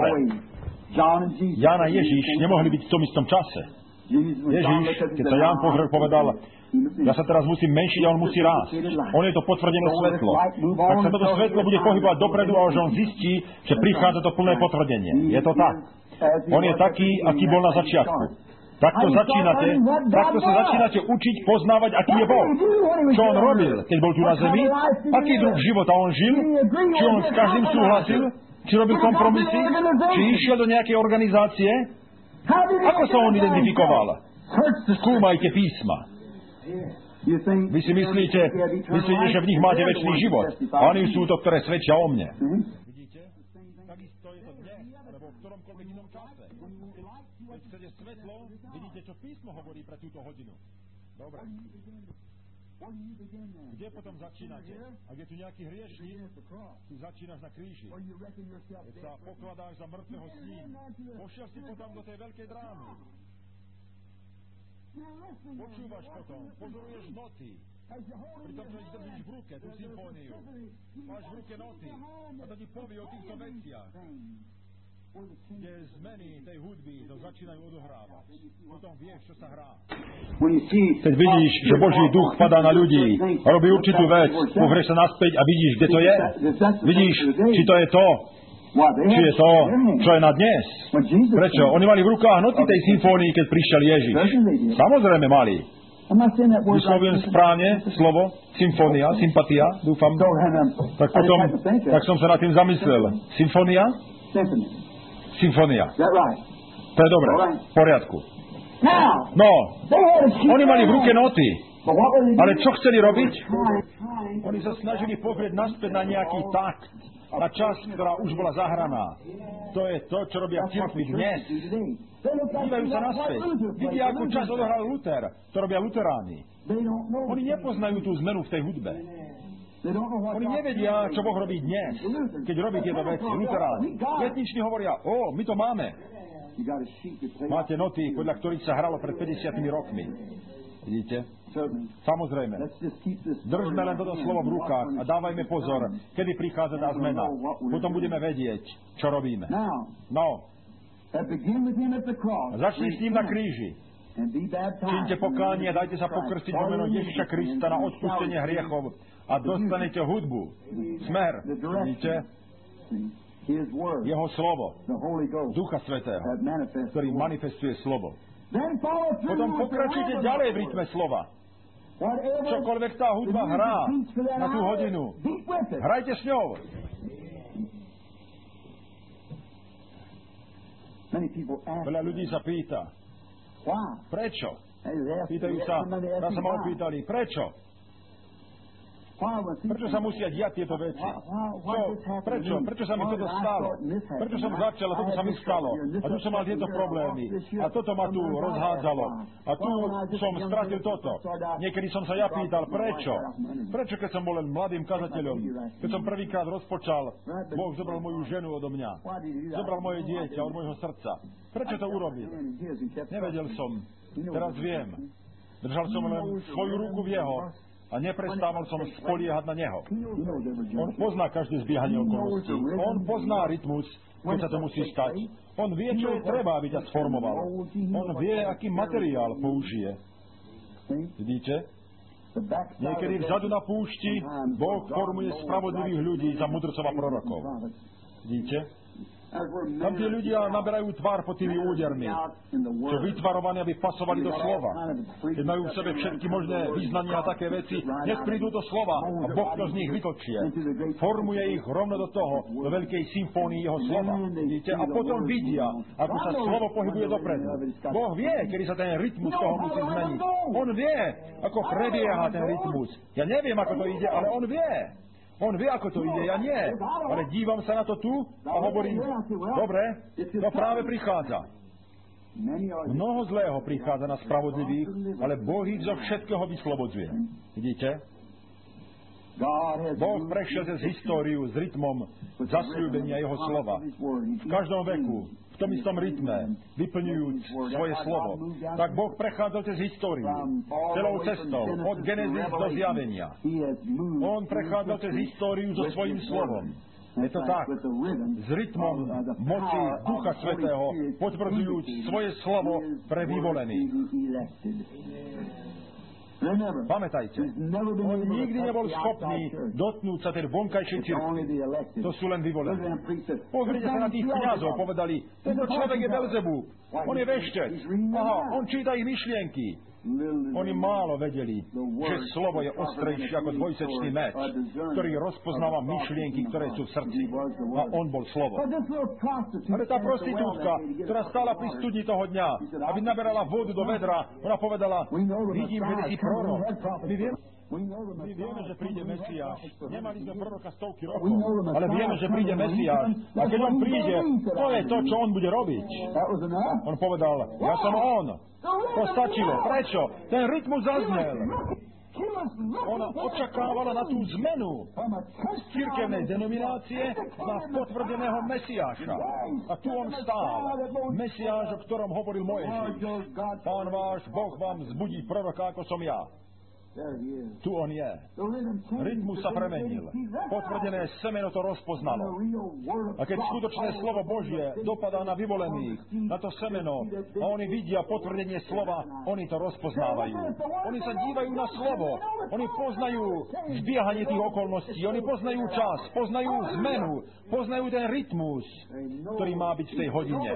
Ján a Ježíš nemohli byť v tom istom čase. Ježíš, keď sa Ján pozrel, povedal, ja sa teraz musím menšiť a on musí rásť. On je to potvrdené svetlo. Ak sa toto svetlo bude pohybovať dopredu a už on zistí, že prichádza to plné potvrdenie. Je to tak. On je taký, aký bol na začiatku. Takto začínate, takto sa začínate učiť poznávať, aký je Boh. Čo on robil, keď bol tu na zemi? Aký druh života on žil? Či on s každým súhlasil? Či robil kompromisy? Či išiel do nejakej organizácie? Ako sa on identifikoval? Skúmajte písma. Vy si myslíte, myslíte, že v nich máte večný život. A oni sú to, ktoré svedčia o mne. Vidíte? Takisto je to dnes, alebo v ktoromkoľvek inom čase. Keď chcete svetlo, vidíte, čo písmo hovorí pre túto hodinu. Dobre. Kde potom začínate? Ak je tu nejaký hriešnik, ty začínaš na kríži. Keď sa pokladáš za mŕtvého s ním, pošiel si potom do tej veľkej drámy. Počúvaš potom, pozoruješ noty. Pritom, čo držíš v ruke, tú symfóniu. Máš v ruke noty. A to ti povie o týchto veciach. Kde zmeny tej hudby to začínajú odohrávať. Potom vieš, čo sa hrá. Keď vidíš, že Boží duch padá na ľudí a robí určitú vec, pozrieš sa naspäť a vidíš, kde to je. Vidíš, či to je to, či je to, čo je na dnes. Prečo? Oni mali v rukách noty tej symfónii, keď prišiel Ježiš. Samozrejme mali. Vyslovujem správne slovo, symfónia, sympatia, dúfam. Tak potom, tak som sa nad tým zamyslel. Symfónia? Symfónia. To je dobré, v poriadku. No, oni mali v ruke noty. Ale čo chceli robiť? Oni sa snažili pozrieť naspäť na nejaký takt, na čas, ktorá už bola zahraná. To je to, čo robia v cirkvi dnes. Dívajú sa naspäť. Vidia, akú čas odohral Luther. To robia luteráni. Oni nepoznajú tú zmenu v tej hudbe. Oni nevedia, čo Boh robí dnes, keď robí tieto veci. Luteráni. Letniční hovoria, o, my to máme. Máte noty, podľa ktorých sa hralo pred päťdesiatimi rokmi. Vidíte? Samozrejme. Držme len toto slovo v rukách a dávajme pozor, kedy prichádza tá zmena. Potom budeme vedieť, čo robíme. No. Začni s ním na kríži. Čínte pokánie a dajte sa pokrstiť vo meno Ježiša Krista na odpustenie hriechov a dostanete hudbu. Smer. Vidíte? Jeho slovo. Ducha Svätého, ktorý manifestuje slovo. Potom pokračujte ďalej v rytme slova. Čokoľvek tá hudba hrá na tú hodinu, hrajte s ňou. Veľa ľudí sa pýta, prečo? Pýtajú sa, nás sa ma opýtali, prečo? Prečo sa musia diať tieto veci? Čo? Prečo? Prečo sa mi toto stalo? Prečo som začal a toto sa mi stalo? A tu som mal tieto problémy. A toto ma tu rozhádzalo. A tu som stratil toto. Niekedy som sa ja pýtal, prečo? Prečo, keď som bol len mladým kazateľom? Keď som prvýkrát rozpočal, Boh zobral moju ženu odo mňa. Zobral moje dieťa od môjho srdca. Prečo to urobil? Nevedel som. Teraz viem. Držal som len svoju ruku v jeho a neprestával som spoliehať na neho. On pozná každé zbiehanie okolností. On pozná rytmus, keď sa to musí stať. On vie, čo je treba, aby ťa sformoval. On vie, aký materiál použije. Vidíte? Niekedy vzadu na púšti Boh formuje spravodlivých ľudí za mudrcov a prorokov. Vidíte? Tam tí ľudia naberajú tvár pod tými údermi, čo vytvarované, aby pasovali do slova. Keď majú v sebe všetky možné význania a také veci, nech prídu do slova a Boh to z nich vytočie. Formuje ich rovno do toho, do veľkej symfónii jeho slova. Vidíte? A potom vidia, ako sa slovo pohybuje dopredu. Boh vie, kedy sa ten rytmus toho musí zmeniť. On vie, ako prebieha ten rytmus. Ja neviem, ako to ide, ale on vie. On vie, ako to ide, ja nie. Ale dívam sa na to tu a hovorím, dobre, to práve prichádza. Mnoho zlého prichádza na spravodlivých, ale Boh ich zo všetkého vyslobodzuje. Vidíte? Boh prešiel cez históriu s rytmom zasľúbenia jeho slova. V každom veku, v tom istom rytme, vyplňujúc svoje slovo. Tak Boh prechádzal cez históriu, celou cestou, od Genesis do zjavenia. On prechádzal cez históriu so svojím slovom. Je to tak, s rytmom moci Ducha Svätého, potvrdzujúc svoje slovo pre vyvolených. Pamätajte, on nikdy nebol schopný dotknúť sa tej vonkajšej cirkvi. To sú len vyvolení. Pozrite sa na tých kňazov, povedali, tento človek je Belzebub, on je veštec, aha, on číta ich myšlienky. Oni málo vedeli, že slovo je ostrejšie ako dvojsečný meč, ktorý rozpoznáva myšlienky, ktoré sú v srdci. A on bol slovo. Ale tá prostitútka, ktorá stála pri studni toho dňa, aby naberala vodu do vedra, ona povedala, vidím, že ty si prorok. My vieme, my vieme, že príde Mesiáš. Nemali sme proroka stovky rokov, ale vieme, že príde Mesiáš. A keď on príde, to je to, čo on bude robiť. On povedal, ja som on. To stačilo. Prečo? Ten rytmus zaznel. Ona očakávala na tú zmenu z cirkevnej denominácie na potvrdeného Mesiáša. A tu on stál. Mesiáš, o ktorom hovoril Mojžiš. Pán váš Boh vám zbudí proroka, ako som ja. Tu on je. Rytmus sa premenil. Potvrdené semeno to rozpoznalo. A keď skutočné slovo Božie dopadá na vyvolených, na to semeno, a oni vidia potvrdenie slova, oni to rozpoznávajú. Oni sa dívajú na slovo. Oni poznajú zbiehanie tých okolností. Oni poznajú čas, poznajú zmenu, poznajú ten rytmus, ktorý má byť v tej hodine.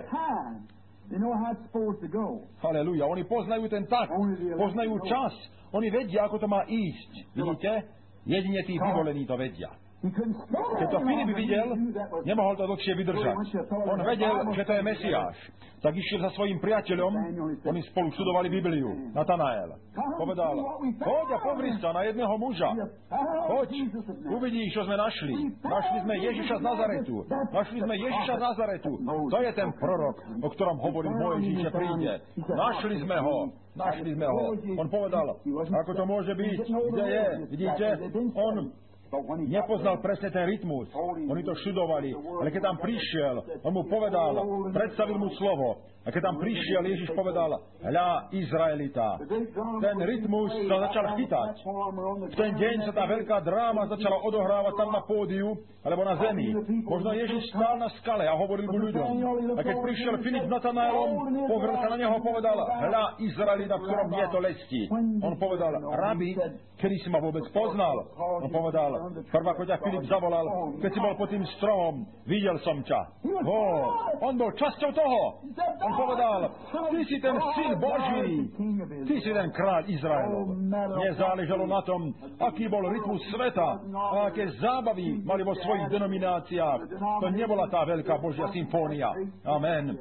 Halelúja. Oni poznajú ten takt, poznajú čas. Oni vedia, ako to má ísť. Vidíte? Jedine tí vyvolení to vedia. Keď to Filip videl, nemohol to dlhšie vydržať. On vedel, že to je Mesiáš. Tak išiel za svojím priateľom, oni spolu študovali Bibliu, Natanael. Povedal, poď a pozri sa na jedného muža. Poď, uvidíš, čo sme našli. Našli sme Ježiša z Nazaretu. Našli sme Ježiša z Nazaretu. To je ten prorok, o ktorom hovoril Mojžiš, že príde. Našli sme ho. Našli sme ho. On povedal, ako to môže byť? Kde je? Vidíte? On nepoznal presne ten rytmus. Oni to študovali. Ale keď tam prišiel, on mu povedal, predstavil mu slovo. A keď tam prišiel, Ježiš povedal, hľa, Izraelita. Ten rytmus sa začal chytať. V ten deň sa tá veľká dráma začala odohrávať tam na pódiu, alebo na zemi. Možno Ježiš stál na skale a hovoril mu ľuďom. A keď prišiel Filip s Natanaelom, pozrel sa na neho a povedal, hľa, Izraelita, v ktorom nie je to lesti. On povedal, rabi, kedy si ma vôbec poznal? On povedal, prv ako ťa Filip zavolal, keď si bol pod tým stromom, videl som ťa. Ó, on bol časťou toho. On povedal, ty si ten syn Boží, ty si ten kráľ Izraelov. Nezáležalo na tom, aký bol rytmus sveta a aké zábavy mali vo svojich denomináciách. To nebola tá veľká Božia symfónia. Amen.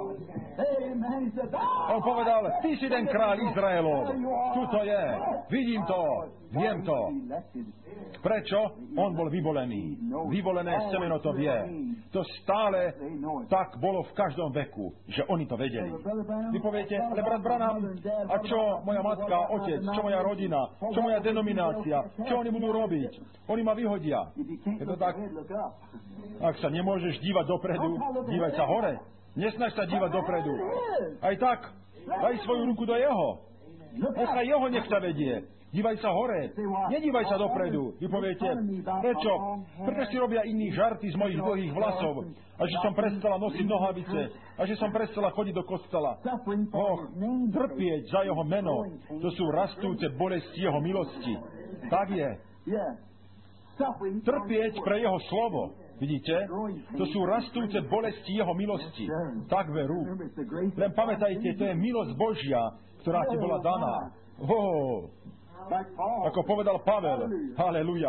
On povedal, ty si ten kráľ Izraelov. Tuto je. Vidím to. Viem to. Prečo? On bol vyvolený. Vyvolené semeno to vie. To stále tak bolo v každom veku, že oni to vedeli. Vy poviete, ale brat Branham, a čo moja matka, otec, čo moja rodina, čo moja denominácia, čo oni budú robiť? Oni ma vyhodia. Je to tak? Ak sa nemôžeš dívať dopredu, dívaj sa hore. Nesnaž sa dívať dopredu. Aj tak, daj svoju ruku do jeho. Nechaj jeho, nech ťa vedie. Dívaj sa hore, nedívaj sa dopredu. Vy poviete, prečo? Prečo si robia iní žarty z mojich dlhých vlasov? A že som prestala nosiť nohavice? A že som prestala chodiť do kostela? Och, trpieť za jeho meno, to sú rastúce bolesti jeho milosti. Tak je. Trpieť pre jeho slovo. Vidíte? To sú rastúce bolesti jeho milosti. Tak veru. Len pamätajte, to je milosť Božia, ktorá ti bola daná. Oh. Ako povedal Pavel, haleluja.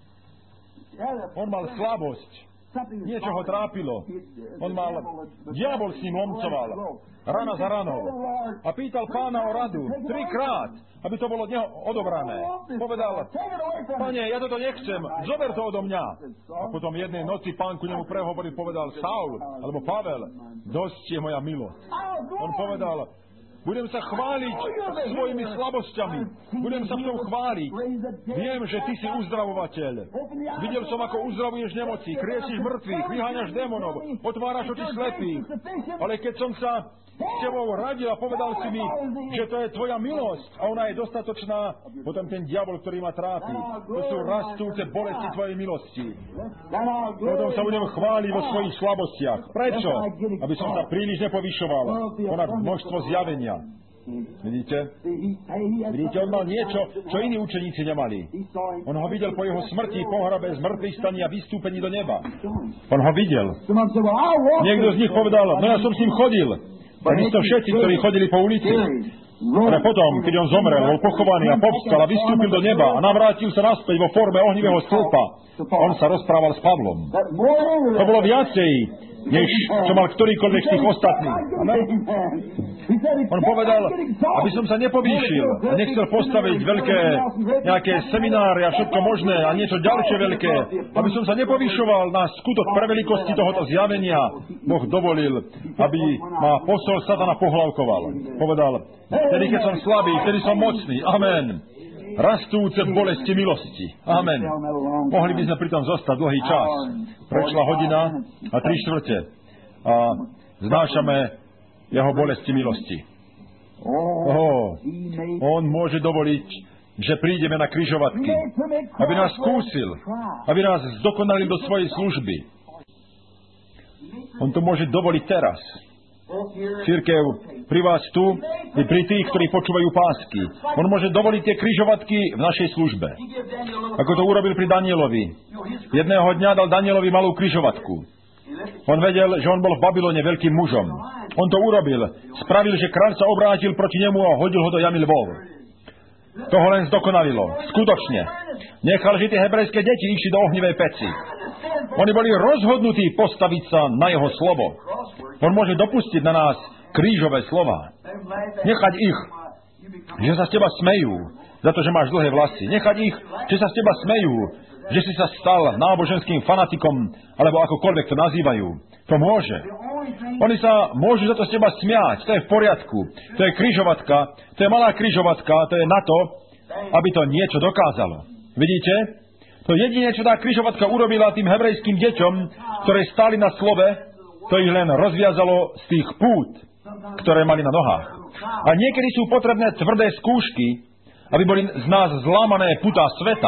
On mal slabosť. Niečo ho trápilo. On mal, diabol s ním lomcoval. Rana za ranou. A pýtal pána o radu. Trikrát, aby to bolo od neho odobrané. Povedal, pane, ja toto nechcem. Zober to odo mňa. A potom jednej noci pán ku nemu prehovoril, povedal, Saul, alebo Pavel, dosť je moja milosť. On povedal, budem sa chváliť svojimi slabosťami. Budem sa v tom chváliť. Viem, že ty si uzdravovateľ. Videl som, ako uzdravuješ nemoci, kriesíš mŕtvych, vyháňaš démonov, otváraš oči slepých. Ale keď som sa s tebou radil a povedal si mi, že to je tvoja milosť a ona je dostatočná, potom ten diabol, ktorý ma trápi, to sú rastúce bolesti tvojej milosti. Potom sa budem chváliť vo svojich slabostiach. Prečo? Aby som sa príliš nepovyšoval ponad množstvo zjavenia. Vidíte? Vidíte, on mal niečo, čo iní učeníci nemali. On ho videl po jeho smrti, pohrabe, zmrtvých staní a vystúpení do neba. On ho videl. Niekto z nich povedal, no ja som s ním chodil. Takisto všetci, ktorí chodili po ulici. Ale potom, keď on zomrel, bol pochovaný a povstal a vystúpil do neba a navrátil sa naspäť vo forme ohnivého stĺpa, on sa rozprával s Pavlom. To bolo viacej, než čo mal ktorýkoľvek z tých ostatných. Amen. On povedal, aby som sa nepovýšil a nechcel postaviť veľké nejaké semináre a všetko možné a niečo ďalšie veľké, aby som sa nepovýšoval na skutok preveľkosti tohoto zjavenia. Boh dovolil, aby ma posol satana pohlavkoval. Povedal, vtedy, keď som slabý, vtedy som mocný. Amen. Rastúce bolesti milosti. Amen. Mohli by sme pri tom zostať dlhý čas. Prešla hodina a tri štvrte. A znášame jeho bolesti milosti. Oh, on môže dovoliť, že prídeme na križovatky, aby nás skúsil, aby nás zdokonalil do svojej služby. On to môže dovoliť teraz. Cirkev, pri vás tu, i pri tých, ktorí počúvajú pásky. On môže dovoliť tie križovatky v našej službe. Ako to urobil pri Danielovi. Jedného dňa dal Danielovi malú križovatku. On vedel, že on bol v Babylone veľkým mužom. On to urobil. Spravil, že kráľ sa obrátil proti nemu a hodil ho do jamy lvov. To ho len zdokonalilo. Skutočne. Nechal, že tie hebrejské deti išli do ohnivej peci. Oni boli rozhodnutí postaviť sa na jeho slovo. On môže dopustiť na nás krížové slova. Nechať ich, že sa z teba smejú, za to, že máš dlhé vlasy. Nechať ich, že sa z teba smejú, že si sa stal náboženským fanatikom, alebo akokoľvek to nazývajú. To môže. Oni sa môžu za to z teba smiať. To je v poriadku. To je križovatka. To je malá križovatka. To je na to, aby to niečo dokázalo. Vidíte? To jedine, čo tá križovatka urobila tým hebrejským deťom, ktoré stáli na slove, to ich len rozviazalo z tých pút, ktoré mali na nohách. A niekedy sú potrebné tvrdé skúšky, aby boli z nás zlámané putá sveta.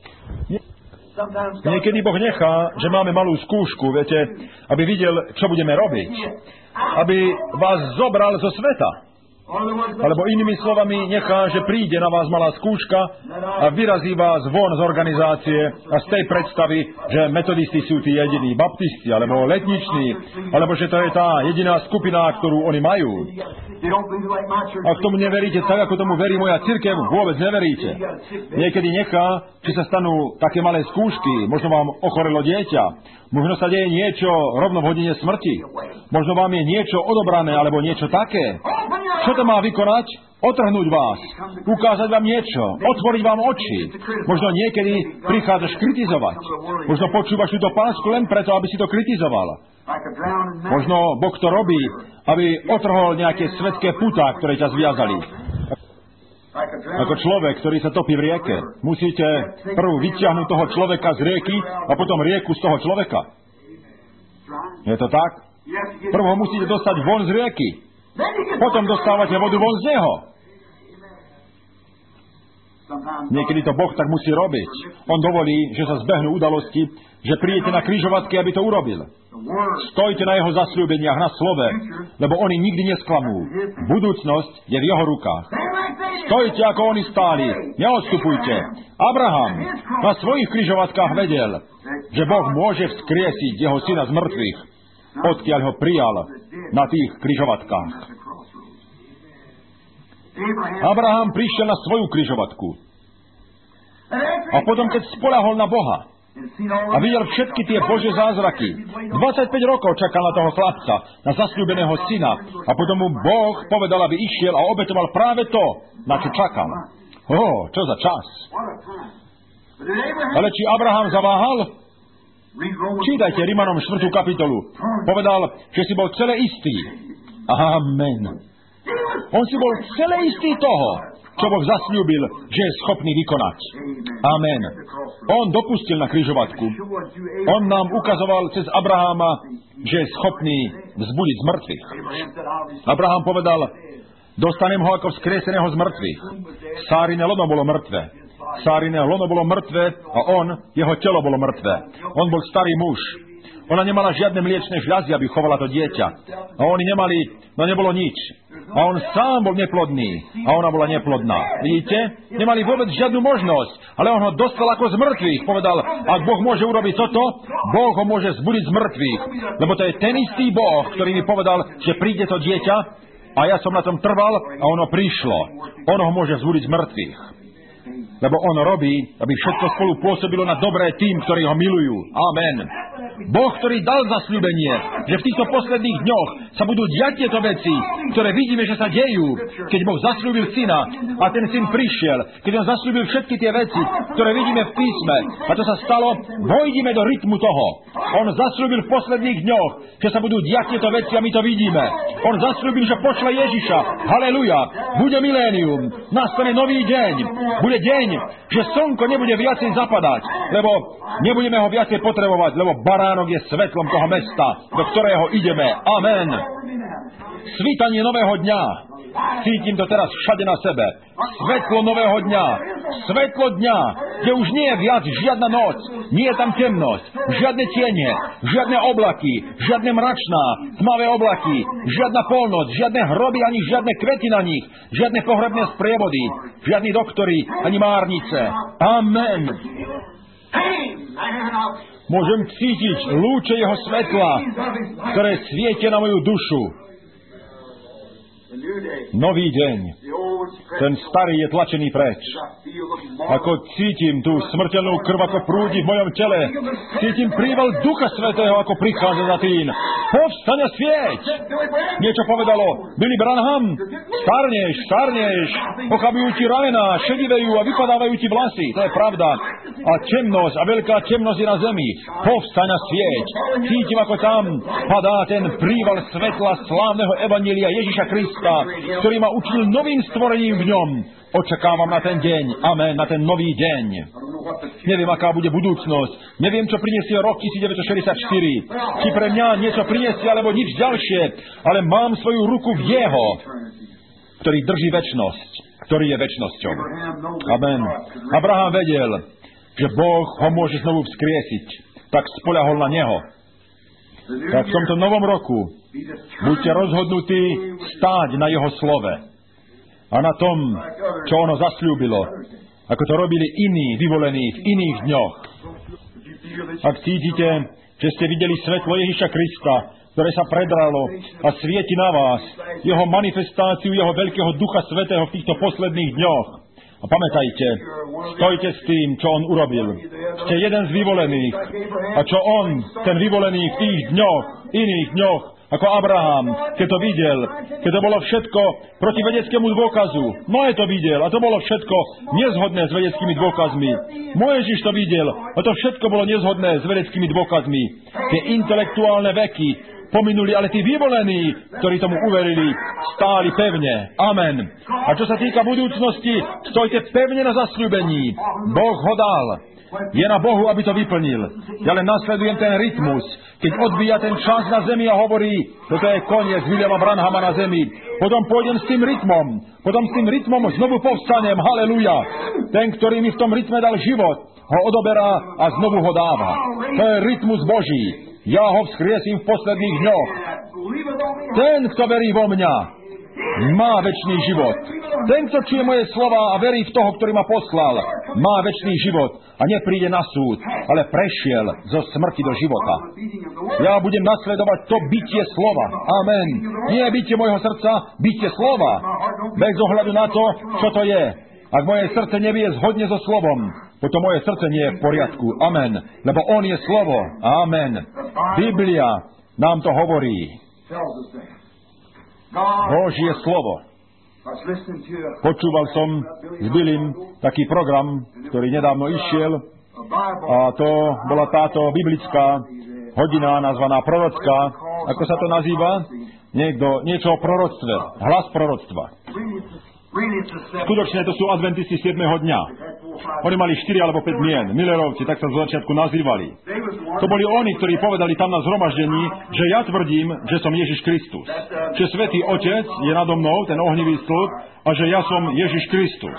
Niekedy Boh nechá, že máme malú skúšku, viete, aby videl, čo budeme robiť. Aby vás zobral zo sveta. Alebo inými slovami nechá, že príde na vás malá skúška a vyrazí vás von z organizácie a z tej predstavy, že metodisti sú tí jediní, baptisti, alebo letniční, alebo že to je tá jediná skupina, ktorú oni majú. Ak tomu neveríte tak, ako tomu verí moja cirkev, vôbec neveríte. Niekedy nechá, či sa stanú také malé skúšky, možno vám ochorelo dieťa, možno sa deje niečo rovno v hodine smrti, možno vám je niečo odobrané, alebo niečo také. Čo to má vykonať? Otrhnúť vás, ukázať vám niečo, otvoriť vám oči. Možno niekedy prichádzaš kritizovať. Možno počúvaš túto pásku len preto, aby si to kritizoval. Možno Boh to robí, aby otrhol nejaké svetské putá, ktoré ťa zviazali. Ako človek, ktorý sa topí v rieke, musíte prv vyťahnuť toho človeka z rieky a potom rieku z toho človeka. Je to tak? Prv ho musíte dostať von z rieky. Potom dostávate vodu von z neho. Niekedy to Boh tak musí robiť. On dovolí, že sa zbehnú udalosti, že prídete na križovatke, aby to urobil. Stojte na jeho zasľúbeniach, na slove, lebo oni nikdy nesklamú. Budúcnosť je v jeho rukách. Stojte, ako oni stáli. Neodstupujte. Abraham na svojich križovatkách vedel, že Boh môže vzkriesiť jeho syna z mŕtvych, odkiaľ ho prijal na tých križovatkách. Abraham prišiel na svoju križovatku. A potom, keď spoľahol na Boha a videl všetky tie Božie zázraky, dvadsaťpäť rokov čakal na toho chlapca, na zasľúbeného syna, a potom mu Boh povedal, aby išiel a obetoval práve to, na čo čakal. Ó, čo za čas. Ale či Abraham zaváhal? Čítajte Rimanom štvrtú kapitolu. Povedal, že si bol celé istý. Amen. On si bol celé istý toho, čo Boh zasľúbil, že je schopný vykonať. Amen. On dopustil na križovatku. On nám ukazoval cez Abraháma, že je schopný vzbudiť z mŕtvych. Abraham povedal, dostanem ho ako vzkrieseného z mŕtvych. Sárine lono bolo mŕtve. Sárine lono bolo mŕtve a on, jeho telo bolo mŕtve. On bol starý muž. Ona nemala žiadne mliečne žľazy, aby chovala to dieťa. A oni nemali, no nebolo nič. A on sám bol neplodný. A ona bola neplodná. Vidíte? Nemali vôbec žiadnu možnosť. Ale on ho dostal ako z mŕtvych. Povedal, ak Boh môže urobiť toto, Boh ho môže zbudiť z mŕtvych. Lebo to je ten istý Boh, ktorý mi povedal, že príde to dieťa. A ja som na tom trval a ono prišlo. On ho môže zbudiť z mŕtvych. Lebo on robí, aby všetko spolu pôsobilo na dobré tým, ktorí ho milujú. Amen. Boh, ktorý dal zasľúbenie, že v týchto posledných dňoch sa budú diať tieto veci, ktoré vidíme, že sa dejú, keď Boh zasľúbil syna a ten syn prišiel, keď on zasľúbil všetky tie veci, ktoré vidíme v písme, a to sa stalo, vojdime do rytmu toho. On zasľúbil v posledných dňoch, že sa budú diať tieto veci a my to vidíme. On zasľúbil, že pošle Ježiša. Haleluja. Bude milénium. Nastane nový deň. Bude deň, že slnko nebude viacej zapadať, lebo nebudeme ho viacej potrebovať, lebo baránok je svetlom toho mesta, do ktorého ideme. Amen. Svítanie nového dňa. Cítim to teraz všade na sebe. Svetlo nového dňa. Svetlo dňa, kde už nie je viac žiadna noc. Nie je tam temnosť. Žiadne tiene. Žiadne oblaky. Žiadne mračná. Tmavé oblaky. Žiadna polnoc. Žiadne hroby ani žiadne kvety na nich. Žiadne pohrebné sprievody. Žiadni doktori ani márnice. Amen. Môžem cítiť lúče jeho svetla, ktoré svietia na moju dušu. Nový deň. Ten starý je tlačený preč. ako cítim tú smrteľnú krv, ako prúdi v mojom tele. Cítim príval Ducha Svätého, ako prichádza za tým. Povstaň a svieť! Niečo povedalo. Billy Branham, starneš, starneš, ochabujú ti ramená, šedivejú a vypadávajú ti vlasy. To je pravda. A temnosť, a veľká temnosť je na zemi. Povstaň a svieť. Cítim, ako tam padá ten príval svetla slávneho evanjelia Ježiša Krista, ktorý ma učil novým stvorením v ňom. Očakávam na ten deň. Amen, na ten nový deň. Neviem, aká bude budúcnosť. Neviem, čo prinesie rok devätnásťstošesťdesiatštyri. Či pre mňa niečo prinesie, alebo nič ďalšie. Ale mám svoju ruku v jeho, ktorý drží večnosť, ktorý je večnosťou. Amen. Abraham vedel, že Boh ho môže znovu vzkriesiť. Tak spoľahol na neho. Tak v tomto novom roku buďte rozhodnutí stáť na jeho slove. A na tom, čo ono zasľúbilo, ako to robili iní, vyvolení v iných dňoch. Ak cítite, že ste videli svetlo Ježiša Krista, ktoré sa predralo a svieti na vás, jeho manifestáciu, jeho veľkého Ducha Svätého v týchto posledných dňoch. A pamätajte, stojte s tým, čo on urobil. Ste jeden z vyvolených. A čo on, ten vyvolený v tých dňoch, iných dňoch, ako Abraham, keď to videl, keď to bolo všetko proti vedeckému dôkazu. Noé to videl a to bolo všetko nezhodné s vedeckými dôkazmi. Mojžiš to videl a to všetko bolo nezhodné s vedeckými dôkazmi. Tie intelektuálne veky pominuli, ale tí vyvolení, ktorí tomu uverili, stáli pevne. Amen. A čo sa týka budúcnosti, stojte pevne na zasľúbení. Boh ho dal. Je na Bohu, aby to vyplnil. Ja len nasledujem ten rytmus, keď odbíja ten čas na zemi a hovorí, toto je koniec Williama Branhama na zemi. Potom pôjdem s tým rytmom. Potom s tým rytmom znovu povstanem. Haleluja. Ten, ktorý mi v tom rytme dal život, ho odoberá a znovu ho dáva. To je rytmus Boží. Ja ho vzkriesím v posledných dňoch. Ten, kto verí vo mňa, má večný život. Ten, kto čuje moje slova a verí v toho, ktorý ma poslal, má večný život a nepríde na súd, ale prešiel zo smrti do života. Ja budem nasledovať to bytie slova. Amen. Nie bytie mojho srdca, bytie slova. Bez ohľadu na to, čo to je. Ak moje srdce nevie zhodne so slovom, potom moje srdce nie je v poriadku. Amen. Lebo on je slovo. Amen. Biblia nám to hovorí. Božie slovo. Počúval som s Billym taký program, ktorý nedávno išiel, a to bola táto biblická hodina nazvaná prorocká. Ako sa to nazýva? Niekto, niečo o proroctve. Hlas proroctva. Skutočne to sú adventisti siedmeho dňa. Oni mali štyri alebo päť mien. Millerovci, tak sa z začiatku nazývali. To boli oni, ktorí povedali tam na zhromaždení, že ja tvrdím, že som Ježiš Kristus. Že Svätý Otec je nado mnou, ten ohnivý stĺp, a že ja som Ježiš Kristus.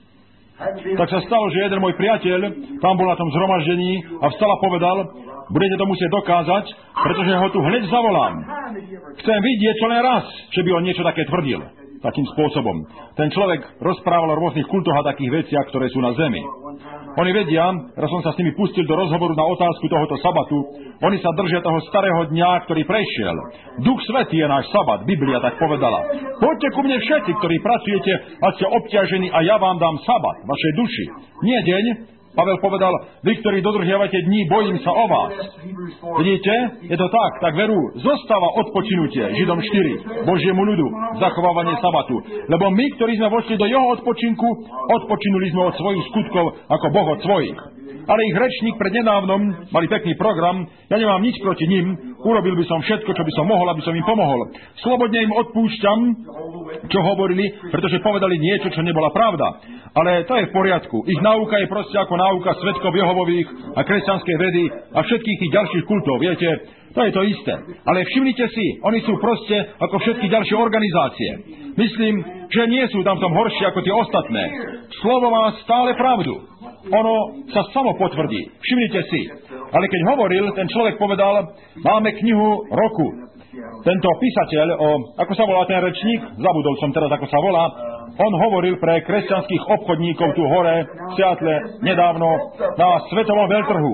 Tak sa stalo, že jeden môj priateľ tam bol na tom zhromaždení a vstal a povedal, budete to musieť dokázať, pretože ho tu hneď zavolám. Chcem vidieť čo len raz, že by on niečo také tvrdil. Takým spôsobom. Ten človek rozprával o rôznych kultoch a takých veciach, ktoré sú na zemi. Oni vedia, raz som sa s nimi pustil do rozhovoru na otázku tohoto sabatu, oni sa držia toho starého dňa, ktorý prešiel. Duch Svätý je náš sabat, Biblia tak povedala. Poďte ku mne všetci, ktorí pracujete a ste obťažení, a ja vám dám sabat, vašej duši. Nie deň. Pavel povedal, vy, ktorí dodržiavate dní, bojím sa o vás. Vidíte? Je to tak. Tak veru, zostáva odpočinutie, Židom štyri, Božiemu ľudu, zachovávanie sabatu. Lebo my, ktorí sme vošli do jeho odpočinku, odpočinuli sme od svojich skutkov, ako Boh od svojich. Ale ich rečník prednedávnom mali pekný program, ja nemám nič proti nim, urobil by som všetko, čo by som mohol, aby som im pomohol. Slobodne im odpúšťam, čo hovorili, pretože povedali niečo, čo nebola pravda. Ale to je v poriadku. Ich náuka je proste ako náuka svedkov Jehovových a kresťanskej vedy a všetkých tých ďalších kultov. Viete, to je to isté. Ale všimnite si, oni sú proste ako všetky ďalšie organizácie. Myslím, že nie sú tam v tom horšie ako tie ostatné. Slovo má stále pravdu. Ono sa samo potvrdí. Všimnite si. Ale keď hovoril, ten človek povedal, máme knihu roku. Tento písateľ, o, ako sa volá ten rečník, zabudol som teraz, ako sa volá, on hovoril pre kresťanských obchodníkov tu hore, v Seattle, nedávno, na svetovom veľtrhu.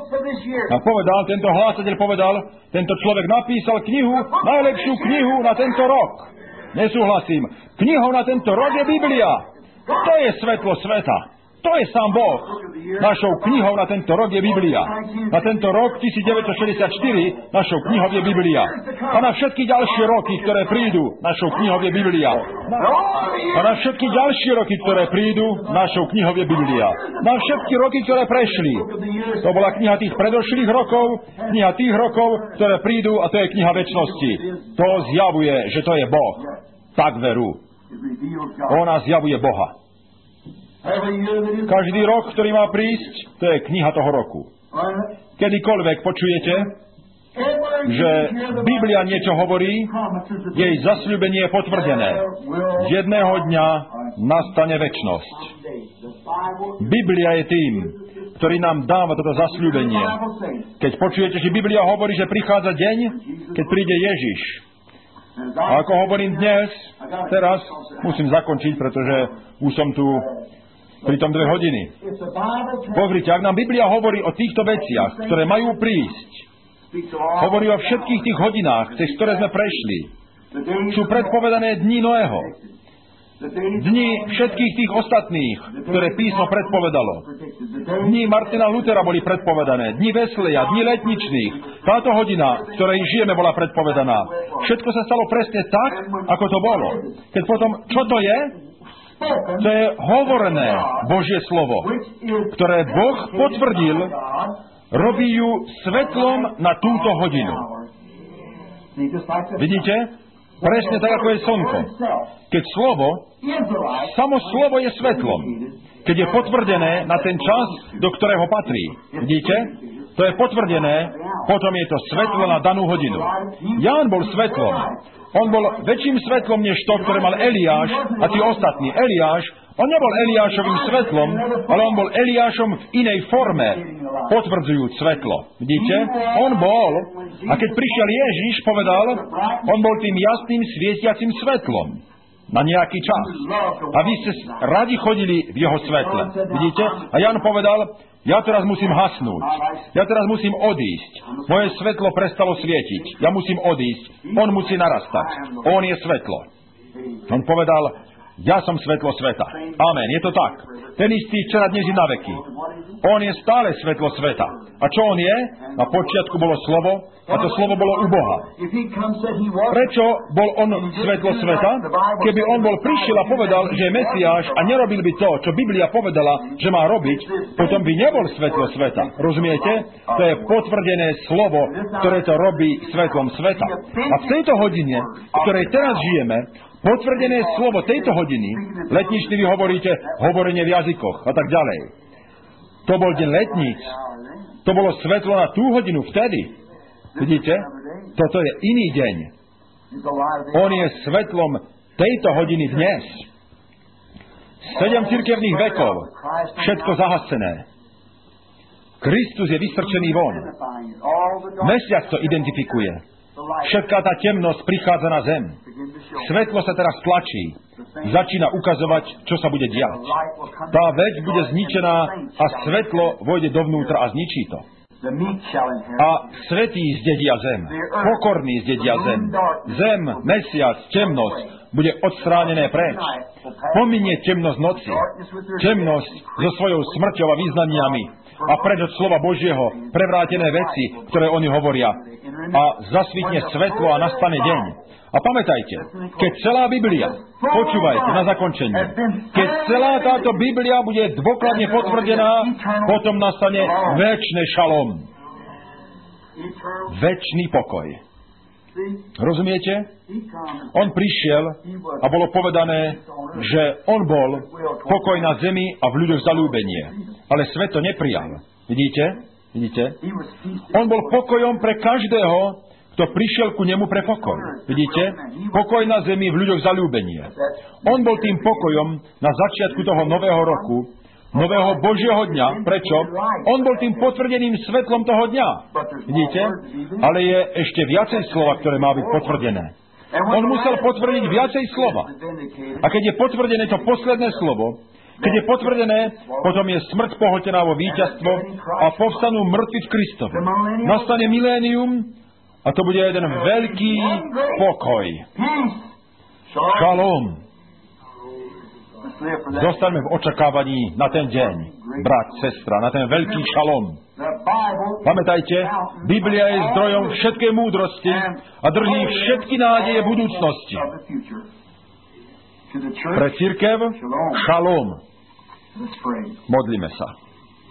A povedal, tento hlásateľ povedal, tento človek napísal knihu, najlepšiu knihu na tento rok. Nesúhlasím. Knihou na tento rok je Biblia. To je svetlo sveta. To je sám Boh. Našou knihou na tento rok je Biblia. Na tento rok devätnásťstošesťdesiatštyri našou knihou je Biblia. A na všetky ďalšie roky, ktoré prídu, našou knihou je Biblia. A na všetky ďalšie roky, ktoré prídu, našou knihou je Biblia. Na všetky roky, ktoré prešli. To bola kniha tých predošlých rokov, kniha tých rokov, ktoré prídu, a to je kniha večnosti. To zjavuje, že to je Boh. Tak veru. Ona zjavuje Boha. Každý rok, ktorý má prísť, to je kniha toho roku. Kedykoľvek počujete, že Biblia niečo hovorí, jej zasľúbenie je potvrdené. Jedného dňa nastane večnosť. Biblia je tým, ktorý nám dáva toto zasľúbenie. Keď počujete, že Biblia hovorí, že prichádza deň, keď príde Ježiš. A ako hovorím dnes, teraz musím zakončiť, pretože už som tu pritom dve hodiny. Pozrite, ak nám Biblia hovorí o týchto veciach, ktoré majú prísť, hovorí o všetkých tých hodinách, cez ktoré sme prešli, sú predpovedané dni Noého. Dni všetkých tých ostatných, ktoré písmo predpovedalo. Dni Martina Luthera boli predpovedané, dni Wesleya, dni letničných. Táto hodina, v ktorej žijeme, bola predpovedaná. Všetko sa stalo presne tak, ako to bolo. Keď potom, čo to je? To je hovorené Božie slovo, ktoré Boh potvrdil, robí ju svetlom na túto hodinu. Vidíte? Presne tak, ako je slnko. Keď slovo, samo slovo je svetlom. Keď je potvrdené na ten čas, do ktorého patrí. Vidíte? To je potvrdené, potom je to svetlo na danú hodinu. Ján bol svetlom. On bol väčším svetlom, než to, ktoré mal Eliáš a tí ostatní. Eliáš, on nebol Eliášovým svetlom, ale on bol Eliášom v inej forme, potvrdzujúc svetlo. Vidíte? On bol, a keď prišiel Ježiš, povedal, on bol tým jasným svietiacim svetlom na nejaký čas. A vy ste radi chodili v jeho svetle. Vidíte? A Ján povedal, ja teraz musím hasnúť. Ja teraz musím odísť. Moje svetlo prestalo svietiť. Ja musím odísť. On musí narastať. On je svetlo. On povedal, ja som svetlo sveta. Amen. Je to tak. Ten istý včera, dnes i na veky. On je stále svetlo sveta. A čo on je? Na počiatku bolo slovo a to slovo bolo u Boha. Prečo bol on svetlo sveta? Keby on bol prišiel a povedal, že je Mesiáš a nerobil by to, čo Biblia povedala, že má robiť, potom by nebol svetlo sveta. Rozumiete? To je potvrdené slovo, ktoré to robí svetlom sveta. A v tejto hodine, v ktorej teraz žijeme, potvrdené slovo tejto hodiny, letničný vy hovoríte hovorenie v jazykoch a tak ďalej. To bol deň letníc. To bolo svetlo na tú hodinu vtedy. Vidíte? Toto je iný deň. On je svetlom tejto hodiny dnes. Sedem cirkevných vekov. Všetko zahasené. Kristus je vystrčený von. Mesiac to identifikuje. Všetká tá temnosť prichádza na zem. Svetlo sa teraz tlačí. Začína ukazovať, čo sa bude diať. Tá vec bude zničená a svetlo vojde dovnútra a zničí to. A svätí zdedia zem. Pokorní zdedia zem. Zem, mesiac, temnosť bude odstránené preč. Pominie temnosť noci. Temnosť so svojou smrťou a význaniami. A preč od slova Božieho prevrátené veci, ktoré oni hovoria. A zasvítne svetlo a nastane deň. A pamätajte, keď celá Biblia, počúvajte na zakončenie, keď celá táto Biblia bude dôkladne potvrdená, potom nastane večný šalom. Večný pokoj. Rozumiete? On prišiel a bolo povedané, že on bol pokoj na zemi a v ľuďoch zaľúbenie. Ale svet to neprijal. Vidíte? Vidíte? On bol pokojom pre každého, kto prišiel ku nemu pre pokoj. Vidíte? Pokoj na zemi, v ľuďoch zaľúbenie. On bol tým pokojom na začiatku toho nového roku, nového Božieho dňa. Prečo? On bol tým potvrdeným svetlom toho dňa. Vidíte? Ale je ešte viacej slova, ktoré má byť potvrdené. On musel potvrdiť viacej slova. A keď je potvrdené to posledné slovo, keď je potvrdené, potom je smrť pohltená vo víťazstvo a povstanú mŕtvi v Kristovi. Nastane milénium a to bude jeden veľký pokoj. Šalom. Zostaňme v očakávaní na ten deň, brat, sestra, na ten veľký šalom. Pamätajte, Biblia je zdrojom všetkej múdrosti a drží všetky nádeje budúcnosti. Pre cirkev šalom. Modlíme sa.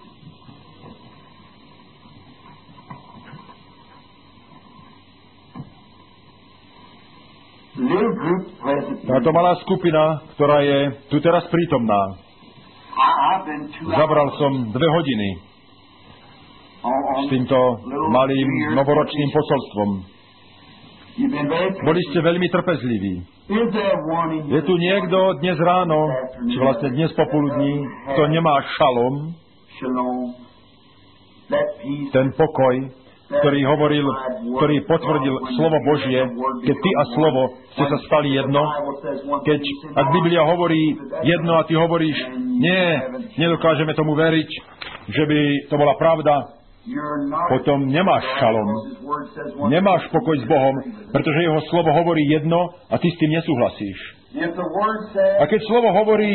Táto malá skupina, ktorá je tu teraz prítomná, zabral som dve hodiny s týmto malým novoročným posolstvom. Boli ste veľmi trpezliví. Je tu niekto dnes ráno, či vlastne dnes popoludní, kto nemá šalom, ten pokoj, ktorý hovoril, ktorý potvrdil slovo Božie, keď ty a slovo ste sa stali jedno, keď, ak Biblia hovorí jedno a ty hovoríš, nie, nedokážeme tomu veriť, že by to bola pravda, potom nemáš šalom, nemáš pokoj s Bohom, pretože jeho slovo hovorí jedno a ty s tým nesúhlasíš. A keď slovo hovorí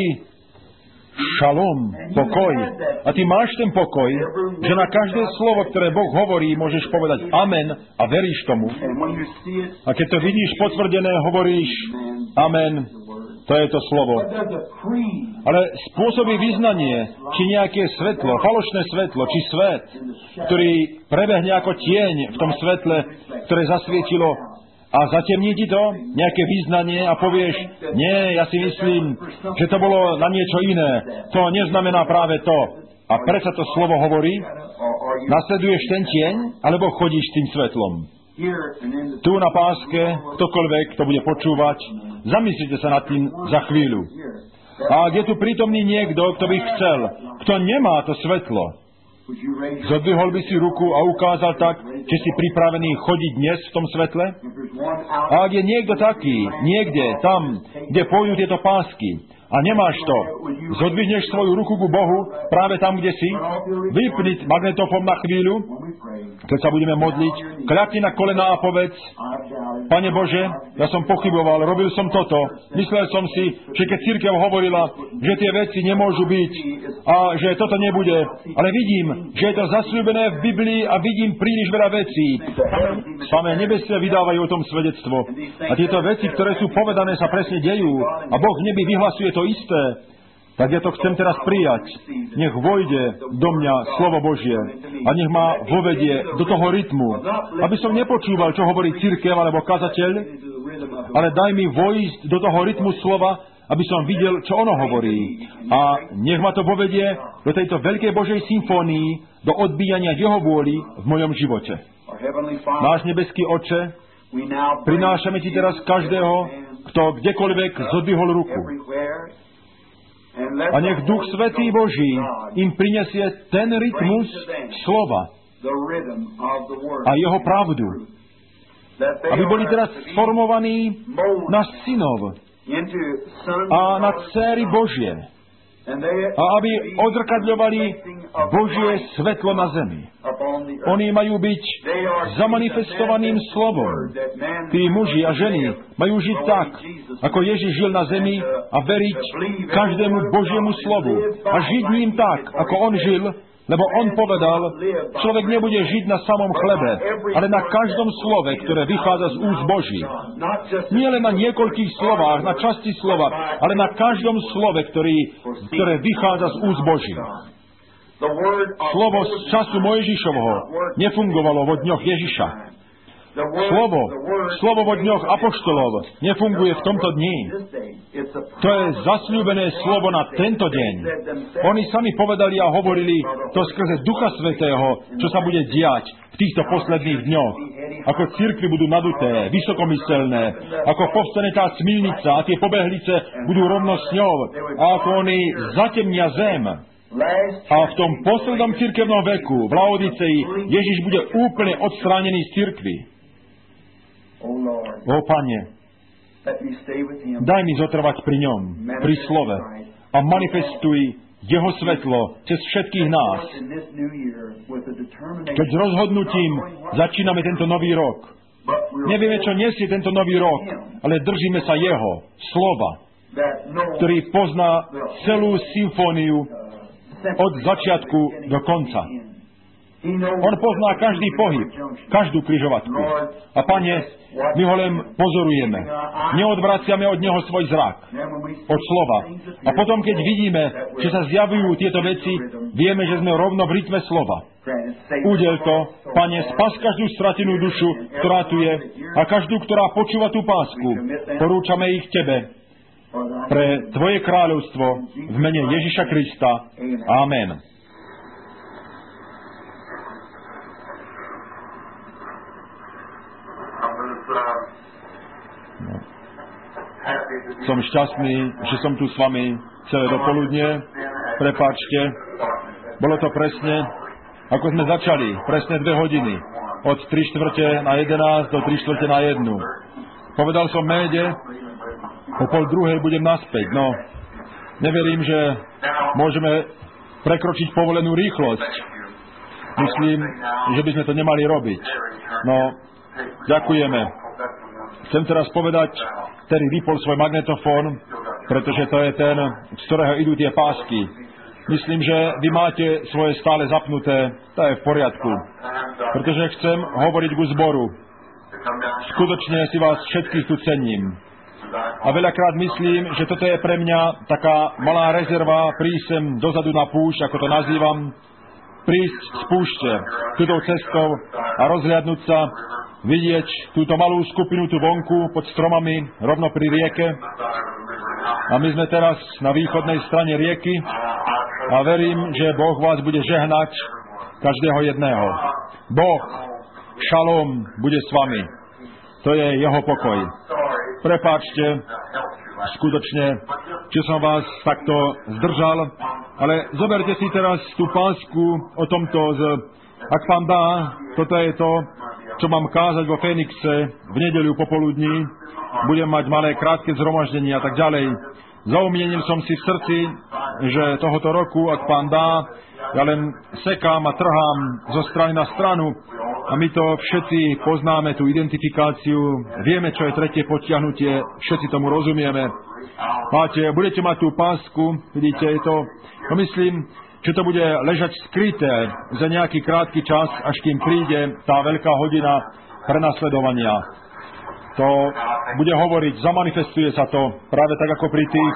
šalom, pokoj, a ty máš ten pokoj, že na každé slovo, ktoré Boh hovorí, môžeš povedať amen a veríš tomu. A keď to vidíš potvrdené, hovoríš amen, to je to slovo. Ale spôsobí vyznanie, či nejaké svetlo, falošné svetlo, či svet, ktorý prebehne ako tieň v tom svetle, ktoré zasvietilo, a zatemní ti to nejaké význanie a povieš, nie, ja si myslím, že to bolo na niečo iné. To neznamená práve to. A prečo to slovo hovorí? Nasleduješ ten tieň, alebo chodíš tým svetlom? Tu na páske, ktokoľvek, kto bude počúvať, zamyslite sa nad tým za chvíľu. A ak je tu prítomný niekto, kto by chcel, kto nemá to svetlo, zodvihol by si ruku a ukázal tak, či si pripravený chodiť dnes v tom svetle? A ak je niekto taký, niekde, tam, kde pôjdu tieto pásky, a nemáš to, zodvihneš svoju ruku ku Bohu práve tam, kde si, vypniť magnetofón na chvíľu, keď sa budeme modliť, kľakni na kolená a povedz, Pane Bože, ja som pochyboval, robil som toto, myslel som si, že keď cirkev hovorila, že tie veci nemôžu byť a že toto nebude, ale vidím, že je to zasľúbené v Biblii a vidím príliš veľa vecí. Samé nebesia vydávajú o tom svedectvo. A tieto veci, ktoré sú povedané, sa presne dejú. A Boh v nebi vyhlasuje to isté. Tak ja to chcem teraz prijať. Nech vojde do mňa slovo Božie a nech ma vovedie do toho rytmu. Aby som nepočúval, čo hovorí cirkev alebo kazateľ, ale daj mi vojsť do toho rytmu slova, aby som videl, čo ono hovorí. A nech ma to povedie do tejto veľkej Božej symfónii, do odbíjania jeho vôli v mojom živote. Náš nebeský Otče, prinášame ti teraz každého, kto kdekoľvek zodvihol ruku. A nech Duch Svätý Boží im prinesie ten rytmus slova a jeho pravdu. Aby boli teraz formovaní na synov a na dcéry Božie. A aby odzrkadľovali Božie svetlo na zemi. Oni majú byť zamanifestovaným slovom. Tí muži a ženy majú žiť tak, ako Ježiš žil na zemi a veriť každému Božiemu slovu. A žiť ním tak, ako on žil, lebo on povedal, človek nebude žiť na samom chlebe, ale na každom slove, ktoré vychádza z úst Božích. Nie len na niekoľkých slovách, na časti slova, ale na každom slove, ktorý, ktoré vychádza z úst Božích. Slovo z času Mojžišovho nefungovalo vo dňoch Ježiša. Slovo, slovo vo dňoch apoštolov nefunguje v tomto dni. To je zasľúbené slovo na tento deň. Oni sami povedali a hovorili to skrze Ducha Svätého, čo sa bude diať v týchto posledných dňoch. Ako cirkvi budú naduté, vysokomyselné, ako povstane tá smilnica a tie pobehlice budú rovno s ňou a ako oni zatemnia zem. A v tom poslednom cirkevnom veku, v Laodicei, Ježiš bude úplne odstránený z cirkvi. O Pane, daj mi zotrvať pri ňom, pri slove a manifestuj jeho svetlo cez všetkých nás. Keď s rozhodnutím začíname tento nový rok, nevieme, čo nesie tento nový rok, ale držíme sa jeho slova. ktorý pozná celú symfóniu od začiatku do konca. On pozná každý pohyb, každú križovatku. A Pane, my ho len pozorujeme. Neodvraciame od neho svoj zrak, od slova. A potom, keď vidíme, že sa zjavujú tieto veci, vieme, že sme rovno v rytme slova. Udel to, Pane, spas každú stratenú dušu, ktorá tu je, a každú, ktorá počúva tú pásku. Porúčame ich Tebe pre Tvoje kráľovstvo v mene Ježiša Krista. Amen. No. Som šťastný, že som tu s vami celé dopoludne. Prepáčte, bolo to presne, ako sme začali, presne dve hodiny. Od tri štvrte na jedenásť do tri štvrte na jednu. Povedal som méde, o pol druhej budem naspäť. No, neverím, že môžeme prekročiť povolenú rýchlosť. Myslím, že by sme to nemali robiť. No, ďakujeme. Chcem teraz povedať, ktorý vypol svoj magnetofón, pretože to je ten, z ktorého idú tie pásky. Myslím, že vy máte svoje stále zapnuté, to je v poriadku. Pretože chcem hovoriť ku zboru. Skutočne si vás všetkých tu cením. A veľakrát myslím, že toto je pre mňa taká malá rezerva, prísť sem dozadu na púšť, ako to nazývam, prísť z púšte, túto cestou a rozhliadnúť sa, vidieť túto malú skupinu tu vonku pod stromami, rovno pri rieke. A my sme teraz na východnej strane rieky a verím, že Boh vás bude žehnať, každého jedného. Boh, šalom, bude s vami. To je jeho pokoj. Prepáčte, skutočne, že som vás takto zdržal, ale zoberte si teraz tú pásku o tomto, z, ak Pán dá, toto je to, čo mám kázať vo Fénixe v nedeľu popoludní, budem mať malé krátke zhromaždenie a tak ďalej. Zaumienil som si v srdci, že tohoto roku, ak Pán dá, ja len sekám a trhám zo strany na stranu a my to všetci poznáme, tú identifikáciu, vieme, čo je tretie potiahnutie, všetci tomu rozumieme. Máte, budete mať tú pásku, vidíte, je to, no myslím, že to bude ležať skryté za nejaký krátky čas, až kým príde tá veľká hodina prenasledovania. To bude hovoriť, zamanifestuje sa to práve tak, ako pri tých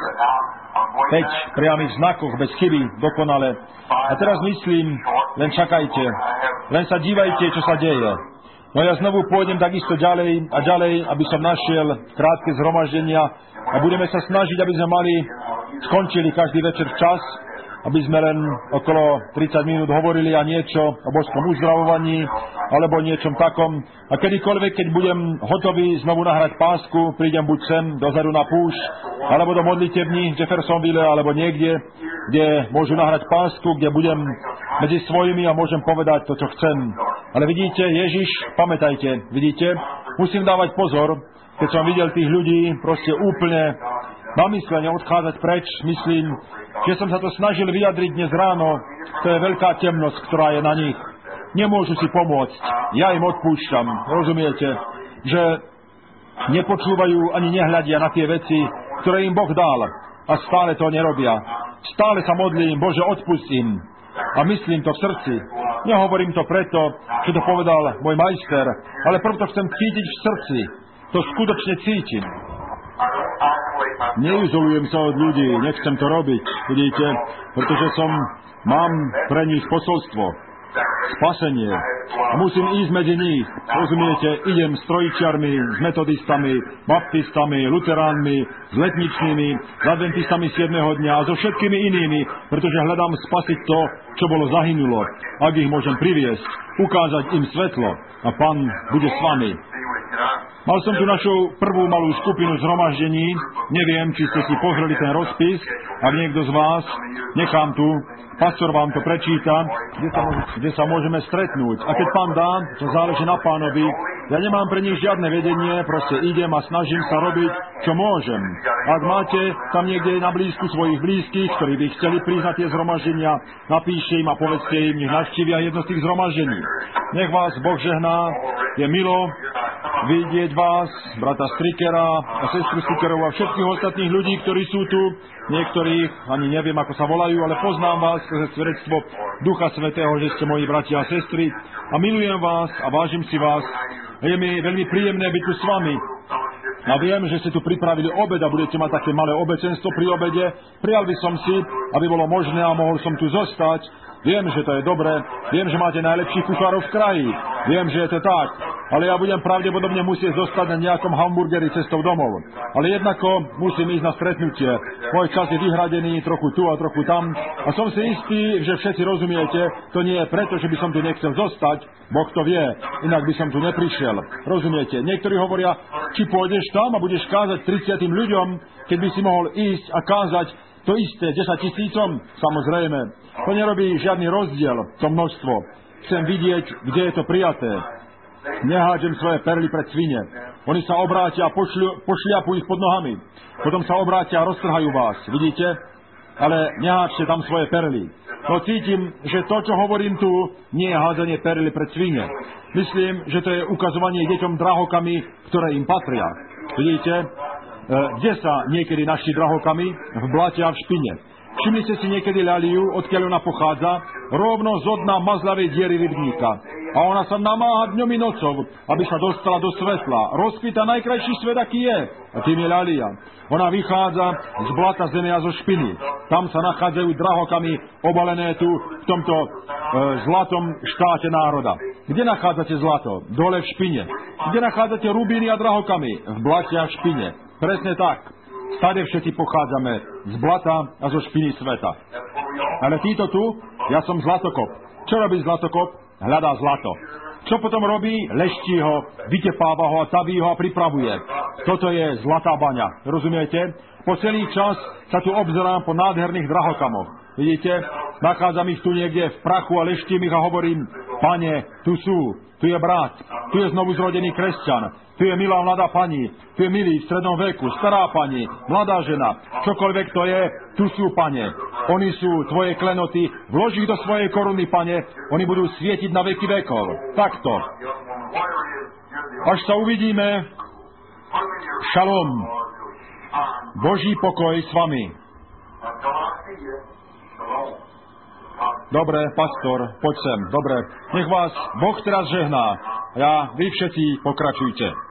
päť priamých znakoch, bez chyby, dokonale. A teraz myslím, len čakajte, len sa dívajte, čo sa deje. No ja znovu pôjdem takisto ďalej a ďalej, aby som našiel krátke zhromaždenia a budeme sa snažiť, aby sme mali, skončili každý večer včas, aby sme len okolo tridsať minút hovorili a niečo o božskom uzdravovaní alebo niečom takom. A kedykoľvek, keď budem hotový znovu nahrať pásku, prídem buď sem, dozadu na púšť, alebo do modlitební v Jeffersonville, alebo niekde, kde môžu nahrať pásku, kde budem medzi svojimi a môžem povedať to, čo chcem. Ale vidíte, Ježiš, pamätajte, vidíte, musím dávať pozor, keď som videl tých ľudí proste úplne namyslene odchádzať preč, myslím, že som sa to snažil vyjadriť dnes ráno, to je veľká temnosť, ktorá je na nich. Nemôžu si pomôcť, ja im odpúšťam, rozumiete, že nepočúvajú ani nehľadia na tie veci, ktoré im Boh dal a stále to nerobia. Stále sa modlím, Bože, odpusť im. A myslím to v srdci. Nehovorím to preto, čo to povedal môj majster, ale preto chcem cítiť v srdci. To skutočne cítim. Neizolujem sa od ľudí, nechcem to robiť, vidíte, pretože som, mám pre nich posolstvo, spasenie. A musím ísť medzi nich, rozumiete, idem s trojičiarmi, s metodistami, baptistami, luteránmi, s letničnými, s adventistami siedmeho dňa a so všetkými inými, pretože hľadám spasiť to, čo bolo zahynulo, ak ich môžem priviesť, ukázať im svetlo a Pán bude s vami. Mal som tu našu prvú malú skupinu zhromaždení. Neviem, či ste si pozreli ten rozpis. Ak niekto z vás, nechám tu, pastor vám to prečíta, kde sa, môže, kde sa môžeme stretnúť. A keď Pán dá, to záleží na Pánovi. Ja nemám pre nich žiadne vedenie, proste idem a snažím sa robiť, čo môžem. Ak máte tam niekde na blízku svojich blízkych, ktorí by chceli prísť na tie zhromaždenia, napíšte im a povedzte im, nech navštívia jedno z tých zhromaždení. Nech vás Boh žehná, je milo vidieť vás, brata Strikera a sestru Strikerov a všetkých ostatných ľudí, ktorí sú tu. Niektorých, ani neviem, ako sa volajú, ale poznám vás skrze svedectvo Ducha Svätého, že ste moji bratia a sestry. A milujem vás a vážim si vás. Je mi veľmi príjemné byť tu s vami. A viem, že ste tu pripravili obed a budete mať také malé obecenstvo pri obede. Prijal by som si, aby bolo možné a mohol som tu zostať. Viem, že to je dobré. Viem, že máte najlepších kuchárov v kraji. Viem, že je to tak. Ale ja budem pravdepodobne musieť zostať na nejakom hamburgeri cestou domov. Ale jednako musím ísť na stretnutie. Môj čas je vyhradený trochu tu a trochu tam. A som si istý, že všetci rozumiete, to nie je preto, že by som tu nechcel zostať. Boh to vie, inak by som tu neprišiel. Rozumiete? Niektorí hovoria, či pôjdeš tam a budeš kázať tridsiatim ľuďom, keď by si mohol ísť a kázať to isté desať tisícom? Samozrejme. To nerobí žiadny rozdiel, to množstvo. Chcem vidieť, kde je to prijaté. Nehádžem svoje perly pred svine. Oni sa obrátia a pošľu, pošliapujú ich pod nohami. Potom sa obrátia a roztrhajú vás. Vidíte? Ale neháčte tam svoje perly. No cítim, že to, čo hovorím tu, nie je hádzanie perly pred svine. Myslím, že to je ukazovanie deťom drahokami, ktoré im patria. Vidíte? E, kde sa niekedy našli drahokami? V blate a v špine. Všimli ste si niekedy ľaliu, odkiaľ ona pochádza? Rovno zo dna mazlavej diery rybníka. A ona sa namáha dňom i nocou, aby sa dostala do svetla. Rozkvita najkrajší svet, aký je. A tým je ľalia. Ona vychádza z blata zeme a zo špiny. Tam sa nachádzajú drahokami obalené tu v tomto e, zlatom štáte národa. Kde nachádzate zlato? Dole v špine. Kde nachádzate rubíny a drahokami? V blate a v špine. Presne tak. Stade všetci pochádzame z blata a zo špiny sveta. Ale títo tu, ja som zlatokop. Čo robí zlatokop? Hľadá zlato. Čo potom robí? Leští ho, vytepáva ho a taví ho a pripravuje. Toto je zlatá baňa. Rozumiete? Po celý čas sa tu obzerám po nádherných drahokamoch. Vidíte? Nachádzam ich tu niekde v prachu a leštím ich a hovorím, Pane, tu sú, tu je brat, tu je znovu zrodený kresťan. Tu je milá mladá pani, tu je milý v strednom veku, stará pani, mladá žena, čokoľvek to je, tu sú, Pane. Oni sú tvoje klenoty, vlož ich do svojej koruny, Pane, oni budú svietiť na veky vekov. Takto. Až sa uvidíme, šalom. Boží pokoj s vami. Dobre, pastor, poď sem. Dobre, nech vás Boh teraz žehná. Ja, vy všetci pokračujte.